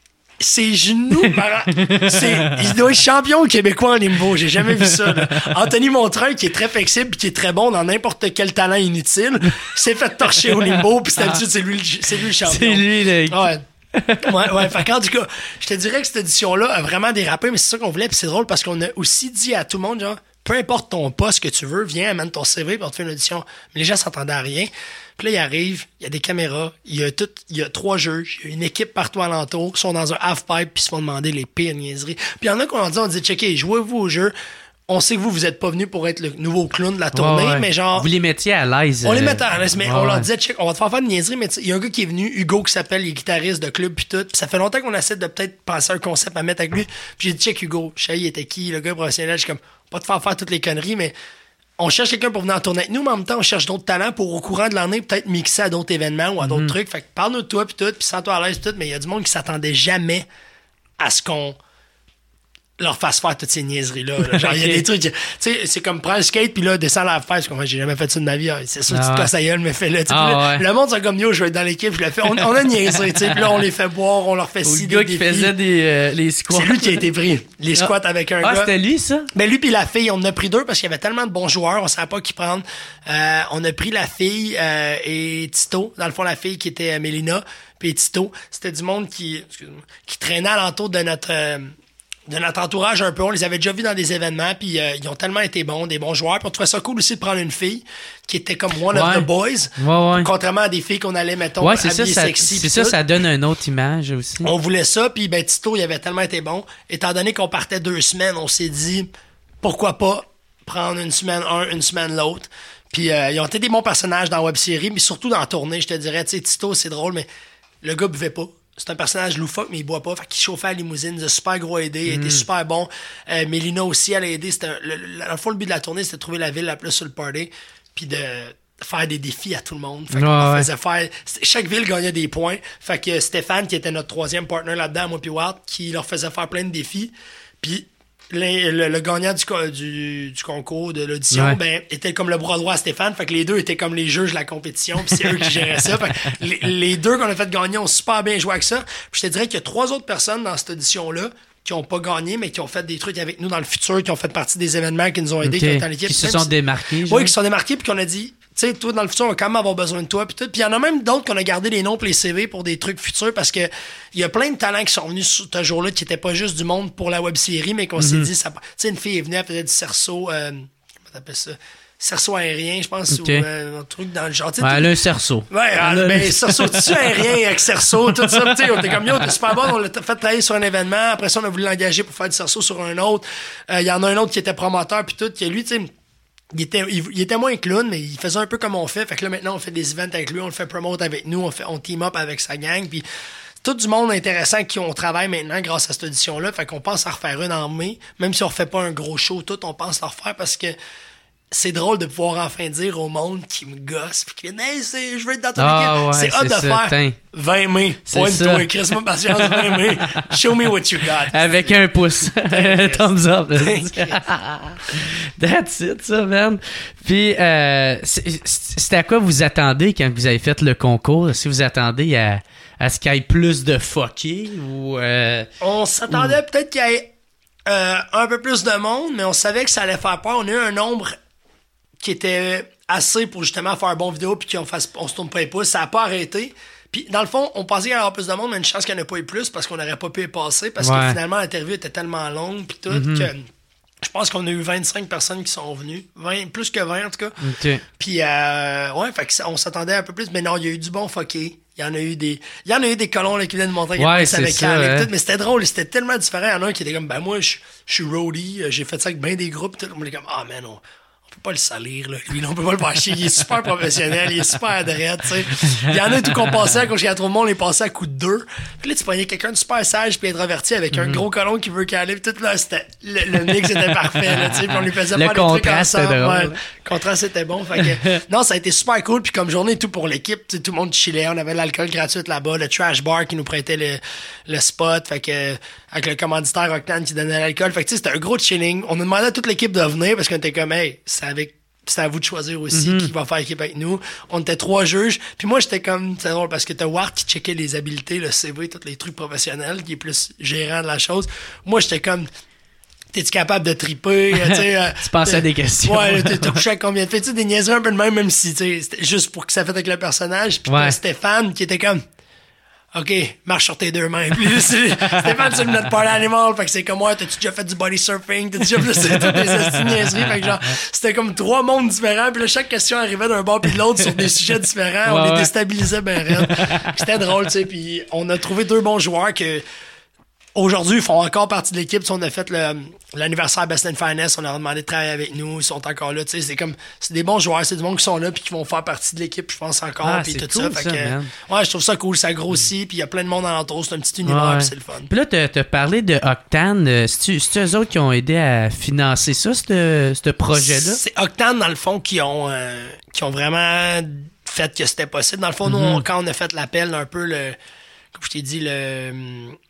ses genoux, par... c'est... il doit être champion québécois en limbo. J'ai jamais vu ça. Là. Anthony Montreuil, qui est très flexible et qui est très bon dans n'importe quel talent inutile, s'est fait torcher au limbo. Puis d'habitude, c'est lui, c'est lui le champion. C'est lui le. Ouais. ouais, ouais. Fait qu'en tout cas, je te dirais que cette édition-là a vraiment dérapé, mais c'est ça qu'on voulait. Puis c'est drôle parce qu'on a aussi dit à tout le monde, genre, peu importe ton poste que tu veux, viens, amène ton C V puis on te fait une audition. Mais les gens s'entendaient à rien. Puis là, ils arrivent, il y a des caméras, il y a tout, il y a trois jeux, il y a une équipe partout alentour, ils sont dans un half-pipe puis ils se font demander les pires niaiseries. Puis il y en a qui ont dit, on dit, checkez, jouez-vous au jeu. On sait que vous, vous êtes pas venus pour être le nouveau clown de la tournée, ouais, ouais. mais genre... Vous les mettiez à l'aise. On les mettait à l'aise, mais ouais, on leur ouais. disait, check, on va te faire faire une niaiserie, mais il y a un gars qui est venu, Hugo, qui s'appelle, il est guitariste de club puis tout, puis ça fait longtemps qu'on essaie de peut-être penser à un concept à mettre avec lui. Puis j'ai dit, check Hugo, je sais, il était qui, le gars professionnel, je suis comme, pas te faire faire toutes les conneries, mais on cherche quelqu'un pour venir en tourner avec nous, mais en même temps, on cherche d'autres talents pour, au courant de l'année, peut-être mixer à d'autres événements ou à d'autres mm-hmm. trucs. Fait que parle-nous de toi puis tout, puis sens-toi à l'aise puis tout, mais il y a du monde qui s'attendait jamais à ce qu'on leur fasse faire toutes ces niaiseries-là. Là. Genre, il y a des trucs, tu sais, c'est comme prendre le skate puis là, descendre à la fête. Comme, j'ai jamais fait ça de ma vie. Hein. C'est sûr, ah, tu te ouais. casses la gueule, mais fais-le. Ah, là, ouais. Le monde, c'est comme, yo, je vais être dans l'équipe, je le fais. On, on a niaisé, tu sais. Puis là, on les fait boire, on leur fait Ou ci, le gars des qui défis. faisait des, euh, les squats. C'est lui qui a été pris. Les squats ah. avec un ah, gars. c'était lui, ça? Ben, lui puis la fille, on en a pris deux parce qu'il y avait tellement de bons joueurs, on savait pas qui prendre. Euh, on a pris la fille euh, et Tito. Dans le fond, la fille qui était euh, Mélina, puis Tito. C'était du monde qui, excuse-moi, qui traînait alentour de notre... Euh, de notre entourage un peu, on les avait déjà vus dans des événements, puis euh, ils ont tellement été bons, des bons joueurs, puis on trouvait ça cool aussi de prendre une fille qui était comme one ouais. of the boys, ouais, ouais. contrairement à des filles qu'on allait, mettons, ouais, c'est habiller ça, ça, sexy. C'est ça, tout. ça donne une autre image aussi. On voulait ça, puis ben Tito, il avait tellement été bon. Étant donné qu'on partait deux semaines, on s'est dit, pourquoi pas prendre une semaine un, une semaine l'autre. Puis euh, ils ont été des bons personnages dans la web-série, mais surtout dans la tournée, je te dirais, tu sais, Tito, c'est drôle, mais le gars buvait pas. C'est un personnage loufoque, mais il boit pas. Fait qu'il chauffait à la limousine. Il a super gros aidé. Il Mm. était super bon. Euh, Mélina aussi, elle a aidé. C'était un, le, le, le, le but de la tournée, c'était de trouver la ville la plus sur le party. Puis de faire des défis à tout le monde. Fait ouais, qu'on ouais. faisait faire... Chaque ville gagnait des points. Fait que Stéphane, qui était notre troisième partner là-dedans, moi puis Ward, qui leur faisait faire plein de défis. Puis... Le, le, le gagnant du, du, du concours, de l'audition, ouais. ben, était comme le bras droit à Stéphane. Fait que les deux étaient comme les juges de la compétition, puis c'est eux qui géraient ça. Fait que les, les deux qu'on a fait gagner ont super bien joué avec ça. Puis je te dirais qu'il y a trois autres personnes dans cette audition-là qui ont pas gagné, mais qui ont fait des trucs avec nous dans le futur, qui ont fait partie des événements qui nous ont aidés, okay. qui ont été dans l'équipe. Qui se même sont si... démarqués. Oui, qui se sont démarqués, puis qu'on a dit, tu sais, toi, dans le futur, on va quand même avoir besoin de toi, puis tout. Puis il y en a même d'autres qu'on a gardé les noms pour les C V pour des trucs futurs, parce que il y a plein de talents qui sont venus ce jour-là, qui étaient pas juste du monde pour la web-série, mais qu'on mm-hmm. s'est dit, ça, tu sais, une fille est venue, elle faisait du cerceau, euh, comment t'appelles ça? Cerceau aérien, je pense, okay. ou euh, un truc dans le genre. Ouais, elle a un cerceau. Ouais, elle, ben, cerceau tissu aérien avec cerceau, tout ça. Tu sais, on était comme, yo, t'es super bon, on l'a fait travailler sur un événement, après ça, on a voulu l'engager pour faire du cerceau sur un autre. Il euh, y en a un autre qui était promoteur, puis tout, qui lui, tu sais, Il était, il, il était moins clown, mais il faisait un peu comme on fait. Fait que là, maintenant, on fait des events avec lui, on le fait promote avec nous, on fait, on team up avec sa gang. Puis tout du monde intéressant qui on travaille maintenant grâce à cette audition-là. Fait qu'on pense à refaire une en mai. Même si on refait pas un gros show, tout, on pense à refaire parce que c'est drôle de pouvoir enfin dire au monde qui me gosse puis qui vient, hey, c'est, je veux être dans ton ah, équipe. Ouais, c'est hot de ça, faire tain. vingt mai. Pointe-toi, Chris-moi patience, vingt mai. Show me what you got. Avec un pouce. Thumbs up. That's it, ça, man. Puis, euh, c'était à quoi vous attendez quand vous avez fait le concours? Est-ce que vous attendez à, à ce qu'il y ait plus de fuckés ou... Euh, on s'attendait ou... peut-être qu'il y ait euh, un peu plus de monde, mais on savait que ça allait faire peur. On a eu un nombre qui était assez pour justement faire un bon vidéo puis qu'on fasse, on se tourne pas les pouces. Ça a pas arrêté. Puis dans le fond, on pensait qu'il y allait avoir plus de monde, mais une chance qu'il n'y en ait pas eu plus parce qu'on n'aurait pas pu y passer parce ouais. que finalement l'interview était tellement longue puis tout mm-hmm. que je pense qu'on a eu vingt-cinq personnes qui sont venues. vingt, plus que vingt en tout cas. Okay. Puis euh, ouais, fait que on s'attendait un peu plus, mais non, il y a eu du bon fucké. Il y en a eu des, il y en a eu des colons là, qui viennent de montrer qu'ils ouais, savaient ça, ouais. hein. tout, mais c'était drôle, c'était tellement différent. Il y en a un qui était comme, ben moi, je suis roadie, j'ai fait ça avec bien des groupes, tout. On était comme, ah man, on, on peut pas le salir, là. Lui, on peut pas le faire chier. Il est super professionnel, il est super adrette, tu sais. Il y en a tout qu'on passait, quand il y a trop de monde, on les passait à coup de deux. Puis là, tu prenais quelqu'un de super sage puis introverti avec mm-hmm. un gros colon qui veut caler, puis tout là, c'était, le, le mix était parfait, là, tu sais. Puis on lui faisait le faire des trucs ensemble. Ouais, le contraste était bon. Fait que, non, ça a été super cool. Puis comme journée, tout pour l'équipe, tout le monde chillait. On avait l'alcool gratuit là-bas, le trash bar qui nous prêtait le, le spot. Fait que, avec le commanditaire Octane qui donnait l'alcool. Fait que, tu sais, c'était un gros chilling. On a demandé à toute l'équipe de venir parce qu'on était comme, hey, c'est avec, c'est à vous de choisir aussi mm-hmm. qui va faire équipe avec nous. On était trois juges. Puis moi, j'étais comme, c'est drôle parce que t'as Ward qui checkait les habiletés, le C V, tous les trucs professionnels, qui est plus gérant de la chose. Moi, j'étais comme, t'es-tu capable de triper? Tu sais, euh, tu pensais à des questions. Ouais, t'as couché avec combien de fois? Tu sais, des niaiseries un peu de même, même si, tu sais, c'était juste pour que ça fait avec le personnage. Puis ouais. Stéphane qui était comme, OK, marche sur tes deux mains. Puis Stéphane, c'est notre party animal. Fait que c'est comme, ouais, t'as-tu déjà fait du body surfing? T'as déjà fait toutes des niaiseries? Fait que genre, c'était comme trois mondes différents. Puis là, chaque question arrivait d'un bord puis de l'autre sur des sujets différents. Ouais, on ouais. les déstabilisait ben raide. C'était drôle, tu sais. Puis on a trouvé deux bons joueurs que, aujourd'hui, ils font encore partie de l'équipe. On a fait le, l'anniversaire Best and Finest. On leur a demandé de travailler avec nous. Ils sont encore là. C'est comme, c'est des bons joueurs. C'est du monde qui sont là puis qui vont faire partie de l'équipe, je pense, encore. Ah, puis tout cool, ça. ça fait que, ouais, je trouve ça cool. Ça grossit. Puis il y a plein de monde alentour. C'est un petit univers. Ouais. Puis c'est le fun. Puis là, t'as, t'as parlé de Octane. C'est-tu, c'est-tu eux autres qui ont aidé à financer ça, ce, ce projet-là? C'est Octane, dans le fond, qui ont, euh, qui ont vraiment fait que c'était possible. Dans le fond, mm-hmm. nous, on, quand on a fait l'appel, un peu le, comme je t'ai dit, le,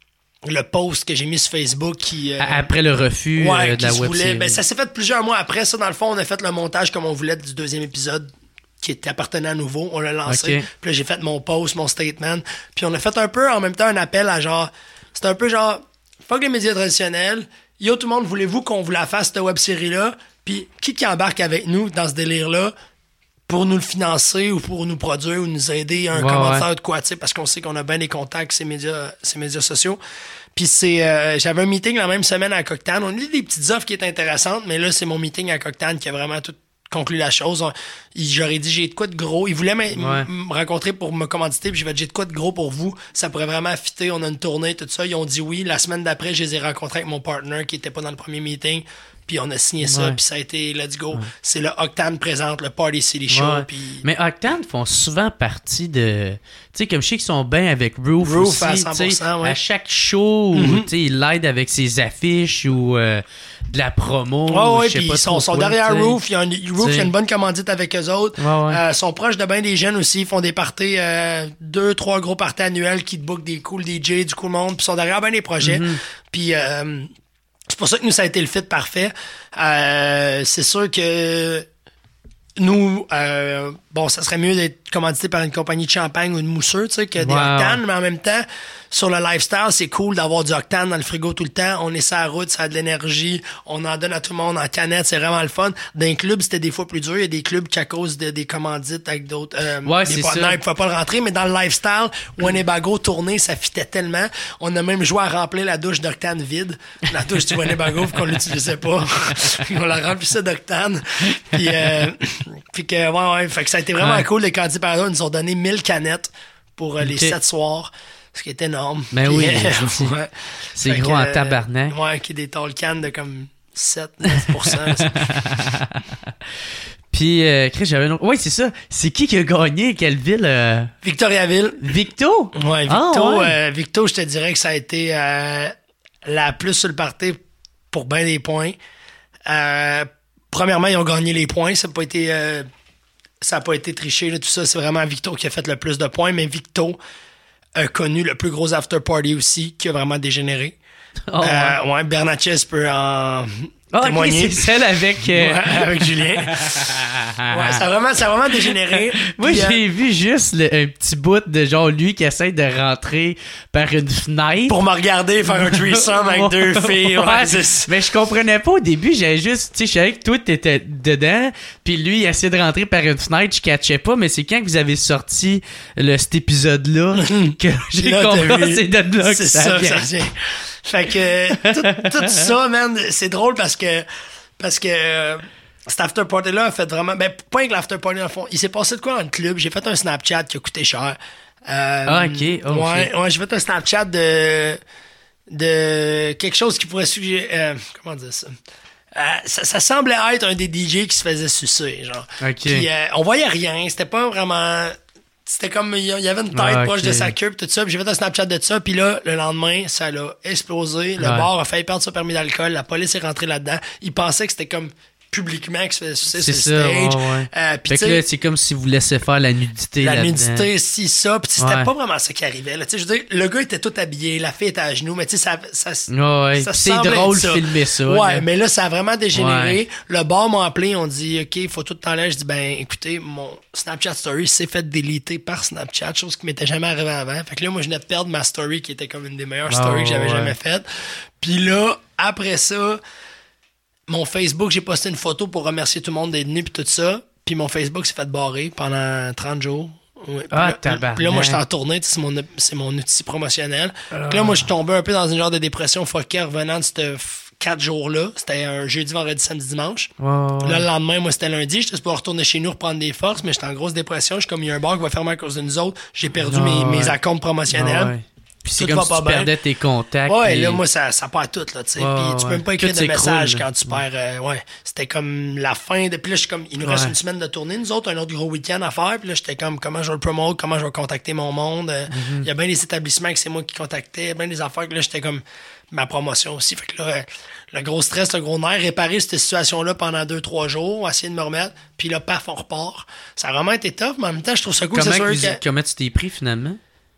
le post que j'ai mis sur Facebook qui... Euh, Après le refus ouais, euh, de la qui se web voulait, série. ben, ça s'est fait plusieurs mois après. Ça, dans le fond, on a fait le montage comme on voulait du deuxième épisode qui était appartenant à nouveau. On l'a lancé. Okay. Puis là, j'ai fait mon post, mon statement. Puis on a fait un peu, en même temps, un appel à genre... C'était un peu genre... Fuck les médias traditionnels. Yo, tout le monde, voulez-vous qu'on vous la fasse, cette web-série-là? Puis qui qui embarque avec nous dans ce délire-là pour nous le financer ou pour nous produire ou nous aider à un ouais, commentaire ouais. de quoi, tu sais, parce qu'on sait qu'on a bien des contacts ces médias, ces médias sociaux. Puis c'est, euh, j'avais un meeting la même semaine à Cocktown. On a eu des petites offres qui étaient intéressantes, mais là, c'est mon meeting à Cocktown qui a vraiment tout conclu la chose. On, il, j'aurais dit, j'ai de quoi de gros. Il voulait me, ouais. me rencontrer pour me commanditer, puis j'ai fait, j'ai de quoi de gros pour vous. Ça pourrait vraiment fitter. On a une tournée, tout ça. Ils ont dit oui. La semaine d'après, je les ai rencontrés avec mon partner qui était pas dans le premier meeting. Puis on a signé ça, ouais. puis ça a été let's go. Ouais. C'est le Octane présente, le Party City Show. Ouais. Puis... Mais Octane font souvent partie de... Tu sais, comme je sais qu'ils sont bien avec Roof, Roof aussi, à cent pour cent, ouais. À chaque show, mm-hmm. tu sais, ils l'aident avec ses affiches ou euh, de la promo. Ouais, ouais, puis ils sont, sont derrière t'sais. Roof. Il y a, un, Roof, il y a une bonne commandite avec eux autres. Ouais, ouais. Euh, sont proches de bien des jeunes aussi. Ils font des parties, euh, deux, trois gros parties annuels qui te bookent des cool D J, du cool monde. Puis sont derrière bien des projets. Mm-hmm. Puis... Euh, c'est pour ça que nous, ça a été le fit parfait. Euh, c'est sûr que nous, euh, bon, ça serait mieux d'être commandité par une compagnie de champagne ou de mousseux, tu sais, que des wow. Octanes, mais en même temps, sur le lifestyle, c'est cool d'avoir du Octane dans le frigo tout le temps. On est sur la route, ça a de l'énergie, on en donne à tout le monde en canette, c'est vraiment le fun. Dans les clubs, c'était des fois plus dur. Il y a des clubs qui, à cause de, des commandites avec d'autres, euh, ouais, des c'est partenaires, ça. ils pouvaient pas le rentrer, mais dans le lifestyle, Winnebago tourné, ça fitait tellement. On a même joué à remplir la douche d'Octane vide. La douche du Winnebago, qu'on l'utilisait pas. On l'a remplissait d'Octane. Puis, euh, puis que, ouais, ouais. Fait que ça a été vraiment ouais. cool. Les Candy Parada, ils nous ont donné mille canettes pour euh, okay. les sept soirs. Ce qui est énorme. Ben puis, oui. euh, ouais. C'est fait gros que, en tabarnak. Ouais, qui est des tall cans de comme sept à neuf pour cent. Puis, euh, Chris, j'avais un autre... Oui, c'est ça. C'est qui qui a gagné? Quelle ville? Euh... Victoriaville. Victo? Ouais, Victo, ah, ouais. Euh, Victo, je te dirais que ça a été euh, la plus sur le party pour bien des points. Euh, premièrement, ils ont gagné les points. Ça n'a pas été, euh, ça a pas été triché, là, tout ça. C'est vraiment Victo qui a fait le plus de points, mais Victo a connu le plus gros after party aussi, qui a vraiment dégénéré. Oh, ouais. Euh, ouais, Bernatchez peut en oh, témoigner. Okay, c'est celle avec... Euh... Ouais, avec Julien. Ouais, ça a vraiment, ça a vraiment dégénéré. Moi, Puis, j'ai euh, vu juste le, un petit bout de genre lui qui essaie de rentrer par une fenêtre. Pour me regarder faire un threesome avec deux filles. Ouais, Ouais, c'est... mais je comprenais pas au début. J'avais juste, tu sais, je savais que toi t'étais dedans, puis lui il essayait de rentrer par une fenêtre, je catchais pas. Mais c'est quand que vous avez sorti le, cet épisode-là que j'ai Là, compris. C'est de là que c'est ça, ça, vient. ça vient. Fait que tout, tout ça, man, c'est drôle parce que parce que euh, cet after party là a fait vraiment, ben pas avec l'after party dans le fond. Il s'est passé de quoi dans le club. J'ai fait un Snapchat qui a coûté cher. Euh, Ah, ok. Oh, ouais, shit. ouais, j'ai fait un Snapchat de de quelque chose qui pourrait suggérer. Euh, comment dire ça? Euh, ça, ça semblait être un des D J qui se faisait sucer, genre. Ok. Puis euh, on voyait rien, c'était pas vraiment. C'était comme, il y avait une tête Ah, proche ok. de sa queue pis tout ça. Puis j'ai fait un Snapchat de ça. Puis là, le lendemain, ça l'a explosé. Le Ouais. bar a failli perdre son permis d'alcool. La police est rentrée là-dedans. Il pensait que c'était comme publiquement qu'il se faisait sucer C'est sur ça, le stage. ouais, ouais. Euh, puis Fait tu que là, sais, c'est comme si vous laissez faire la nudité la là-dedans. nudité, si, ça. Puis c'était Ouais. pas vraiment ça qui arrivait. Là. Tu sais, je veux dire, le gars était tout habillé. La fille était à genoux. Mais tu sais, ça, ça, Ouais, ouais. ça C'est semblait drôle être de filmer ça. Ouais, là. mais là, ça a vraiment dégénéré. Ouais. Le bar m'a appelé, on dit, OK, il faut tout t'enlèver. Je dis, ben, écoutez, mon Snapchat Story s'est fait déliter par Snapchat, chose qui m'était jamais arrivée avant. Fait que là, moi, je venais de perdre ma story, qui était comme une des meilleures Oh, stories que j'avais ouais. jamais faites. Puis là, après ça, mon Facebook, j'ai posté une photo pour remercier tout le monde d'être venu puis tout ça. Puis mon Facebook s'est fait barrer pendant trente jours. Ouais. Puis Ah, là- tabarnak. Puis là, moi, j'étais en tournée, tu sais, c'est mon, c'est mon outil promotionnel. Puis là, moi, je suis tombé un peu dans une genre de dépression fuckée revenant de ces quatre jours-là. C'était un jeudi, vendredi, samedi, dimanche. Ouais, ouais. Là, le lendemain, moi, c'était lundi. J'étais supposé retourner chez nous, reprendre des forces, mais j'étais en grosse dépression. Je suis comme, il y a un bar qui va fermer à cause de nous autres. J'ai perdu Ah, mes, mes ouais. acomptes promotionnels. Ouais, ouais. Puis c'est Tout comme va si pas tu bien. perdais tes contacts. Ouais, puis- là, moi, ça, ça perd tout, là, tu sais. Ouais, Puis tu peux ouais. même pas écrire Tout de messages s'écroule, quand tu perds, euh, ouais. C'était comme la fin de, puis là, je suis comme, il nous reste Ouais. une semaine de tournée, nous autres, un autre gros week-end à faire, puis là, j'étais comme, comment je vais le promote, comment je vais contacter mon monde. Euh, Il Mm-hmm. y a bien des établissements que c'est moi qui contactais, bien des affaires que là, j'étais comme, ma promotion aussi. Fait que là, euh, le gros stress, le gros nerf, réparer cette situation-là pendant deux, trois jours, essayer de me remettre, puis là, paf, on repart. Ça a vraiment été tough, mais en même temps, je trouve ça cool, Comment, c'est sûr que vous- que... comment tu t'es pris finalement?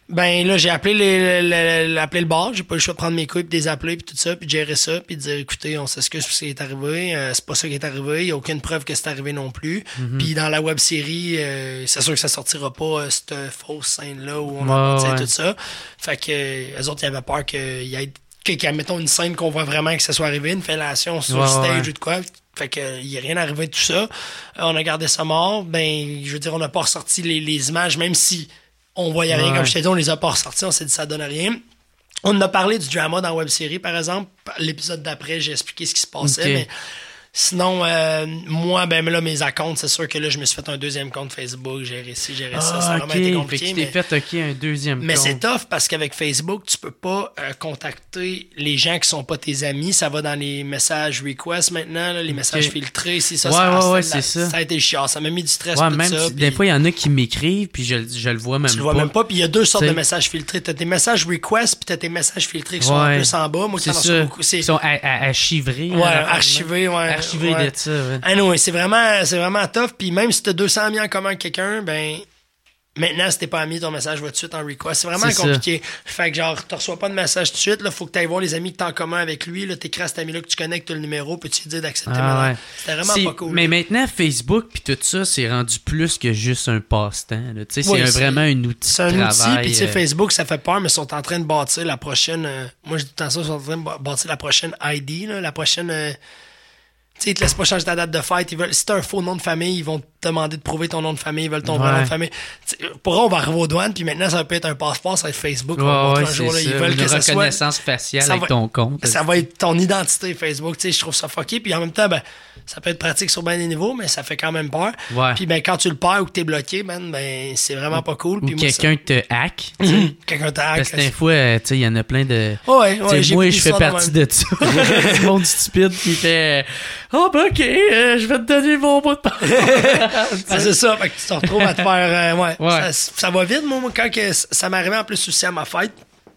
Ben là, j'ai appelé, les, les, les, appelé le bar, j'ai pas eu le choix de prendre mes couilles, puis de les appeler, puis tout ça, puis de gérer ça, puis de dire, écoutez, on s'excuse pour ce qui est arrivé, euh, c'est pas ça qui est arrivé, il y a aucune preuve que c'est arrivé non plus. Mm-hmm. Puis dans la web-série, euh, c'est sûr que ça sortira pas, euh, cette fausse scène-là où on a ouais, ouais. tout ça. Fait que euh, eux autres, ils avaient peur qu'il y ait, qu'il y ait, mettons, une scène qu'on voit vraiment que ça soit arrivé, une fellation sur ouais, stage ouais. ou de quoi. Fait que il y a rien arrivé de tout ça. Euh, on a gardé ça mort. Ben, je veux dire, on n'a pas ressorti les, les images, même si on voyait rien, ouais. Comme je t'ai dit, on les a pas ressortis, on s'est dit ça donne rien. On a parlé du drama dans la web-série, par exemple. L'épisode d'après, j'ai expliqué ce qui se passait, okay. Mais sinon, euh, moi, ben là, mes accounts, c'est sûr que là, je me suis fait un deuxième compte Facebook, j'ai réussi, j'ai réussi, ah, ça a vraiment okay. été compliqué. Fait que tu t'es fait, OK, un deuxième mais compte. Mais c'est tough parce qu'avec Facebook, tu peux pas euh, contacter les gens qui sont pas tes amis. Ça va dans les messages requests maintenant, là, les messages okay. filtrés. Si ça, ouais, ça, ouais, ça, ouais, ça, c'est ça. Ça a été chiant. Ça m'a mis du stress ouais, tout même ça. Si, pis... Des fois, il y en a qui m'écrivent, puis je, je le vois même tu pas. Tu le vois même pas. Puis il y a deux sortes t'sais... de messages filtrés. T'as tes messages requests, puis t'as tes messages filtrés qui sont ouais. un peu en bas. Moi, c'est ça. Beaucoup. Ils sont archivrés. Ouais, archivés, ouais. Archivés ouais. de ça, ouais. Ah non, c'est vraiment, c'est vraiment tough. Puis même si t'as deux cents amis en commun avec quelqu'un, ben, maintenant, si t'es pas ami, ton message va tout de suite en request. C'est vraiment c'est compliqué. Ça. Fait que genre, tu reçois pas de message tout de suite. Là, faut que tu ailles voir les amis que t'as en commun avec lui. Là, t'écris à cet ami-là que tu connais, que t'as le numéro, puis tu lui dis d'accepter. Ah, ouais. C'était vraiment c'est, pas cool. Mais là. Maintenant, Facebook puis tout ça, c'est rendu plus que juste un passe-temps. Tu sais, oui, c'est, c'est vraiment un outil c'est un de travail. C'est un outil, puis tu sais, Facebook, ça fait peur, mais ils sont en train de bâtir la prochaine... Euh, moi, je dis tant ça, ils sont en train de bâtir la prochaine I D, là, la prochaine... Euh, tu sais, ils te laissent pas changer ta date de fête. Ils veulent, si t'as un faux nom de famille, ils vont te demander de prouver ton nom de famille. Ils veulent ton ouais. vrai nom de famille. T'sais, pour eux, on va arriver aux douanes, puis maintenant, ça va peut être un passeport, ça va être Facebook. Ouais, on va ouais, un jour, là, ils veulent une que ça soit. reconnaissance faciale ça avec va, ton compte. Ça va être ton identité Facebook. Tu sais, je trouve ça fucké. Puis en même temps, ben, ça peut être pratique sur bien des niveaux, mais ça fait quand même peur. Ouais. Puis ben, quand tu le perds ou que t'es bloqué, man, ben, c'est vraiment pas cool. Ou puis quelqu'un moi, ça... te hack. quelqu'un te hack. Parce que des fois, tu sais, il y en a plein de. Ouais, ouais, j'ai moi, je fais partie de, de ça. Du monde stupide qui fait. Oh, ben, ok, euh, je vais te donner mon mot de passe. ah, c'est ça. Fait que tu te retrouves à te faire. Euh, ouais. ouais. Ça, ça va vite, moi, quand que ça m'arrivait en plus aussi à ma fête.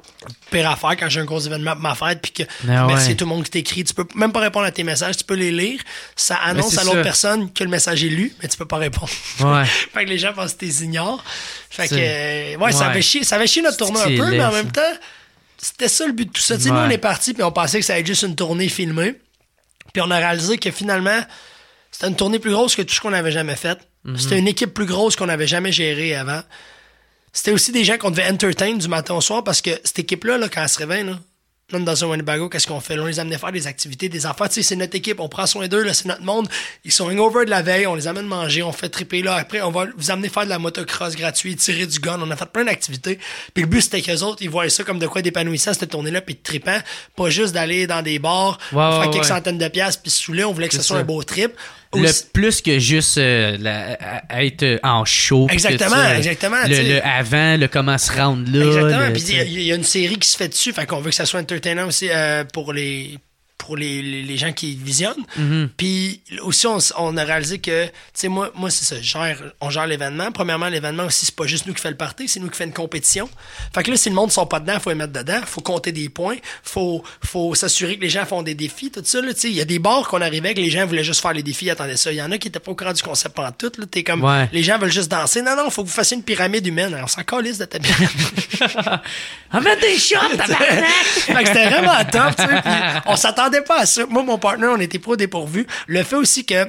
Pire affaire quand j'ai un gros événement pour ma fête puis que ah merci ouais. à tout le monde qui t'écrit, tu peux même pas répondre à tes messages, tu peux les lire, ça annonce à l'autre ça. personne que le message est lu, mais tu peux pas répondre. Ouais. Fait que les gens pensent que t'es ignores. Fait c'est... que euh, ouais, ouais, ça avait chier, ça avait chier notre tournée un peu, laid, mais en même temps, c'était ça le but de tout ça. Tu sais, ouais. Nous on est partis puis on pensait que ça allait être juste une tournée filmée. Puis on a réalisé que finalement, c'était une tournée plus grosse que tout ce qu'on avait jamais fait. Mm-hmm. C'était une équipe plus grosse qu'on avait jamais gérée avant. C'était aussi des gens qu'on devait entertain du matin au soir parce que cette équipe-là, là, quand elle se réveille, là, là dans un Winnebago, qu'est-ce qu'on fait? Là, on les amène faire des activités, des affaires. Tu sais, c'est notre équipe, on prend soin d'eux, là, c'est notre monde. Ils sont hangover de la veille, on les amène manger, on fait triper là. Après, on va vous amener faire de la motocross gratuite, tirer du gun. On a fait plein d'activités. Puis le but, c'était qu'eux autres, ils voient ça comme de quoi d'épanouissant, cette tournée-là, puis de trippant. Pas juste d'aller dans des bars, ouais, faire ouais, quelques ouais. centaines de piastres, puis se saouler. On voulait que c'est ce soit ça. un beau trip. Le Aussi... plus que juste euh, la, être en show. Exactement, ça, exactement. Le, le avant, le comment se rendre là. Exactement. Puis il y, y a une série qui se fait dessus, fait qu'on veut que ça soit entertainant aussi euh, pour les pour les, les, les gens qui visionnent. Mm-hmm. Puis aussi, on, on a réalisé que, tu sais, moi, moi c'est ça, gère, on gère l'événement. Premièrement, l'événement aussi, c'est pas juste nous qui fait le party, c'est nous qui fait une compétition. Fait que là, si le monde ne sont pas dedans, il faut les mettre dedans, faut compter des points, faut, faut s'assurer que les gens font des défis, tout ça. Tu sais, il y a des bars qu'on arrivait que les gens voulaient juste faire les défis, attendaient ça. Il y en a qui étaient pas au courant du concept en tout. Là, t'es comme, ouais. Les gens veulent juste danser. Non, non, il faut que vous fassiez une pyramide humaine. Alors, on s'en calisse de ta pyramide. On met des shots, tabarnak! Fait que c'était vraiment top, tu sais. Puis on s'attendait pas à ça. Moi, mon partner, on était pas dépourvus. Le fait aussi que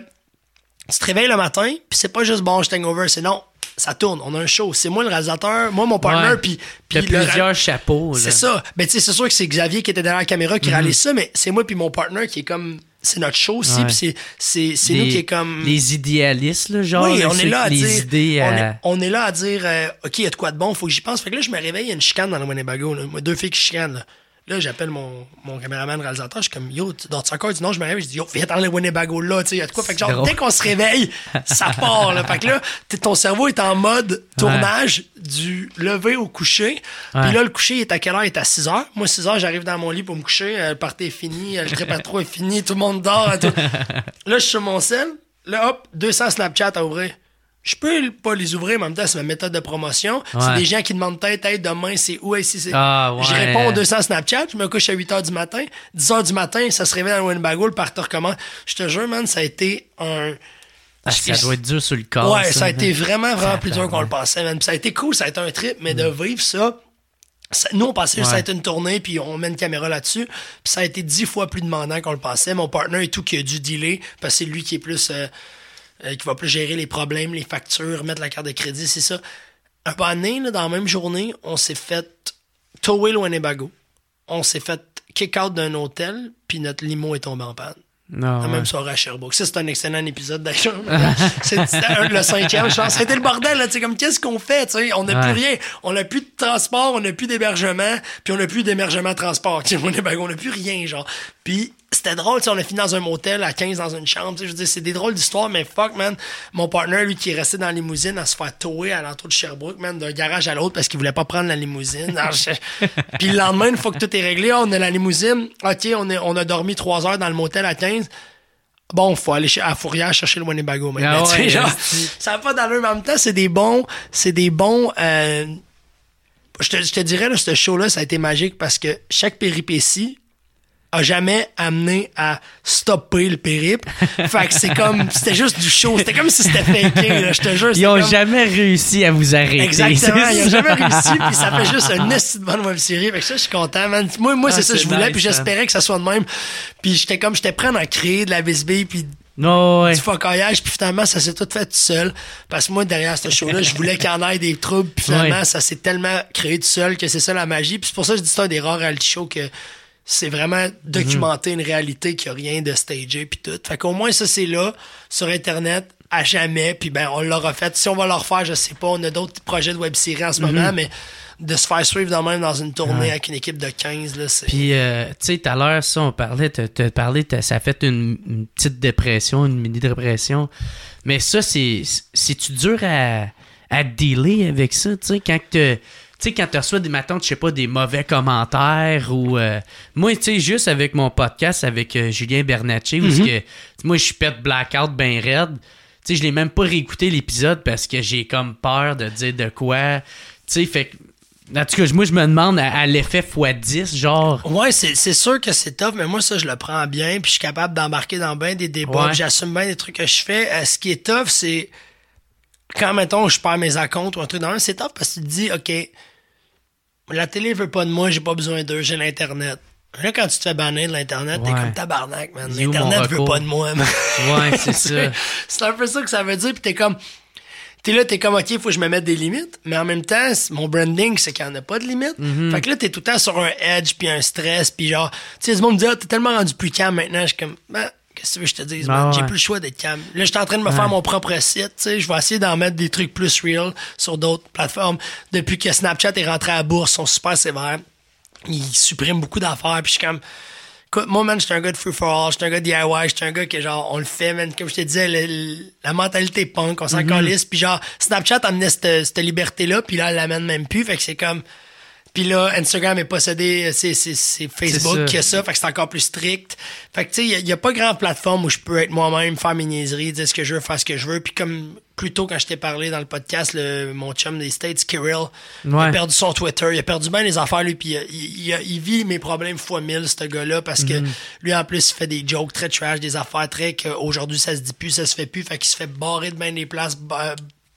tu te réveilles le matin, puis c'est pas juste bon, je hangover, c'est non, ça tourne, on a un show. C'est moi le réalisateur, moi mon partner, puis puis il y a plusieurs ra- chapeaux. Là. C'est ça. Ben tu sais, c'est sûr que c'est Xavier qui était derrière la caméra qui mm-hmm. réalise ça, mais c'est moi puis mon partner qui est comme c'est notre show aussi, ouais. puis c'est c'est c'est les, nous qui est comme les idéalistes là, genre oui, on est là à les dire idées à... on, est, on est là à dire euh, OK, il y a de quoi de bon, faut que j'y pense. Fait que là je me réveille, il y a une chicane dans le Winnebago là, moi deux filles qui chicanent là. Là, j'appelle mon, mon caméraman réalisateur, je suis comme, yo, tu dors-tu encore? Il dit non, je me réveille, je dis, yo, viens dans le Winnebago là, tu sais, il y a de quoi. Fait que genre, dès qu'on se réveille, ça part, là. Fait que là, ton cerveau est en mode tournage ouais. du lever au coucher. Ouais. Puis là, le coucher, il est à quelle heure? Il est à six heures. Moi, six heures, j'arrive dans mon lit pour me coucher, le party est fini, le trip à trois est fini, tout le monde dort. Tout. Là, je suis sur mon sel. Là, hop, deux cents Snapchat à ouvrir. Je peux pas les ouvrir, mais en même temps, c'est ma méthode de promotion. Ouais. C'est des gens qui demandent peut-être, hey, demain, c'est où, hey, si c'est. Ah, ouais. Je réponds aux deux cents Snapchat, je me couche à huit heures du matin. dix heures du matin, ça se réveille dans le Winnebago, le party recommence. Je te jure, man, ça a été un. Ah, ça doit être dur sur le corps. Ouais, ça, ça a été vraiment, vraiment plus dur qu'on le pensait, man. Puis ça a été cool, ça a été un trip, mais mm. de vivre ça Ça, nous, on pensait Ouais. que ça a été une tournée, puis on met une caméra là-dessus. Puis ça a été dix fois plus demandant qu'on le pensait. Mon partner et tout qui a dû dealer, parce que c'est lui qui est plus... Euh, euh, qui va plus gérer les problèmes, les factures, mettre la carte de crédit, c'est ça. Un peu année, là, dans la même journée, on s'est fait tower le Winnebago. On s'est fait kick-out d'un hôtel, puis notre limo est tombé en panne. Non, La ouais. même soirée à Sherbrooke. Ça, c'est un excellent épisode d'ailleurs. c'est c'était un- le cinquième, je pense. C'était le bordel, là. Tu sais, comme, qu'est-ce qu'on fait, tu sais? On n'a Ouais. plus rien. On n'a plus de transport, on n'a plus d'hébergement, puis on n'a plus d'émergement transport. Tu sais, on n'a plus rien, genre. Puis, c'était drôle, tu sais, on a fini dans un motel à quinze dans une chambre, tu sais, je veux dire, c'est des drôles d'histoires, mais fuck, man. Mon partner, lui, qui est resté dans la limousine à se faire tower à l'entour de Sherbrooke, man, d'un garage à l'autre parce qu'il voulait pas prendre la limousine. Alors, je- Puis le lendemain, une fois que tout est réglé, ah, on a la limousine, ok, on, est, on a dormi trois heures dans le motel à quinze. Bon, faut aller chez- à Fourrière chercher le Winnebago, mais Ah tu sais, ouais, genre, esti. ça va pas d'allure, mais en même temps, c'est des bons, c'est des bons, euh, je te, je te dirais, là, ce show-là, ça a été magique parce que chaque péripétie a jamais amené à stopper le périple. Fait que c'est comme, c'était juste du show. C'était comme si c'était faké, là, je te jure. Ils c'était ont comme- jamais réussi à vous arrêter. Exactement, c'est ils ont ça. jamais réussi, puis ça fait juste un esti de bonne web série. Fait que ça, je suis content, man. Moi, moi Ah, c'est ça que c'est je voulais, nice, puis j'espérais que ça soit de même. Puis j'étais comme, j'étais prêt à en créer de la bisbille, puis Non, ouais. du focaillage, puis finalement, ça s'est tout fait tout seul. Parce que moi, derrière ce show-là, je voulais qu'il y en ait des troubles, puis finalement, Ouais. ça s'est tellement créé tout seul que c'est ça la magie. Puis c'est pour ça que je dis c'est un des rares reality shows que c'est vraiment documenter une réalité qui a rien de stagé, puis tout. Fait qu'au moins, ça, c'est là, sur Internet, à jamais, puis ben, on l'aura fait. Si on va le refaire, je sais pas, on a d'autres projets de web-série en ce moment, mais de se faire suivre dans même dans une tournée Ouais. avec une équipe de quinze, là, c'est... Puis, euh, tu sais, tout à l'heure, ça, on parlait, t'as t'as parlé, t'as- ça a fait une, une petite dépression, une mini-dépression. Mais ça, c'est, c'est-tu dur à, à dealer avec ça, tu sais, quand te, tu sais, quand tu reçois des matins, je sais pas, des mauvais commentaires ou... euh, moi, tu sais, juste avec mon podcast avec euh, Julien Bernatchez, où Mhm. ce que, moi, je pète blackout ben raide. Tu sais, je l'ai même pas réécouté l'épisode parce que j'ai comme peur de dire de quoi. Tu sais, fait que... En tout cas, moi, je me demande à, à l'effet fois dix, genre... Ouais, c'est, c'est sûr que c'est tough, mais moi, ça, je le prends bien, puis je suis capable d'embarquer dans bien des débats, Ouais. puis j'assume bien des trucs que je fais. Euh, ce qui est tough, c'est quand, mettons, je perds mes acomptes ou un truc dans le c'est tough parce que tu te dis, OK, la télé veut pas de moi, j'ai pas besoin d'eux, j'ai l'Internet. Là, quand tu te fais bannir de l'Internet, t'es Ouais. comme tabarnak, man. Dis où mon L'Internet veut recours? pas de moi, man. Ouais, c'est ça. C'est un peu ça que ça veut dire, puis t'es comme... T'es là, t'es comme, OK, il faut que je me mette des limites, mais en même temps, c- mon branding, c'est qu'il n'y en a pas de limites. Mm-hmm. Fait que là, t'es tout le temps sur un edge, puis un stress, puis genre, tu sais, le monde me dit, ah, t'es tellement rendu plus calme maintenant. Je suis comme, ben, qu'est-ce que tu veux que je te dise, Ben man? J'ai ouais. plus le choix d'être calme. Là, je suis en train de me faire mon propre site, tu sais, je vais essayer d'en mettre des trucs plus real sur d'autres plateformes. Depuis que Snapchat est rentré à la bourse, ils sont super sévères. Ils suppriment beaucoup d'affaires, puis je suis comme... Écoute, moi, man, j'étais un gars de free for all, j'étais un gars de D I Y, j'étais un gars que, genre, on le fait, man. Comme je te disais, le- le- la mentalité punk, on s'en calisse. Puis genre, Snapchat amenait cette, cette liberté-là, puis là, elle l'amène même plus. Fait que c'est comme... Puis là, Instagram est possédé, c'est, c'est, c'est Facebook C'est ça. qui a ça, fait que c'est encore plus strict. Fait que, tu sais, il n'y a, a pas grande plateforme où je peux être moi-même, faire mes niaiseries, dire ce que je veux, faire ce que je veux. Puis comme plus tôt, quand je t'ai parlé dans le podcast, le, mon chum des States, Kirill, il Ouais. a perdu son Twitter, il a perdu bien les affaires, lui, puis il, il, il, a- il vit mes problèmes fois mille, ce gars-là, parce que lui, en plus, il fait des jokes très trash, des affaires très qu'aujourd'hui, ça se dit plus, ça se fait plus, fait qu'il se fait barrer de bien des places, bah,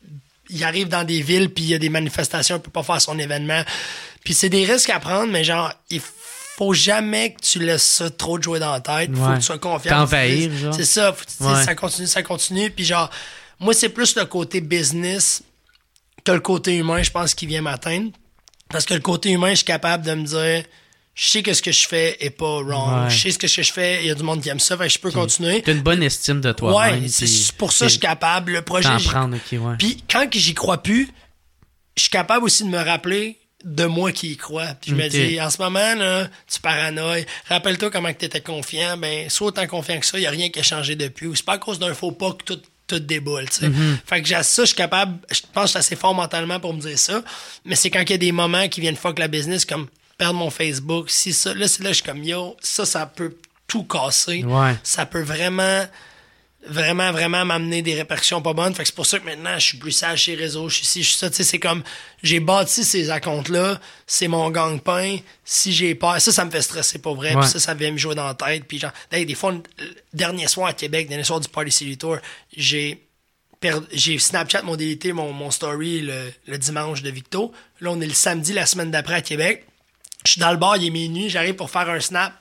il arrive dans des villes, puis il y a des manifestations, il peut pas faire son événement. Puis c'est des risques à prendre, mais genre, il faut jamais que tu laisses ça trop te jouer dans la tête. Faut Ouais. que tu sois confiant. T'envahir, C'est- genre. C'est ça. Faut que tu te dises, Ouais. ça continue, ça continue. Puis genre, moi, c'est plus le côté business que le côté humain, je pense, qui vient m'atteindre. Parce que le côté humain, je suis capable de me dire, je sais que ce que je fais est pas wrong. Ouais. Je sais ce que je fais, il y a du monde qui aime ça, fait que je peux continuer. T'as une bonne estime de toi. Ouais, c'est pour ça que je suis capable. Le projet, T'en j'y- prendre, ok, ouais. puis quand que j'y crois plus, je suis capable aussi de me rappeler de moi qui y crois. Puis je me Ok. dis, en ce moment, là, tu paranoïes. Rappelle-toi comment tu étais confiant. Ben, sois autant confiant que ça, il n'y a rien qui a changé depuis. Ou c'est pas à cause d'un faux pas que tout, tout déboule, tu sais. Mm-hmm. Fait que j'ai ça, je suis capable, je pense que je suis assez fort mentalement pour me dire ça. Mais c'est quand il y a des moments qui viennent fuck la business, comme perdre mon Facebook, si ça, là, c'est là, je suis comme, yo, ça, ça peut tout casser. Ouais. Ça peut vraiment... vraiment, vraiment m'amener des répercussions pas bonnes. Fait que c'est pour ça que maintenant, je suis plus sage chez Réseau, je suis ici, je suis ça. Tu sais, c'est comme, j'ai bâti ces acomptes-là, c'est mon gang-pain. Si j'ai peur, ça, ça me fait stresser pour vrai. Ouais. Puis ça, ça vient me jouer dans la tête. Puis genre, hey, des fois, le dernier soir à Québec, le dernier soir du Party City Tour, j'ai per- j'ai Snapchat, mon délité, mon, mon story le, le dimanche de Victo. Là, on est le samedi, la semaine d'après à Québec. Je suis dans le bar, il est minuit, j'arrive pour faire un snap.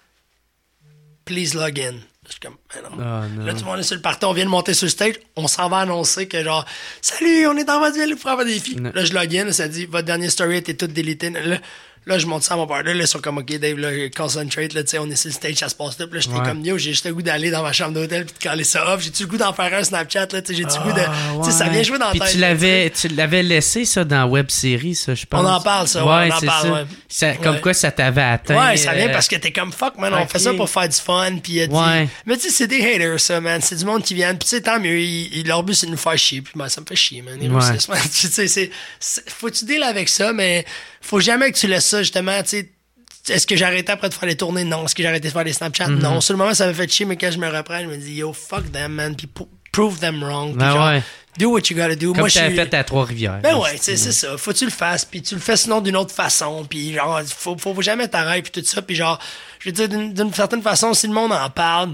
Please log in. Je suis comme, ben non. Oh, non. Là, tout le monde est sur le party, on vient de monter sur le stage, on s'en va annoncer que genre, salut, on est dans votre ville pour faire votre défi. Non. Là, je log in, ça dit, votre dernière story était toute délitée. Là, là, je monte ça à mon partenaire, là, ils sont comme, ok, Dave, là, concentrate, là, tu sais, on est sur le stage, ça se passe là. Puis là, j'étais Ouais. comme, yo, j'ai juste le goût d'aller dans ma chambre d'hôtel puis de caler ça off. J'ai-tu le goût d'en faire un Snapchat, là, tu sais, j'ai-tu le goût de. Ah, Tu sais, ça vient jouer dans la Puis tête. tu là, l'avais, tu l'avais laissé, ça, dans la web-série, ça, je pense. On en parle, ça, ouais, on en c'est parle, ça. ouais. Ça- Comme Ouais. quoi, ça t'avait atteint. Ouais, ça vient euh, parce que t'es comme fuck, man. On ok. fait ça pour faire du fun. Puis il a dit. Ouais. Mais tu sais, c'est des haters, ça, man. C'est du monde qui vient. Puis tu sais, tant mieux. Ils, ils- leur but, c'est de nous faire chier. Puis ben, ça me fait chier, man. Ils Ouais. réussissent, man. Tu sais, c'est, c'est- faut que tu deals avec ça, mais faut jamais que tu laisses ça, justement, tu sais. Est-ce que j'ai arrêté après de faire les tournées? Non. Est-ce que j'ai arrêté de faire les Snapchats? Mm-hmm. Non. Sur le moment, ça m'a fait chier, mais quand je me reprends, je me dis, yo, fuck them, man. Puis pro- prove them wrong. Puis Ben genre, ouais. do what you gotta do. Comme Moi, je t'avais suis. fait à Trois-Rivières. Ben ouais, tu sais, c'est ça. Faut que tu le fasses, puis tu le fais sinon d'une autre façon, puis genre, faut, faut jamais t'arrêter, puis tout ça, puis genre, je veux dire, d'une, d'une certaine façon, si le monde en parle,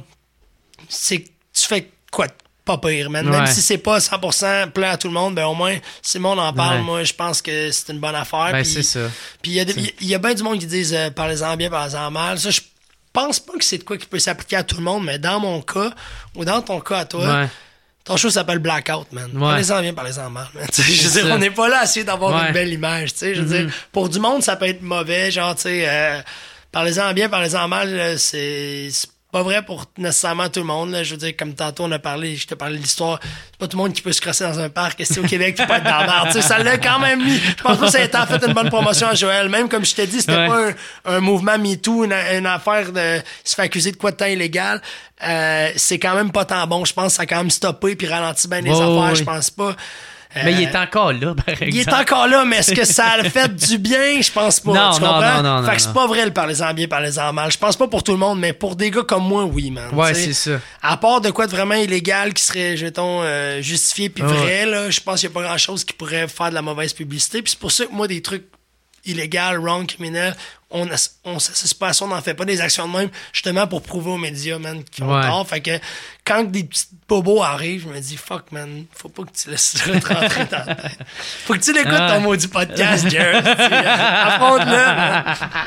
c'est que tu fais quoi de pas pire, man. Même Ouais. si c'est pas cent pour cent plein à tout le monde, ben au moins, si le monde en parle, Ouais. moi, je pense que c'est une bonne affaire. Ben, puis- c'est ça. Puis il y a, des- il y a bien du monde qui disent euh, parlez-en bien, parlez-en mal. Ça, je pense pas que c'est de quoi qui peut s'appliquer à tout le monde, mais dans mon cas, ou dans ton cas à toi, Ouais. ton show s'appelle Blackout, man. Ouais. Parlez-en bien, parlez-en mal. man. Tu sais, Je veux C'est dire, ça. on n'est pas là à essayer d'avoir Ouais. une belle image. Tu sais, je veux Mm-hmm. dire, pour du monde, ça peut être mauvais. Genre, tu sais, euh, parlez-en bien, parlez-en mal, là, c'est c'est pas vrai pour nécessairement tout le monde. Là. Je veux dire, comme tantôt, on a parlé, je te parlais de l'histoire. C'est pas tout le monde qui peut se crosser dans un parc. C'est au Québec, tu peux être dans la merde. Tu sais, ça l'a quand même mis. Je pense pas que ça a été en fait une bonne promotion à Joël. Même comme je t'ai dit, c'était Ouais. pas un, un mouvement MeToo, une, une affaire de se faire accuser de quoi de temps illégal. Euh, c'est quand même pas tant bon. Je pense que ça a quand même stoppé puis ralenti bien les Ouais, affaires. ouais. Je pense pas. Mais il Euh, est encore là, par exemple. il est encore là, mais est-ce que ça a fait du bien? Je pense pas. Non, tu non, comprends? non, non, Fait non, que c'est non. pas vrai le parlez-en bien, parlez-en mal. Je pense pas pour tout le monde, mais pour des gars comme moi, oui, man. Ouais, Tu sais, c'est ça. À part de quoi de vraiment illégal qui serait, jetons, euh, justifié puis Ouais. vrai, là, je pense qu'il y a pas grand-chose qui pourrait faire de la mauvaise publicité. Puis c'est pour ça que moi, des trucs illégaux, wrong, criminels, on, ass- on s'associe pas à ça, on n'en fait pas des actions de même, justement pour prouver aux médias, man, qui ont Ouais. tort. Fait que quand des petits bobos arrivent, je me dis, fuck, man, faut pas que tu laisses ça te rentrer dans la tête. Faut que tu l'écoutes, Ouais. ton maudit podcast, Jared. Affronte-le, man.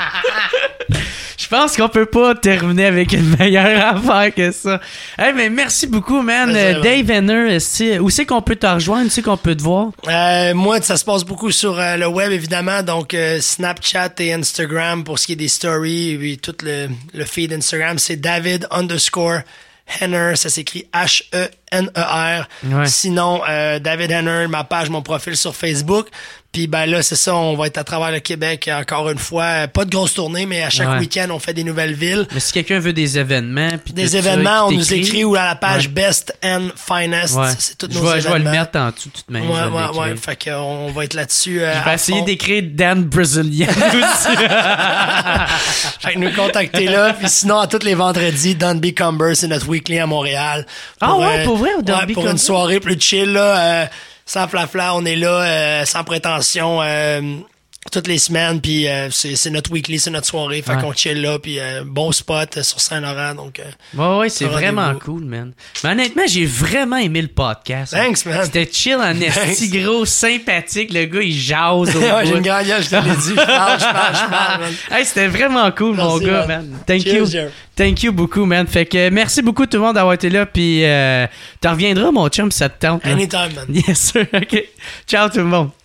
Je pense qu'on peut pas terminer avec une meilleure affaire que ça. Hey, mais merci beaucoup, man. Plaisir, Euh, Dave Henner, est-ce- où c'est qu'on peut te rejoindre? Où c'est qu'on peut te voir? Euh, moi, ça se passe beaucoup sur euh, le web, évidemment. Donc, euh, Snapchat et Instagram pour ce qui est des stories. Et puis, tout le, le feed Instagram, c'est David underscore Henner. Ça s'écrit H E N E R. Ouais. Sinon, euh, David Henner, ma page, mon profil sur Facebook. Puis ben là, c'est ça, on va être à travers le Québec encore une fois. Euh, Pas de grosse tournée, mais à chaque Ouais. week-end, on fait des nouvelles villes. Mais si quelqu'un veut des événements, puis Des tout ça, événements, on qui nous t'écrit, écrit ou à la page Ouais. Best and Finest. Ouais. C'est tous je nos vais, événements. je vais le mettre en dessous de toute manière. Ouais, je vais ouais, l'écrire. ouais. Fait qu'on va être là-dessus. euh, Je vais à essayer fond. d'écrire Dan Brazilian aussi. Fait que nous contacter là. Puis sinon, à tous les vendredis, Dunby Cumber, c'est notre weekly à Montréal. Ah ouais, pour vrai, au Dunby ouais, pour Cumber? une soirée plus chill, là, euh, sans flafla, on est là, euh, sans prétention, euh, toutes les semaines. Puis euh, c'est, c'est notre weekly, c'est notre soirée. Fait Ouais. qu'on chill là. Puis euh, bon spot euh, sur Saint-Laurent. Donc, euh, Ouais, ouais, c'est Rendez-vous. vraiment cool, man. Mais honnêtement, j'ai vraiment aimé le podcast. Thanks, man. C'était chill en esti Thanks. gros, sympathique. Le gars, il jase au ouais, j'ai bout. une grande gueule, je te l'ai dit. Je parle, je parle, je parle, man. Hey, c'était vraiment cool, mon Merci, gars, man. man. Thank Cheers, you. Jared. Thank you beaucoup, man. Fait que euh, merci beaucoup tout le monde d'avoir été là. Puis, euh, t'en reviendras, mon chum, si ça te tente. là. Anytime, man. Yes, sir. OK. Ciao, tout le monde.